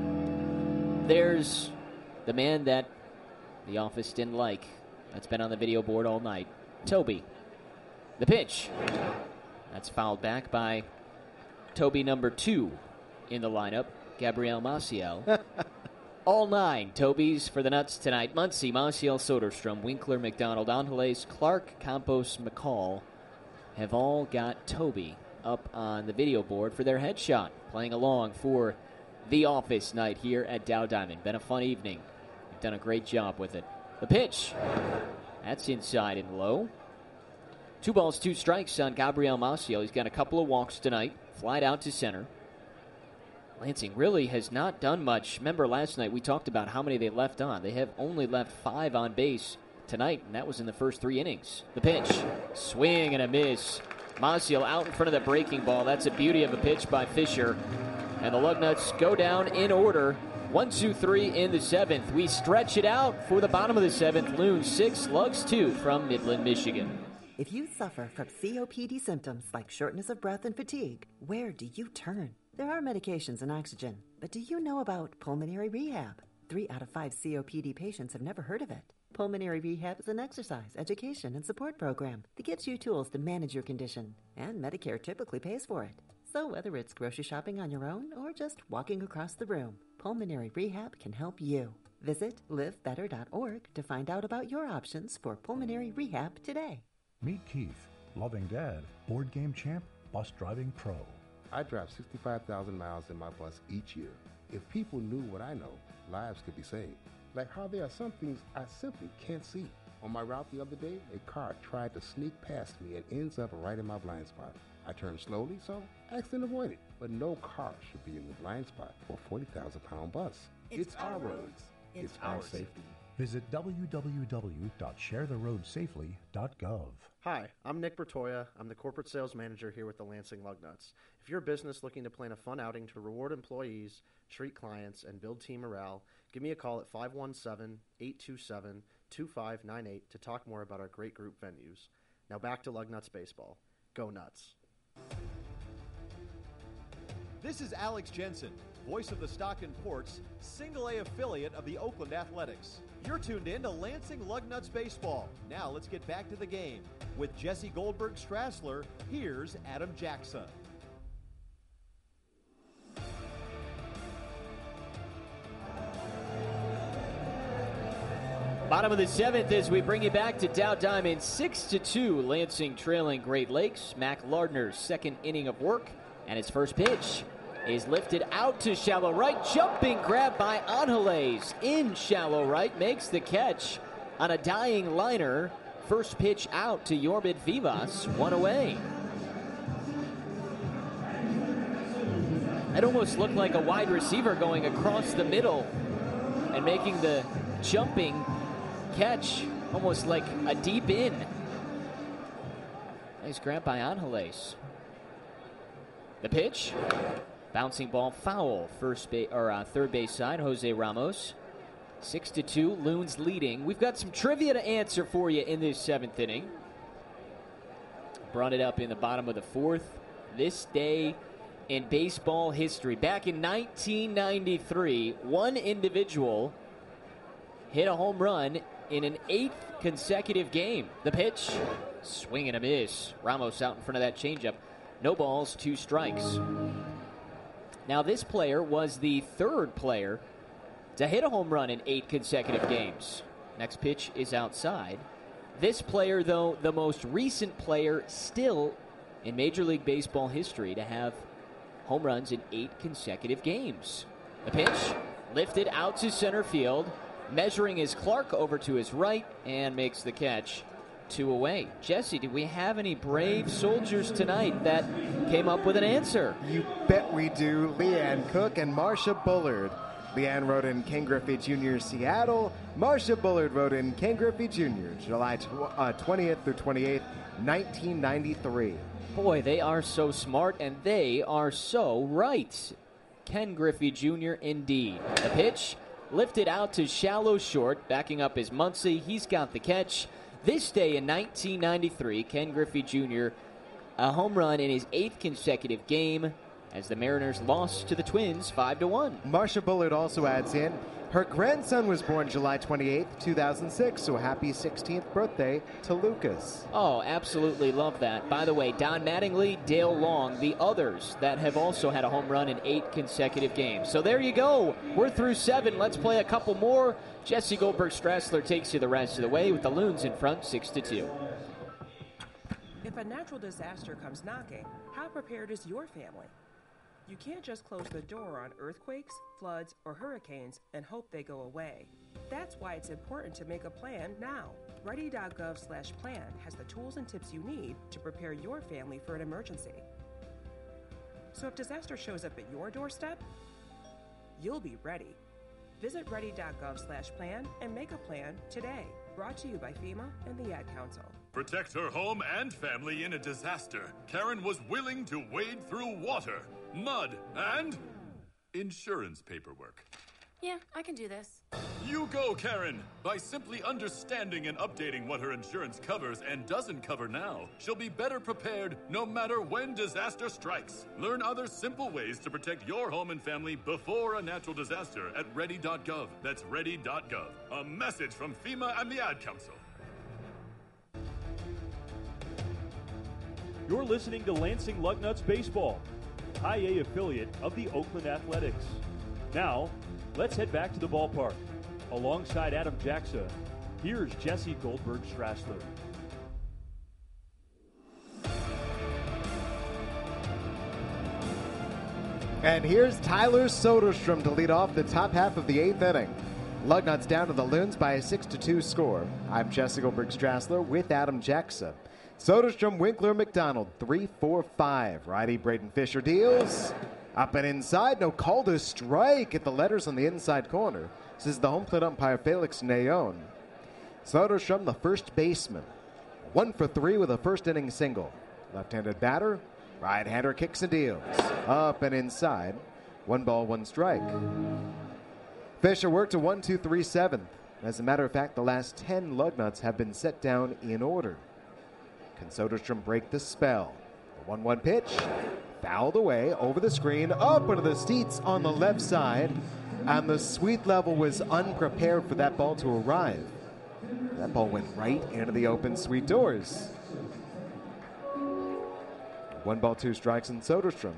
then there's the man that The Office didn't like. That's been on the video board all night. Toby. The pitch. That's fouled back by Toby number two in the lineup, Gabriel Maciel. All nine Tobys for the Nuts tonight. Muncy, Maciel, Soderstrom, Winkler, McDonald, Angeles, Clark, Campos, McCall have all got Toby up on the video board for their headshot. Playing along for The Office night here at Dow Diamond. Been a fun evening. They've done a great job with it. The pitch. That's inside and low. Two balls, two strikes on Gabriel Maciel. He's got a couple of walks tonight. Flied out to center. Lansing really has not done much. Remember last night we talked about how many they left on. They have only left five on base tonight, and that was in the first three innings. The pitch. Swing and a miss. Maciel out in front of the breaking ball. That's a beauty of a pitch by Fisher. And the Lugnuts go down in order. One, two, three in the seventh. We stretch it out for the bottom of the seventh. Loons six, Lugs two from Midland, Michigan. If you suffer from C O P D symptoms like shortness of breath and fatigue, where do you turn? There are medications and oxygen, but do you know about pulmonary rehab? Three out of five C O P D patients have never heard of it. Pulmonary rehab is an exercise, education, and support program that gives you tools to manage your condition, and Medicare typically pays for it. So whether it's grocery shopping on your own or just walking across the room, Pulmonary Rehab can help you. Visit live better dot org to find out about your options for pulmonary rehab today. Meet Keith, loving dad, board game champ, bus driving pro. I drive sixty-five thousand miles in my bus each year. If people knew what I know, lives could be saved. Like how there are some things I simply can't see. On my route the other day, a car tried to sneak past me and ends up right in my blind spot. I turned slowly, so accident avoided. But no car should be in the blind spot for a forty thousand pound bus. It's, it's our roads. It's, it's our safety. safety. Visit w w w dot share the road safely dot gov. Hi, I'm Nick Bertoya. I'm the corporate sales manager here with the Lansing Lugnuts. If you're a business looking to plan a fun outing to reward employees, treat clients, and build team morale, give me a call at five one seven, eight two seven, two five nine eight to talk more about our great group venues. Now back to Lugnuts baseball. Go Nuts. This is Alex Jensen, voice of the Stockton Ports, single A affiliate of the Oakland Athletics. You're tuned in to Lansing Lugnuts Baseball. Now let's get back to the game. With Jesse Goldberg-Strassler, here's Adam Jackson. Bottom of the seventh as we bring you back to Dow Diamond, six to two. Lansing trailing Great Lakes. Mac Lardner's second inning of work, and his first pitch is lifted out to shallow right. Jumping grab by Angeles in shallow right. Makes the catch on a dying liner. First pitch out to Yorbit Vivas. One away. It almost looked like a wide receiver going across the middle and making the jumping catch almost like a deep in. Nice grab by Angeles. The pitch. Bouncing ball foul. First base or uh, third base side. Jose Ramos. Six to two. Loons leading. We've got some trivia to answer for you in this seventh inning. Brought it up in the bottom of the fourth. This day in baseball history. Back in nineteen ninety-three, one individual hit a home run in an eighth consecutive game. The pitch. Swing and a miss. Ramos out in front of that changeup. No balls, two strikes. Now, this player was the third player to hit a home run in eight consecutive games. Next pitch is outside. This player, though, the most recent player still in Major League Baseball history to have home runs in eight consecutive games. The pitch lifted out to center field. Measuring is Clark over to his right and makes the catch two away. Jesse, do we have any brave soldiers tonight that came up with an answer? You bet we do. Leanne Cook and Marcia Bullard. Leanne wrote in Ken Griffey Junior Seattle. Marcia Bullard wrote in Ken Griffey Junior July twentieth through twenty-eighth, nineteen ninety-three. Boy, they are so smart, and they are so right. Ken Griffey Junior indeed. The pitch lifted out to shallow short, backing up is Muncy. He's got the catch. This day in nineteen ninety-three, Ken Griffey Junior, a home run in his eighth consecutive game as the Mariners lost to the Twins five to one. Marcia Bullard also adds in, her grandson was born July twenty-eighth, two thousand six, so happy sixteenth birthday to Lucas. Oh, absolutely love that. By the way, Don Mattingly, Dale Long, the others that have also had a home run in eight consecutive games. So there you go. We're through seven. Let's play a couple more. Jesse Goldberg-Strassler takes you the rest of the way with the Loons in front, six to two. If a natural disaster comes knocking, how prepared is your family? You can't just close the door on earthquakes, floods, or hurricanes and hope they go away. That's why it's important to make a plan now. Ready.gov slash plan has the tools and tips you need to prepare your family for an emergency. So if disaster shows up at your doorstep, you'll be ready. Visit ready.gov slash plan and make a plan today. Brought to you by FEMA and the Ad Council. Protect her home and family in a disaster. Karen was willing to wade through water, mud, and insurance paperwork. Yeah, I can do this. You go, Karen! By simply understanding and updating what her insurance covers and doesn't cover now, she'll be better prepared no matter when disaster strikes. Learn other simple ways to protect your home and family before a natural disaster at ready dot gov. That's ready dot gov. A message from FEMA and the Ad Council. You're listening to Lansing Lugnuts Baseball, High A affiliate of the Oakland Athletics. Now, let's head back to the ballpark. Alongside Adam Jackson, here's Jesse Goldberg-Strassler. And here's Tyler Soderstrom to lead off the top half of the eighth inning. Lugnuts down to the Loons by a six to two score. I'm Jesse Goldberg-Strassler with Adam Jackson. Soderstrom, Winkler, McDonald, three four five. Righty Braden Fisher deals. Up and inside, no call to strike at the letters on the inside corner. This is the home plate umpire, Felix Nayon. Soderstrom, the first baseman. One for three with a first inning single. Left-handed batter, right-hander kicks and deals. Up and inside, one ball, one strike. Fisher worked a one two three seventh. As a matter of fact, the last ten Lugnuts have been set down in order. Can Soderstrom break the spell? The one one pitch, fouled away over the screen, up into the seats on the left side, and the Sweet level was unprepared for that ball to arrive. That ball went right into the open Sweet doors. One ball, two strikes, and Soderstrom.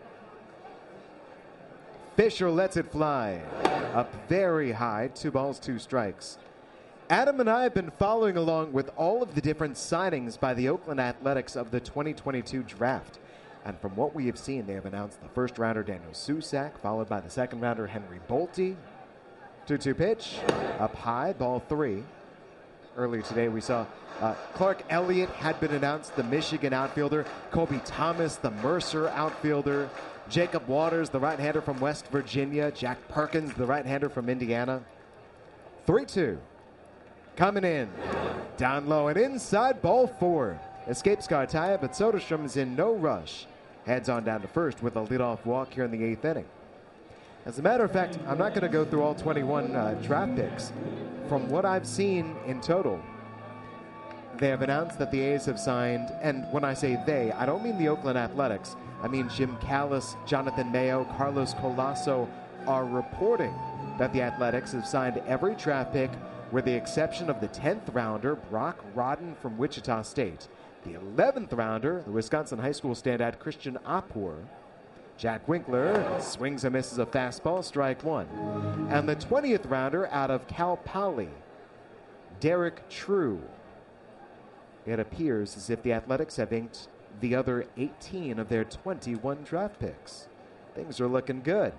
Fisher lets it fly up very high, two balls, two strikes. Adam and I have been following along with all of the different signings by the Oakland Athletics of the twenty twenty-two draft. And from what we have seen, they have announced the first rounder, Daniel Susac, followed by the second rounder, Henry Bolte. two two pitch, up high, ball three. Earlier today, we saw uh, Clark Elliott had been announced, the Michigan outfielder. Kobe Thomas, the Mercer outfielder. Jacob Waters, the right-hander from West Virginia. Jack Perkins, the right-hander from Indiana. three two. Coming in, down low and inside, ball four. Escapes Cartaya, but Soderstrom is in no rush. Heads on down to first with a leadoff walk here in the eighth inning. As a matter of fact, I'm not going to go through all twenty-one uh, draft picks. From what I've seen in total, they have announced that the A's have signed, and when I say they, I don't mean the Oakland Athletics. I mean Jim Callis, Jonathan Mayo, Carlos Colasso are reporting that the Athletics have signed every draft pick with the exception of the tenth rounder, Brock Rodden from Wichita State. The eleventh rounder, the Wisconsin high school standout, Christian Apur. Jack Winkler swings and misses a fastball, strike one. And the twentieth rounder out of Cal Poly, Derek True. It appears as if the Athletics have inked the other eighteen of their twenty-one draft picks. Things are looking good.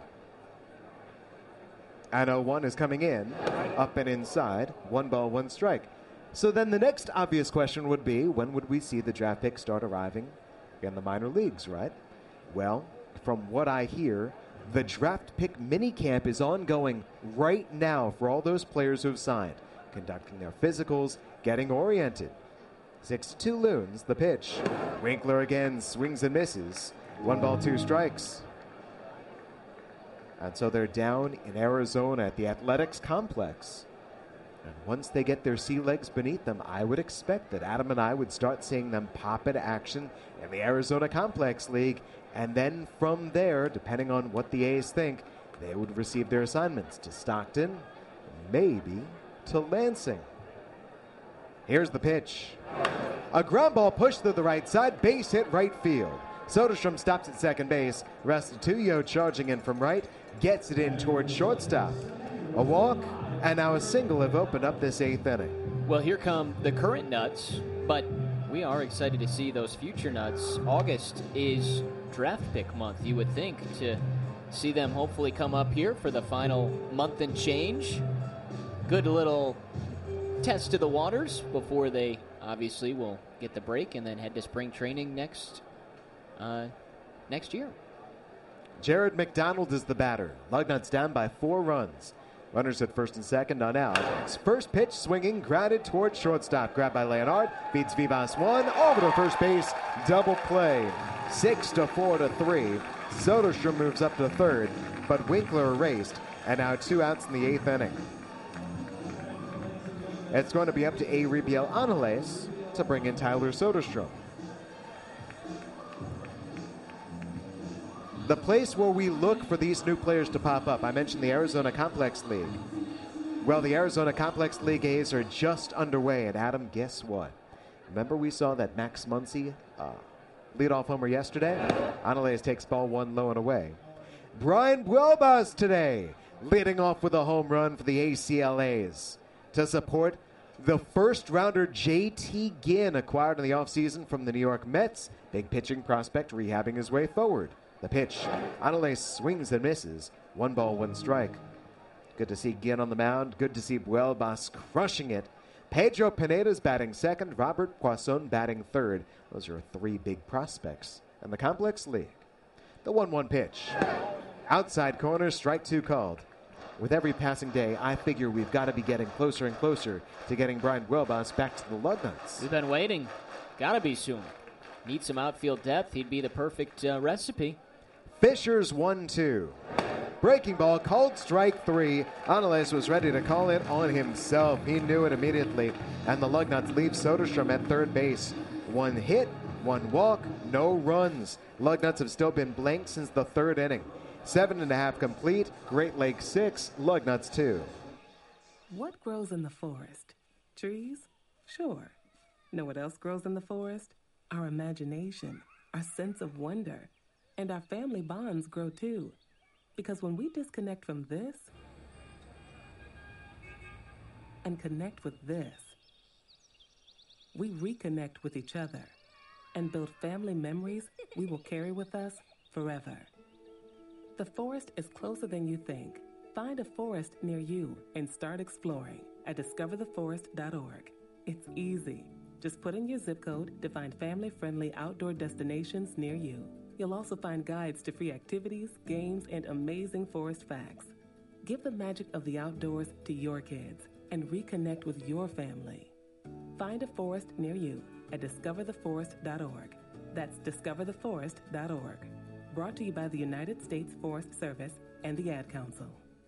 And oh one is coming in, up and inside, one ball, one strike. So then the next obvious question would be, when would we see the draft picks start arriving in the minor leagues, right? Well, from what I hear, the draft pick minicamp is ongoing right now for all those players who have signed, conducting their physicals, getting oriented. six to two Loons, the pitch. Winkler again swings and misses. One ball, two strikes. And so they're down in Arizona at the Athletics Complex. And once they get their sea legs beneath them, I would expect that Adam and I would start seeing them pop into action in the Arizona Complex League. And then from there, depending on what the A's think, they would receive their assignments to Stockton, maybe to Lansing. Here's the pitch. A ground ball pushed through the right side, base hit right field. Soderstrom stops at second base. Restituyo charging in from right, gets it in towards shortstop. A walk, and now a single have opened up this eighth inning. Well, here come the current Nuts, but we are excited to see those future Nuts. August is draft pick month, you would think, to see them hopefully come up here for the final month and change. Good little test of the waters before they obviously will get the break and then head to spring training next uh, next year. Jared McDonald is the batter. Lugnuts down by four runs. Runners at first and second, none out. First pitch swinging, grounded towards shortstop. Grabbed by Leonard, feeds Vivas one, over to first base, double play. Six to four to three. Soderstrom moves up to third, but Winkler erased, and now two outs in the eighth inning. It's going to be up to Euribiel Angeles to bring in Tyler Soderstrom. The place where we look for these new players to pop up, I mentioned the Arizona Complex League. Well, the Arizona Complex League A's are just underway, and Adam, guess what? Remember we saw that Max Muncy uh, leadoff homer yesterday? Angeles takes ball one low and away. Brian Buelbas today, leading off with a home run for the A C L A's to support the first-rounder J T Ginn, acquired in the offseason from the New York Mets. Big pitching prospect rehabbing his way forward. The pitch. Angeles swings and misses. One ball, one strike. Good to see Ginn on the mound. Good to see Buelbas crushing it. Pedro Pineda's batting second. Robert Poisson batting third. Those are three big prospects in the Complex League. The one one pitch. Outside corner, strike two called. With every passing day, I figure we've got to be getting closer and closer to getting Brian Buelbas back to the Lugnuts. We've been waiting. Gotta be soon. Need some outfield depth. He'd be the perfect uh, recipe. Fisher's one two. Breaking ball, called strike three. Angeles was ready to call it on himself. He knew it immediately. And the Lugnuts leave Soderstrom at third base. One hit, one walk, no runs. Lugnuts have still been blank since the third inning. Seven and a half complete. Great Lakes six, Lugnuts two. What grows in the forest? Trees? Sure. Know what else grows in the forest? Our imagination, our sense of wonder, and our family bonds grow too. Because when we disconnect from this and connect with this, we reconnect with each other and build family memories we will carry with us forever. The forest is closer than you think. Find a forest near you and start exploring at discover the forest dot org. It's easy. Just put in your zip code to find family-friendly outdoor destinations near you. You'll also find guides to free activities, games, and amazing forest facts. Give the magic of the outdoors to your kids and reconnect with your family. Find a forest near you at discover the forest dot org. That's discover the forest dot org. Brought to you by the United States Forest Service and the Ad Council.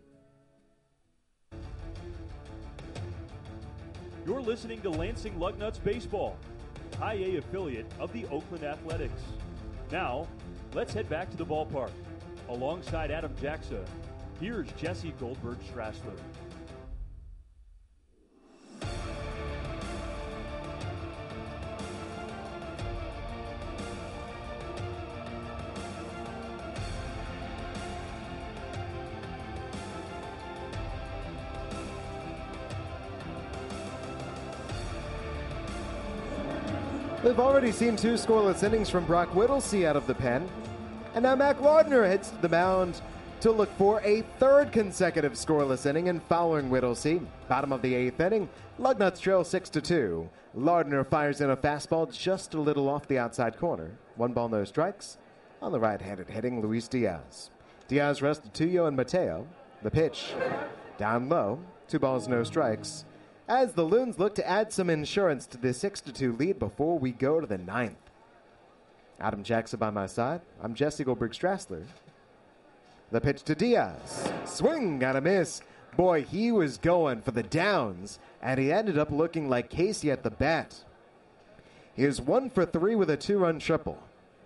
You're listening to Lansing Lugnuts Baseball, High A affiliate of the Oakland Athletics. Now, let's head back to the ballpark. Alongside Adam Jackson, here's Jesse Goldberg-Strassler. We've already seen two scoreless innings from Brock Whittlesey out of the pen. And now Mac Lardner hits the mound to look for a third consecutive scoreless inning in following Whittlesey. Bottom of the eighth inning, Lugnuts trail six to two. Lardner fires in a fastball just a little off the outside corner. One ball, no strikes on the right-handed hitting Luis Diaz. Diaz, Restituyo, and Mateo. The pitch down low. Two balls, no strikes. As the Loons look to add some insurance to the six to two lead before we go to the ninth. Adam Jackson by my side. I'm Jesse Goldberg-Strassler. The pitch to Diaz. Swing and a miss. Boy, he was going for the downs, and he ended up looking like Casey at the bat. He is one for three with a two-run triple.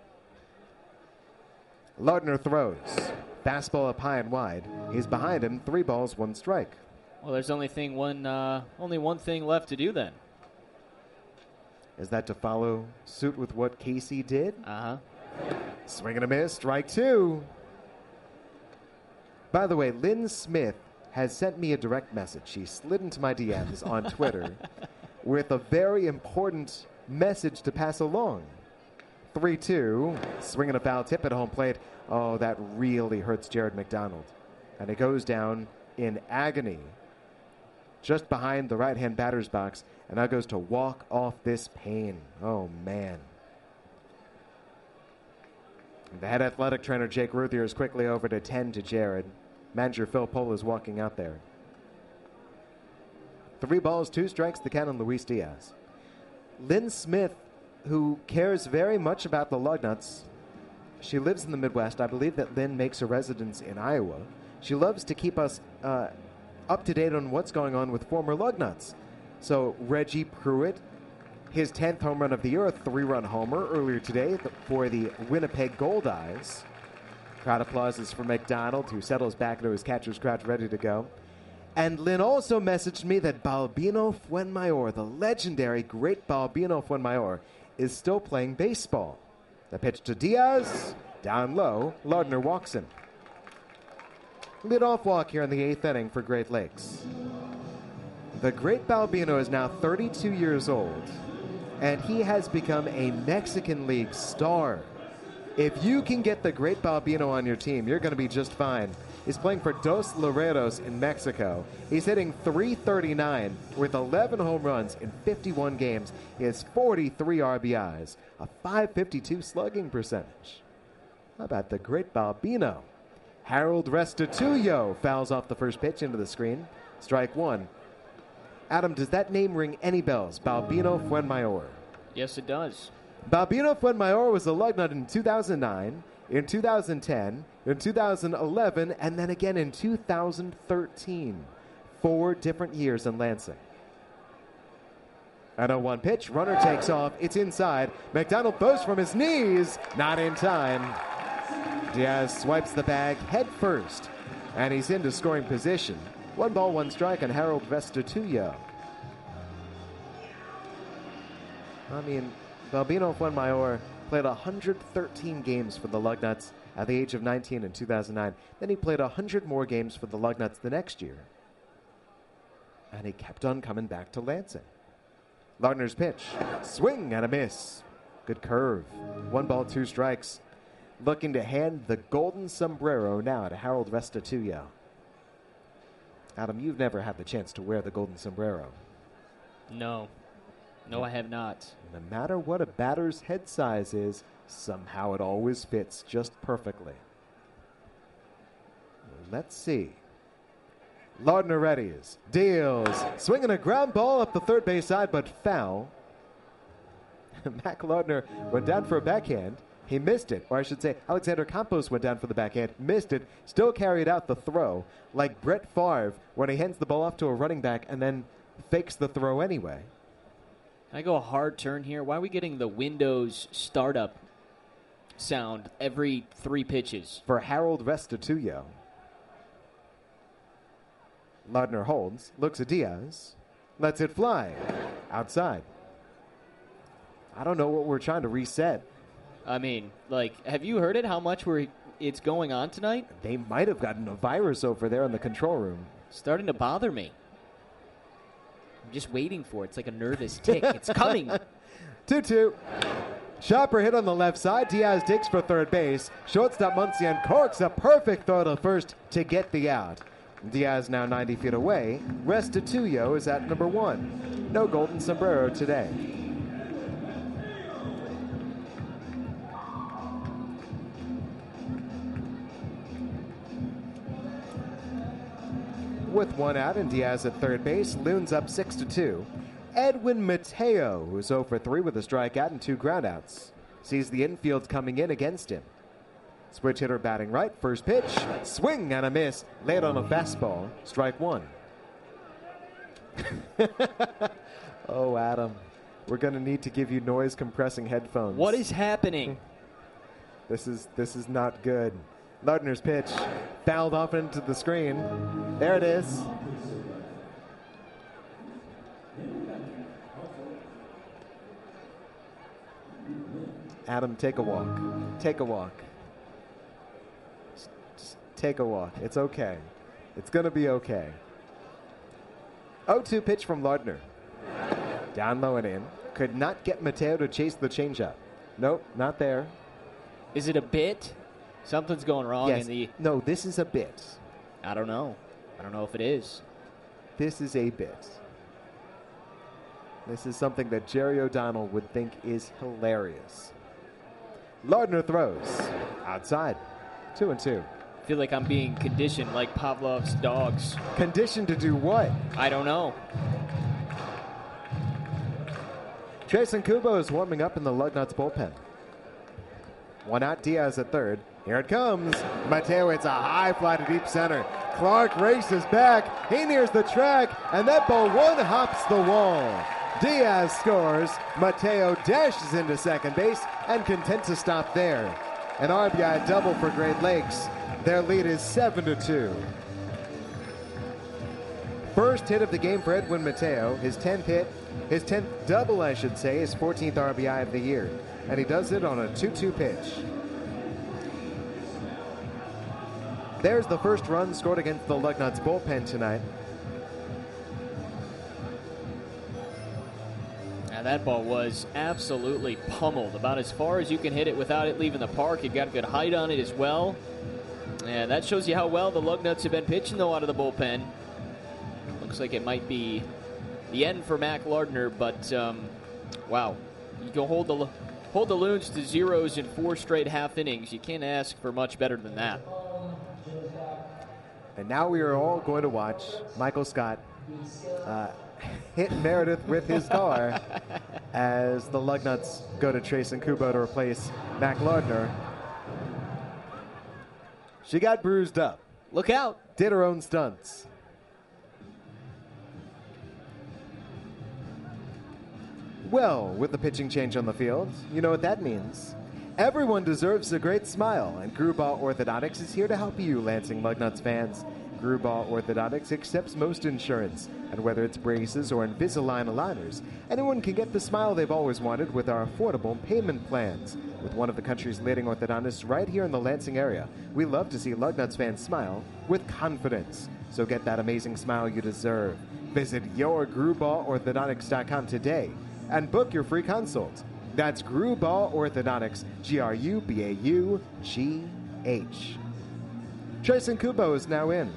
Lardner throws. Fastball up high and wide. He's behind him. Three balls, one strike. Well, there's only thing one, uh, only one thing left to do then. Is that to follow suit with what Casey did? Uh-huh. Swing and a miss. Strike two. By the way, Lynn Smith has sent me a direct message. She slid into my D Ms on Twitter with a very important message to pass along. three two. Swinging a foul tip at home plate. Oh, that really hurts Jared McDonald. And it goes down in agony just behind the right-hand batter's box, and now goes to walk off this pain. Oh, man. The head athletic trainer, Jake Ruthier, is quickly over to tend to Jared. Manager Phil Pohl is walking out there. Three balls, two strikes, the count on Luis Diaz. Lynn Smith, who cares very much about the Lugnuts, she lives in the Midwest. I believe that Lynn makes a residence in Iowa. She loves to keep us uh, up to date on what's going on with former Lugnuts. So Reggie Pruitt, his tenth home run of the year, a three-run homer earlier today th- for the Winnipeg Goldeyes. Crowd applauses for McDonald, who settles back into his catcher's crouch, ready to go. And Lynn also messaged me that Balbino Fuenmayor, the legendary great Balbino Fuenmayor, is still playing baseball. The pitch to Diaz, down low, Lardner walks in. Leadoff walk here in the eighth inning for Great Lakes. The great Balbino is now thirty-two years old, and he has become a Mexican League star. If you can get the great Balbino on your team, you're going to be just fine. He's playing for Dos Laredos in Mexico. He's hitting three thirty-nine with eleven home runs in fifty-one games. He has forty-three R B Is, a five fifty-two slugging percentage. How about the great Balbino? Harold Restituyo fouls off the first pitch into the screen. Strike one. Adam, does that name ring any bells? Balbino Fuenmayor. Yes, it does. Balbino Fuenmayor was a Lugnut in two thousand nine, in two thousand ten, in two thousand eleven, and then again in two thousand thirteen. Four different years in Lansing. And a one pitch, runner takes off. It's inside. McDonald throws from his knees. Not in time. Diaz swipes the bag head first, and he's into scoring position. One ball, one strike on Harold Restituyo. I mean, Balbino Fuenmayor played one hundred thirteen games for the Lugnuts at the age of nineteen in two thousand nine. Then he played one hundred more games for the Lugnuts the next year. And he kept on coming back to Lansing. Lardner's pitch. Swing and a miss. Good curve. One ball, two strikes. Looking to hand the golden sombrero now to Harold Restituyo. Adam, you've never had the chance to wear the golden sombrero. No. No, I have not. No matter what a batter's head size is, somehow it always fits just perfectly. Let's see. Lardner readies. Deals. Swinging a ground ball up the third base side, but foul. Mac Lardner went down for a backhand. He missed it, or I should say Alexander Campos went down for the backhand, missed it, still carried out the throw, like Brett Favre when he hands the ball off to a running back and then fakes the throw anyway. Can I go a hard turn here? Why are we getting the Windows startup sound every three pitches? For Harold Restituyo. Lardner holds, looks at Diaz, lets it fly. Outside. I don't know what we're trying to reset. I mean, like, have you heard it? How much we're, it's going on tonight? They might have gotten a virus over there in the control room. Starting to bother me. I'm just waiting for it. It's like a nervous tick. It's coming. two two. Chopper hit on the left side. Diaz digs for third base. Shortstop Muncian corks a perfect throw to first to get the out. Diaz now ninety feet away. Restituyo is at number one. No golden sombrero today. With one out and Diaz at third base, Loons up six to two. Edwin Mateo, who's zero for three with a strikeout and two groundouts, sees the infield coming in against him. Switch hitter batting right, first pitch, swing and a miss, laid on a fastball, strike one. Oh, Adam, we're going to need to give you noise compressing headphones. What is happening? This is this is not good. Lardner's pitch fouled off into the screen. There it is. Adam, take a walk. Take a walk. Just take a walk. It's okay. It's going to be okay. oh two pitch from Lardner. Down low and in. Could not get Mateo to chase the changeup. Nope, not there. Is it a bit? Something's going wrong Yes. in the... No, this is a bit. I don't know. I don't know if it is. This is a bit. This is something that Jerry O'Donnell would think is hilarious. Lardner throws. Outside. Two and two. I feel like I'm being conditioned like Pavlov's dogs. Conditioned to do what? I don't know. Jason Kubo is warming up in the Lugnuts bullpen. One out, Diaz at third. Here it comes. Mateo hits a high fly to deep center. Clark races back. He nears the track, and that ball one hops the wall. Diaz scores. Mateo dashes into second base and content to stop there. An R B I double for Great Lakes. Their lead is seven to two. First hit of the game for Edwin Mateo. His tenth hit, his tenth double, I should say, his fourteenth R B I of the year. And he does it on a two two pitch. There's the first run scored against the Lugnuts bullpen tonight. Now that ball was absolutely pummeled. About as far as you can hit it without it leaving the park. It got good height on it as well. And that shows you how well the Lugnuts have been pitching, though, out of the bullpen. Looks like it might be the end for Mac Lardner, but um, wow. You go hold the hold the Loons to zeros in four straight half innings. You can't ask for much better than that. And now we are all going to watch Michael Scott uh, hit Meredith with his car as the Lugnuts go to Trace and Kubo to replace Mac Lardner. She got bruised up. Look out. Did her own stunts. Well, with the pitching change on the field, you know what that means. Everyone deserves a great smile, and Grubauer Orthodontics is here to help you, Lansing Lugnuts fans. Grubauer Orthodontics accepts most insurance, and whether it's braces or Invisalign aligners, anyone can get the smile they've always wanted with our affordable payment plans. With one of the country's leading orthodontists right here in the Lansing area, we love to see Lugnuts fans smile with confidence. So get that amazing smile you deserve. Visit your grubauer orthodontics dot com today and book your free consult. That's Grubauer Orthodontics, G R U B A U G H. Trace and Kubo is now in.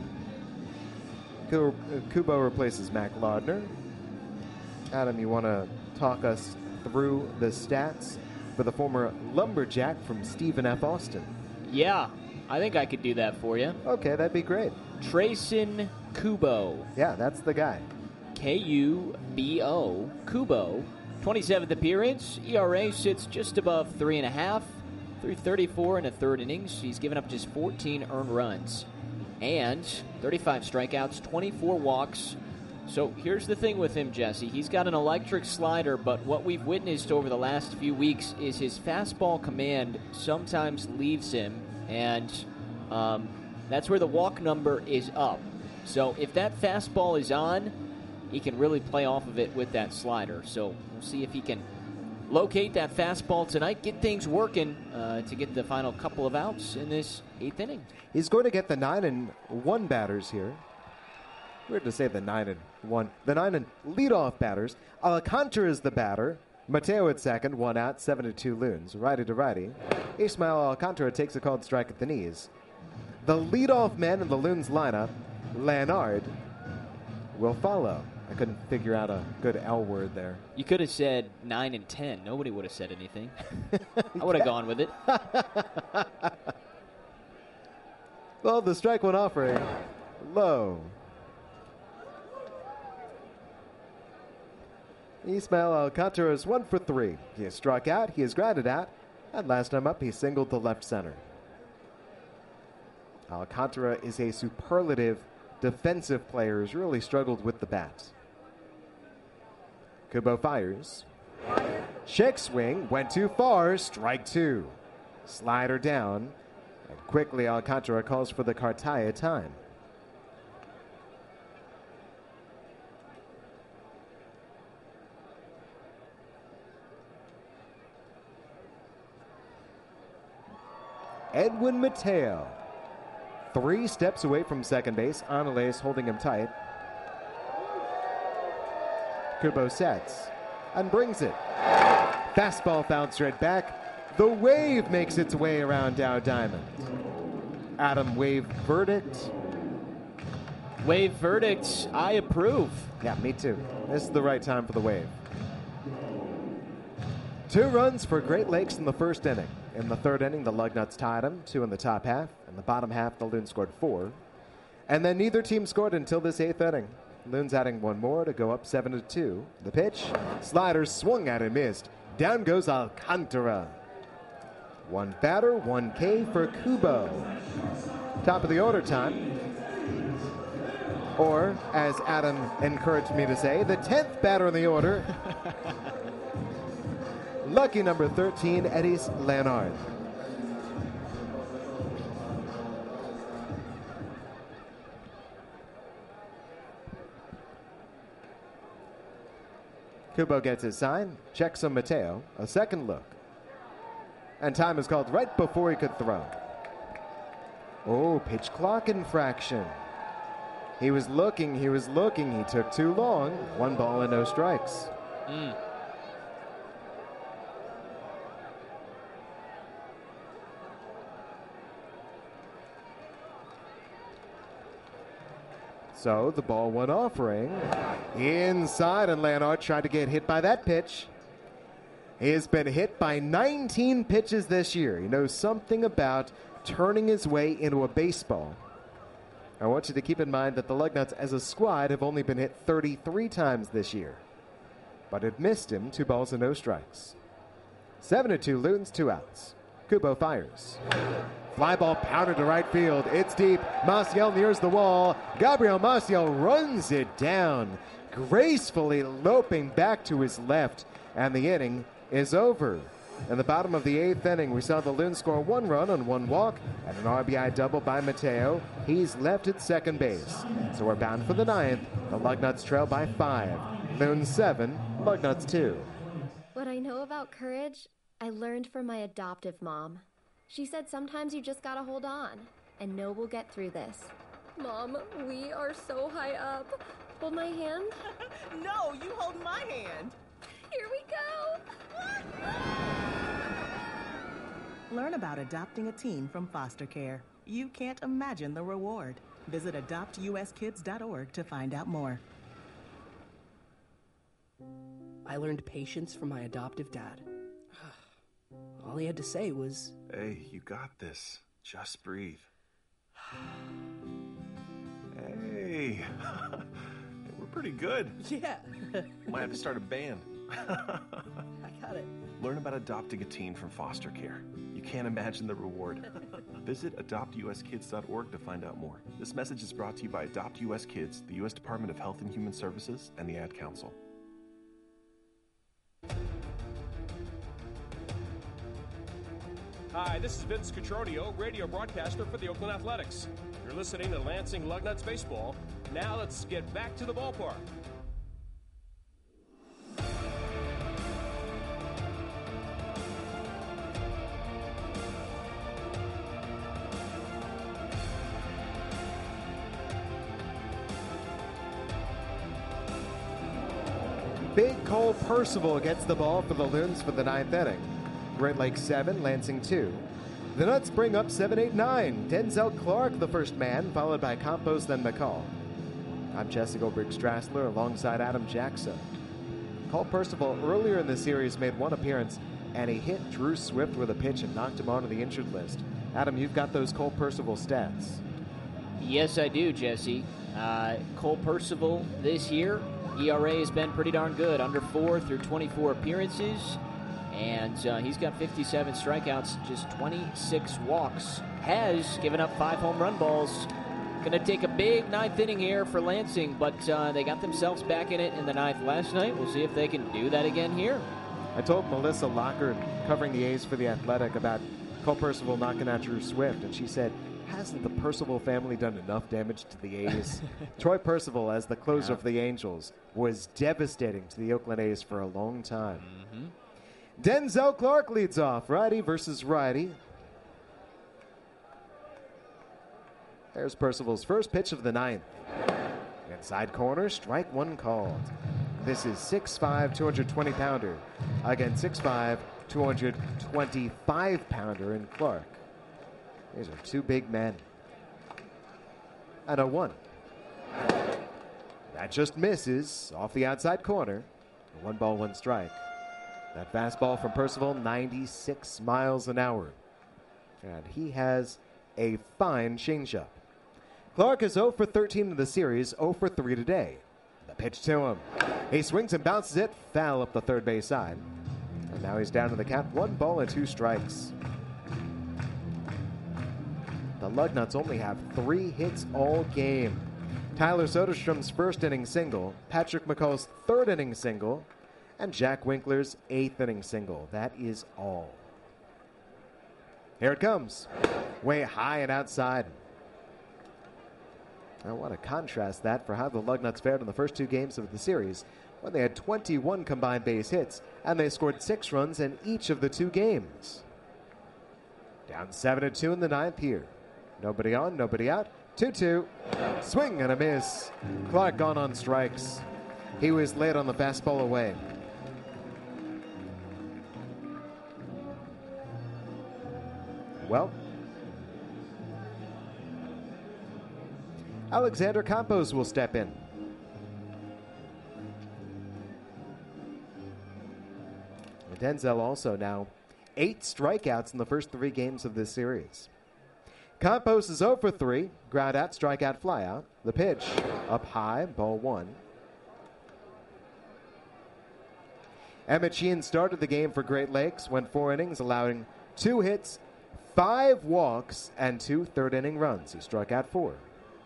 Kubo replaces Mac Lardner. Adam, you want to talk us through the stats for the former lumberjack from Stephen F. Austin? Yeah, I think I could do that for you. Okay, that'd be great. Trayson Kubo. Yeah, that's the guy. K U B O, Kubo. twenty-seventh appearance. E R A sits just above three and a half. three thirty-four in a third innings. He's given up just fourteen earned runs and thirty-five strikeouts, twenty-four walks. So here's the thing with him, Jesse. He's got an electric slider, but what we've witnessed over the last few weeks is his fastball command sometimes leaves him, and um, that's where the walk number is up. So if that fastball is on, he can really play off of it with that slider. So we'll see if he can locate that fastball tonight, get things working uh, to get the final couple of outs in this eighth inning. He's going to get the nine and one batters here. Weird to say the nine and one. The nine and leadoff batters. Alcantara is the batter. Mateo at second, one out, seven to two Loons. Righty to righty. Ismael Alcantara takes a called strike at the knees. The leadoff man in the Loons lineup, Leonard, will follow. I couldn't figure out a good L word there. You could have said nine and ten. Nobody would have said anything. I would have gone with it. Well, the strike one offering, low. Ismael Alcantara is one for three. He has struck out, he has grounded out, and last time up, he singled to left center. Alcantara is a superlative defensive player who's really struggled with the bats. Kubo fires. Check swing, went too far, strike two. Slider down, and quickly Alcantara calls for the Cartaya time. Edwin Mateo, three steps away from second base. Anales holding him tight. Kubo sets and brings it. Fastball fouled straight back. The wave makes its way around Dow Diamond. Adam, wave verdict. Wave verdict, I approve. Yeah, me too. This is the right time for the wave. Two runs for Great Lakes in the first inning. In the third inning, the Lugnuts tied them, two in the top half. In the bottom half, the Loons scored four. And then neither team scored until this eighth inning. Loons adding one more to go up seven to two. The pitch, slider swung at and missed. Down goes Alcantara. One batter, one K for Kubo. Top of the order time. Or, as Adam encouraged me to say, the tenth batter in the order. Lucky number thirteen, Edis Leonard. Kubo gets his sign, checks on Mateo, a second look. And time is called right before he could throw. Oh, pitch clock infraction. He was looking, he was looking, he took too long. One ball and no strikes. Mm. So the ball one offering inside, and Leonard tried to get hit by that pitch. He has been hit by nineteen pitches this year. He knows something about turning his way into a baseball. I want you to keep in mind that the Lugnuts as a squad have only been hit thirty-three times this year. But it missed him, two balls and no strikes. Seven to two Loons, two outs. Kubo fires. Fly ball pounded to right field. It's deep. Maciel nears the wall. Gabriel Maciel runs it down, gracefully loping back to his left, and the inning is over. In the bottom of the eighth inning, we saw the Loons score one run on one walk and an R B I double by Mateo. He's left at second base. So we're bound for the ninth. The Lugnuts trail by five. Loons seven, Lugnuts two. What I know about courage, I learned from my adoptive mom. She said sometimes you just gotta hold on and know we'll get through this. Mom, we are so high up. Hold my hand. No, you hold my hand. Here we go. Learn about adopting a teen from foster care. You can't imagine the reward. Visit adopt U S kids dot org to find out more. I learned patience from my adoptive dad. All he had to say was, "Hey, you got this. Just breathe." Hey, we're pretty good. Yeah. Might have to start a band. I got it. Learn about adopting a teen from foster care. You can't imagine the reward. Visit adopt U S kids dot org to find out more. This message is brought to you by Adopt U S Kids, the U S Department of Health and Human Services, and the Ad Council. Hi, this is Vince Cotroneo, radio broadcaster for the Oakland Athletics. You're listening to Lansing Lugnuts Baseball. Now let's get back to the ballpark. Big Cole Percival gets the ball for the Loons for the ninth inning. Great Lakes seven, Lansing two. The Nuts bring up seven, eight, nine. Denzel Clark, the first man, followed by Campos, then McCall. I'm Jesse Goldberg-Strassler alongside Adam Jackson. Cole Percival earlier in the series made one appearance, and he hit Drew Swift with a pitch and knocked him onto the injured list. Adam, you've got those Cole Percival stats. Yes, I do, Jesse. Uh, Cole Percival this year, E R A has been pretty darn good, under four through twenty-four appearances, and uh, he's got fifty-seven strikeouts, just twenty-six walks. Has given up five home run balls. Going to take a big ninth inning here for Lansing, but uh, they got themselves back in it in the ninth last night. We'll see if they can do that again here. I told Melissa Locker, covering the A's for The Athletic, about Cole Percival knocking out Drew Swift, and she said, hasn't the Percival family done enough damage to the A's? Troy Percival, as the closer Yeah. for the Angels, was devastating to the Oakland A's for a long time. Mm-hmm. Denzel Clark leads off, righty versus righty. There's Percival's first pitch of the ninth. Inside corner, strike one called. This is six five, two hundred twenty pounder against six five, two hundred twenty-five pounder in Clark. These are two big men. And a one. That just misses off the outside corner. One ball, one strike. That fastball from Percival, ninety-six miles an hour. And he has a fine changeup. Clark is oh for thirteen in the series, oh for three today. The pitch to him. He swings and bounces it foul up the third base side. And now he's down to the count, one ball and two strikes. The Lugnuts only have three hits all game. Tyler Soderstrom's first inning single, Patrick McCall's third inning single, and Jack Winkler's eighth inning single. That is all. Here it comes. Way high and outside. I want to contrast that for how the Lugnuts fared in the first two games of the series, when they had twenty-one combined base hits, and they scored six runs in each of the two games. Down seven to two in the ninth here. Nobody on, nobody out. two two. Swing and a miss. Clark gone on strikes. He was late on the fastball away. Well, Alexander Campos will step in. Denzel also now eight strikeouts in the first three games of this series. Campos is oh for three, ground out, strikeout, flyout. The pitch up high, ball one. Emmett Sheehan started the game for Great Lakes, went four innings, allowing two hits, five walks, and two third inning runs. He struck out four.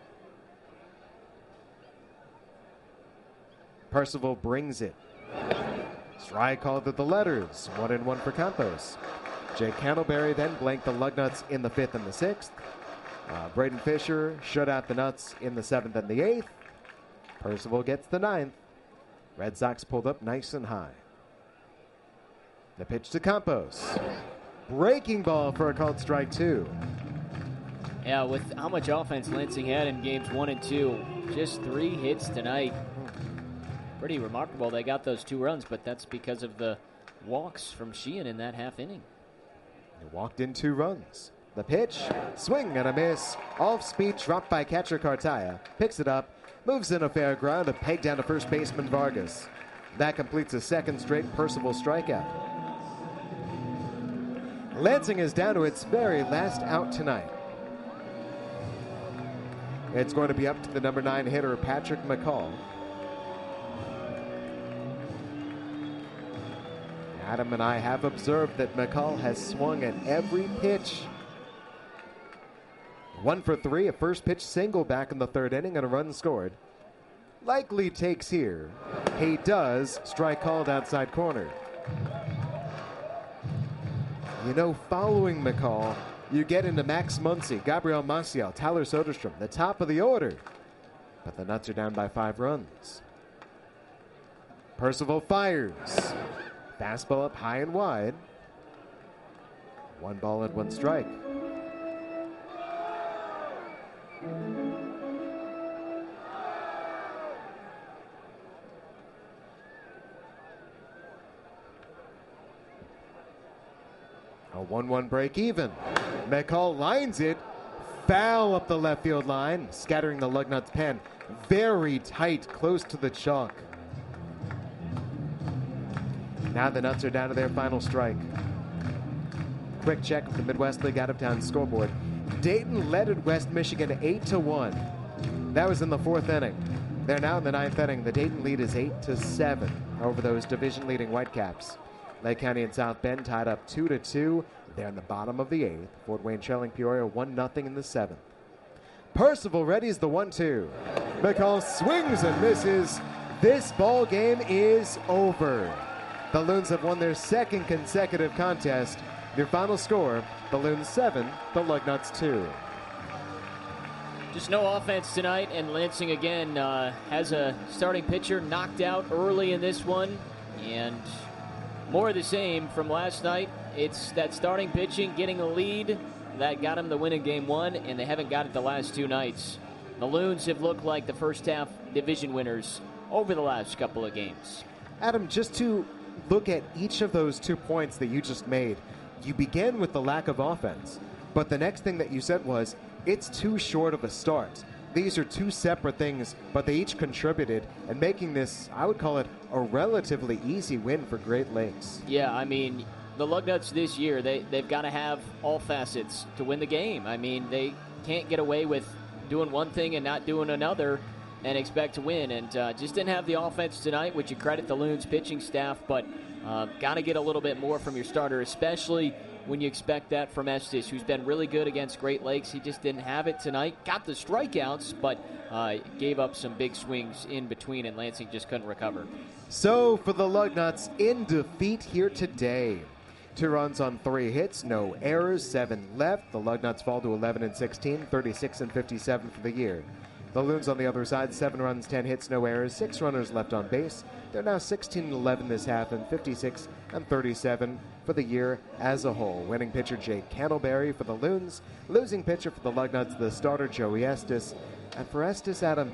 Percival brings it. Strike called at the letters. One and one for Campos. Jake Candleberry then blanked the Lugnuts in the fifth and the sixth. Uh, Braden Fisher shut out the Nuts in the seventh and the eighth. Percival gets the ninth. Red Sox pulled up nice and high. The pitch to Campos. Breaking ball for a called strike two. Yeah, with how much offense Lansing had in games one and two, just three hits tonight. Pretty remarkable. They got those two runs, but that's because of the walks from Sheehan in that half inning. He walked in two runs. The pitch, swing and a miss. Off speed, dropped by catcher Cartaya. Picks it up, moves in a fair ground, a peg down to first baseman Vargas. That completes a second straight Percival strikeout. Lansing is down to its very last out tonight. It's going to be up to the number nine hitter, Patrick McCall. Adam and I have observed that McCall has swung at every pitch. One for three, a first pitch single back in the third inning, and a run scored. Likely takes here. He does. Strike called outside corner. You know, following McCall, you get into Max Muncy, Gabriel Maciel, Tyler Soderstrom, the top of the order. But the Nuts are down by five runs. Percival fires. Fastball up high and wide. One ball and one strike. A one one break even. McCall lines it. Foul up the left field line, scattering the Lugnuts pen. Very tight, close to the chalk. Now the Nuts are down to their final strike. Quick check of the Midwest League out-of-town scoreboard. Dayton led at West Michigan eight to one. That was in the fourth inning. They're now in the ninth inning. The Dayton lead is eight to seven over those division-leading Whitecaps. Lake County and South Bend tied up two to two. They're in the bottom of the eighth. Fort Wayne trailing Peoria one nothing in the seventh. Percival readies the one two. McCall swings and misses. This ball game is over. The Loons have won their second consecutive contest. Their final score, the Loons seven, the Lugnuts two. Just no offense tonight, and Lansing again uh, has a starting pitcher knocked out early in this one. And more of the same from last night. It's that starting pitching getting a lead that got them the win in game one, and they haven't got it the last two nights. The Loons have looked like the first half division winners over the last couple of games. Adam, just to look at each of those two points that you just made, you began with the lack of offense, but the next thing that you said was it's too short of a start. These are two separate things, but they each contributed, and making this, I would call it, a relatively easy win for Great Lakes. Yeah, I mean, the Lugnuts this year, they, they've got to have all facets to win the game. I mean, they can't get away with doing one thing and not doing another and expect to win. And uh, just didn't have the offense tonight, which you credit the Loons pitching staff, but uh, got to get a little bit more from your starter, especially when you expect that from Estes, who's been really good against Great Lakes. He just didn't have it tonight. Got the strikeouts, but uh, gave up some big swings in between, and Lansing just couldn't recover. So for the Lugnuts, in defeat here today. Two runs on three hits, no errors, seven left. The Lugnuts fall to eleven and sixteen, thirty-six and fifty-seven for the year. The Loons on the other side, seven runs, ten hits, no errors, six runners left on base. They're now sixteen and eleven this half and fifty-six and thirty-seven for the year as a whole. Winning pitcher Jake Candleberry for the Loons. Losing pitcher for the Lugnuts, the starter Joey Estes. And for Estes, Adam,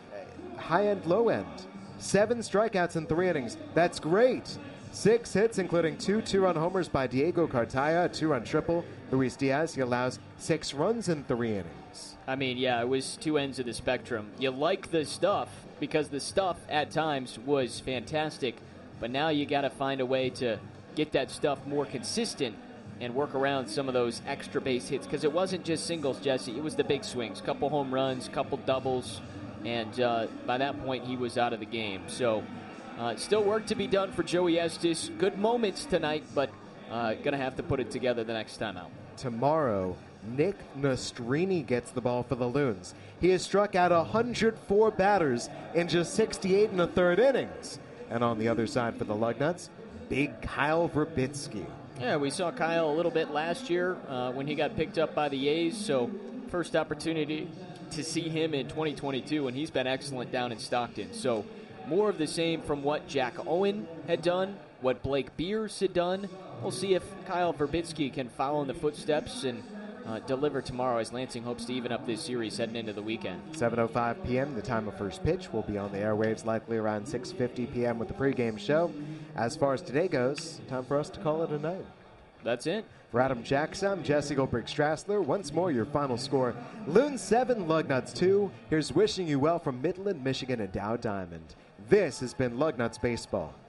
high end, low end. Seven strikeouts in three innings. That's great. Six hits, including two two-run homers by Diego Cartaya, a two-run triple. Luis Diaz, he allows six runs in three innings. I mean, yeah, it was two ends of the spectrum. You like the stuff because the stuff at times was fantastic, but now you got to find a way to get that stuff more consistent and work around some of those extra base hits, because it wasn't just singles, Jesse. It was the big swings, couple home runs, couple doubles, and uh, by that point he was out of the game. So uh, still work to be done for Joey Estes. Good moments tonight, but uh, going to have to put it together the next time out. Tomorrow, Nick Nastrini gets the ball for the Loons. He has struck out one hundred four batters in just sixty-eight and a third innings. And on the other side for the Lugnuts, big Kyle Verbitsky. Yeah, we saw Kyle a little bit last year uh, when he got picked up by the A's, so first opportunity to see him in twenty twenty-two, and he's been excellent down in Stockton. So more of the same from what Jack Owen had done, what Blake Beers had done. We'll see if Kyle Verbitsky can follow in the footsteps and uh, deliver tomorrow as Lansing hopes to even up this series heading into the weekend. seven oh five p.m., the time of first pitch. We'll be on the airwaves likely around six fifty p.m. with the pregame show. As far as today goes, time for us to call it a night. That's it. For Adam Jackson, I'm Jesse Goldberg-Strassler. Once more, your final score, Loons seven, Lugnuts two. Here's wishing you well from Midland, Michigan, and Dow Diamond. This has been Lugnuts Baseball.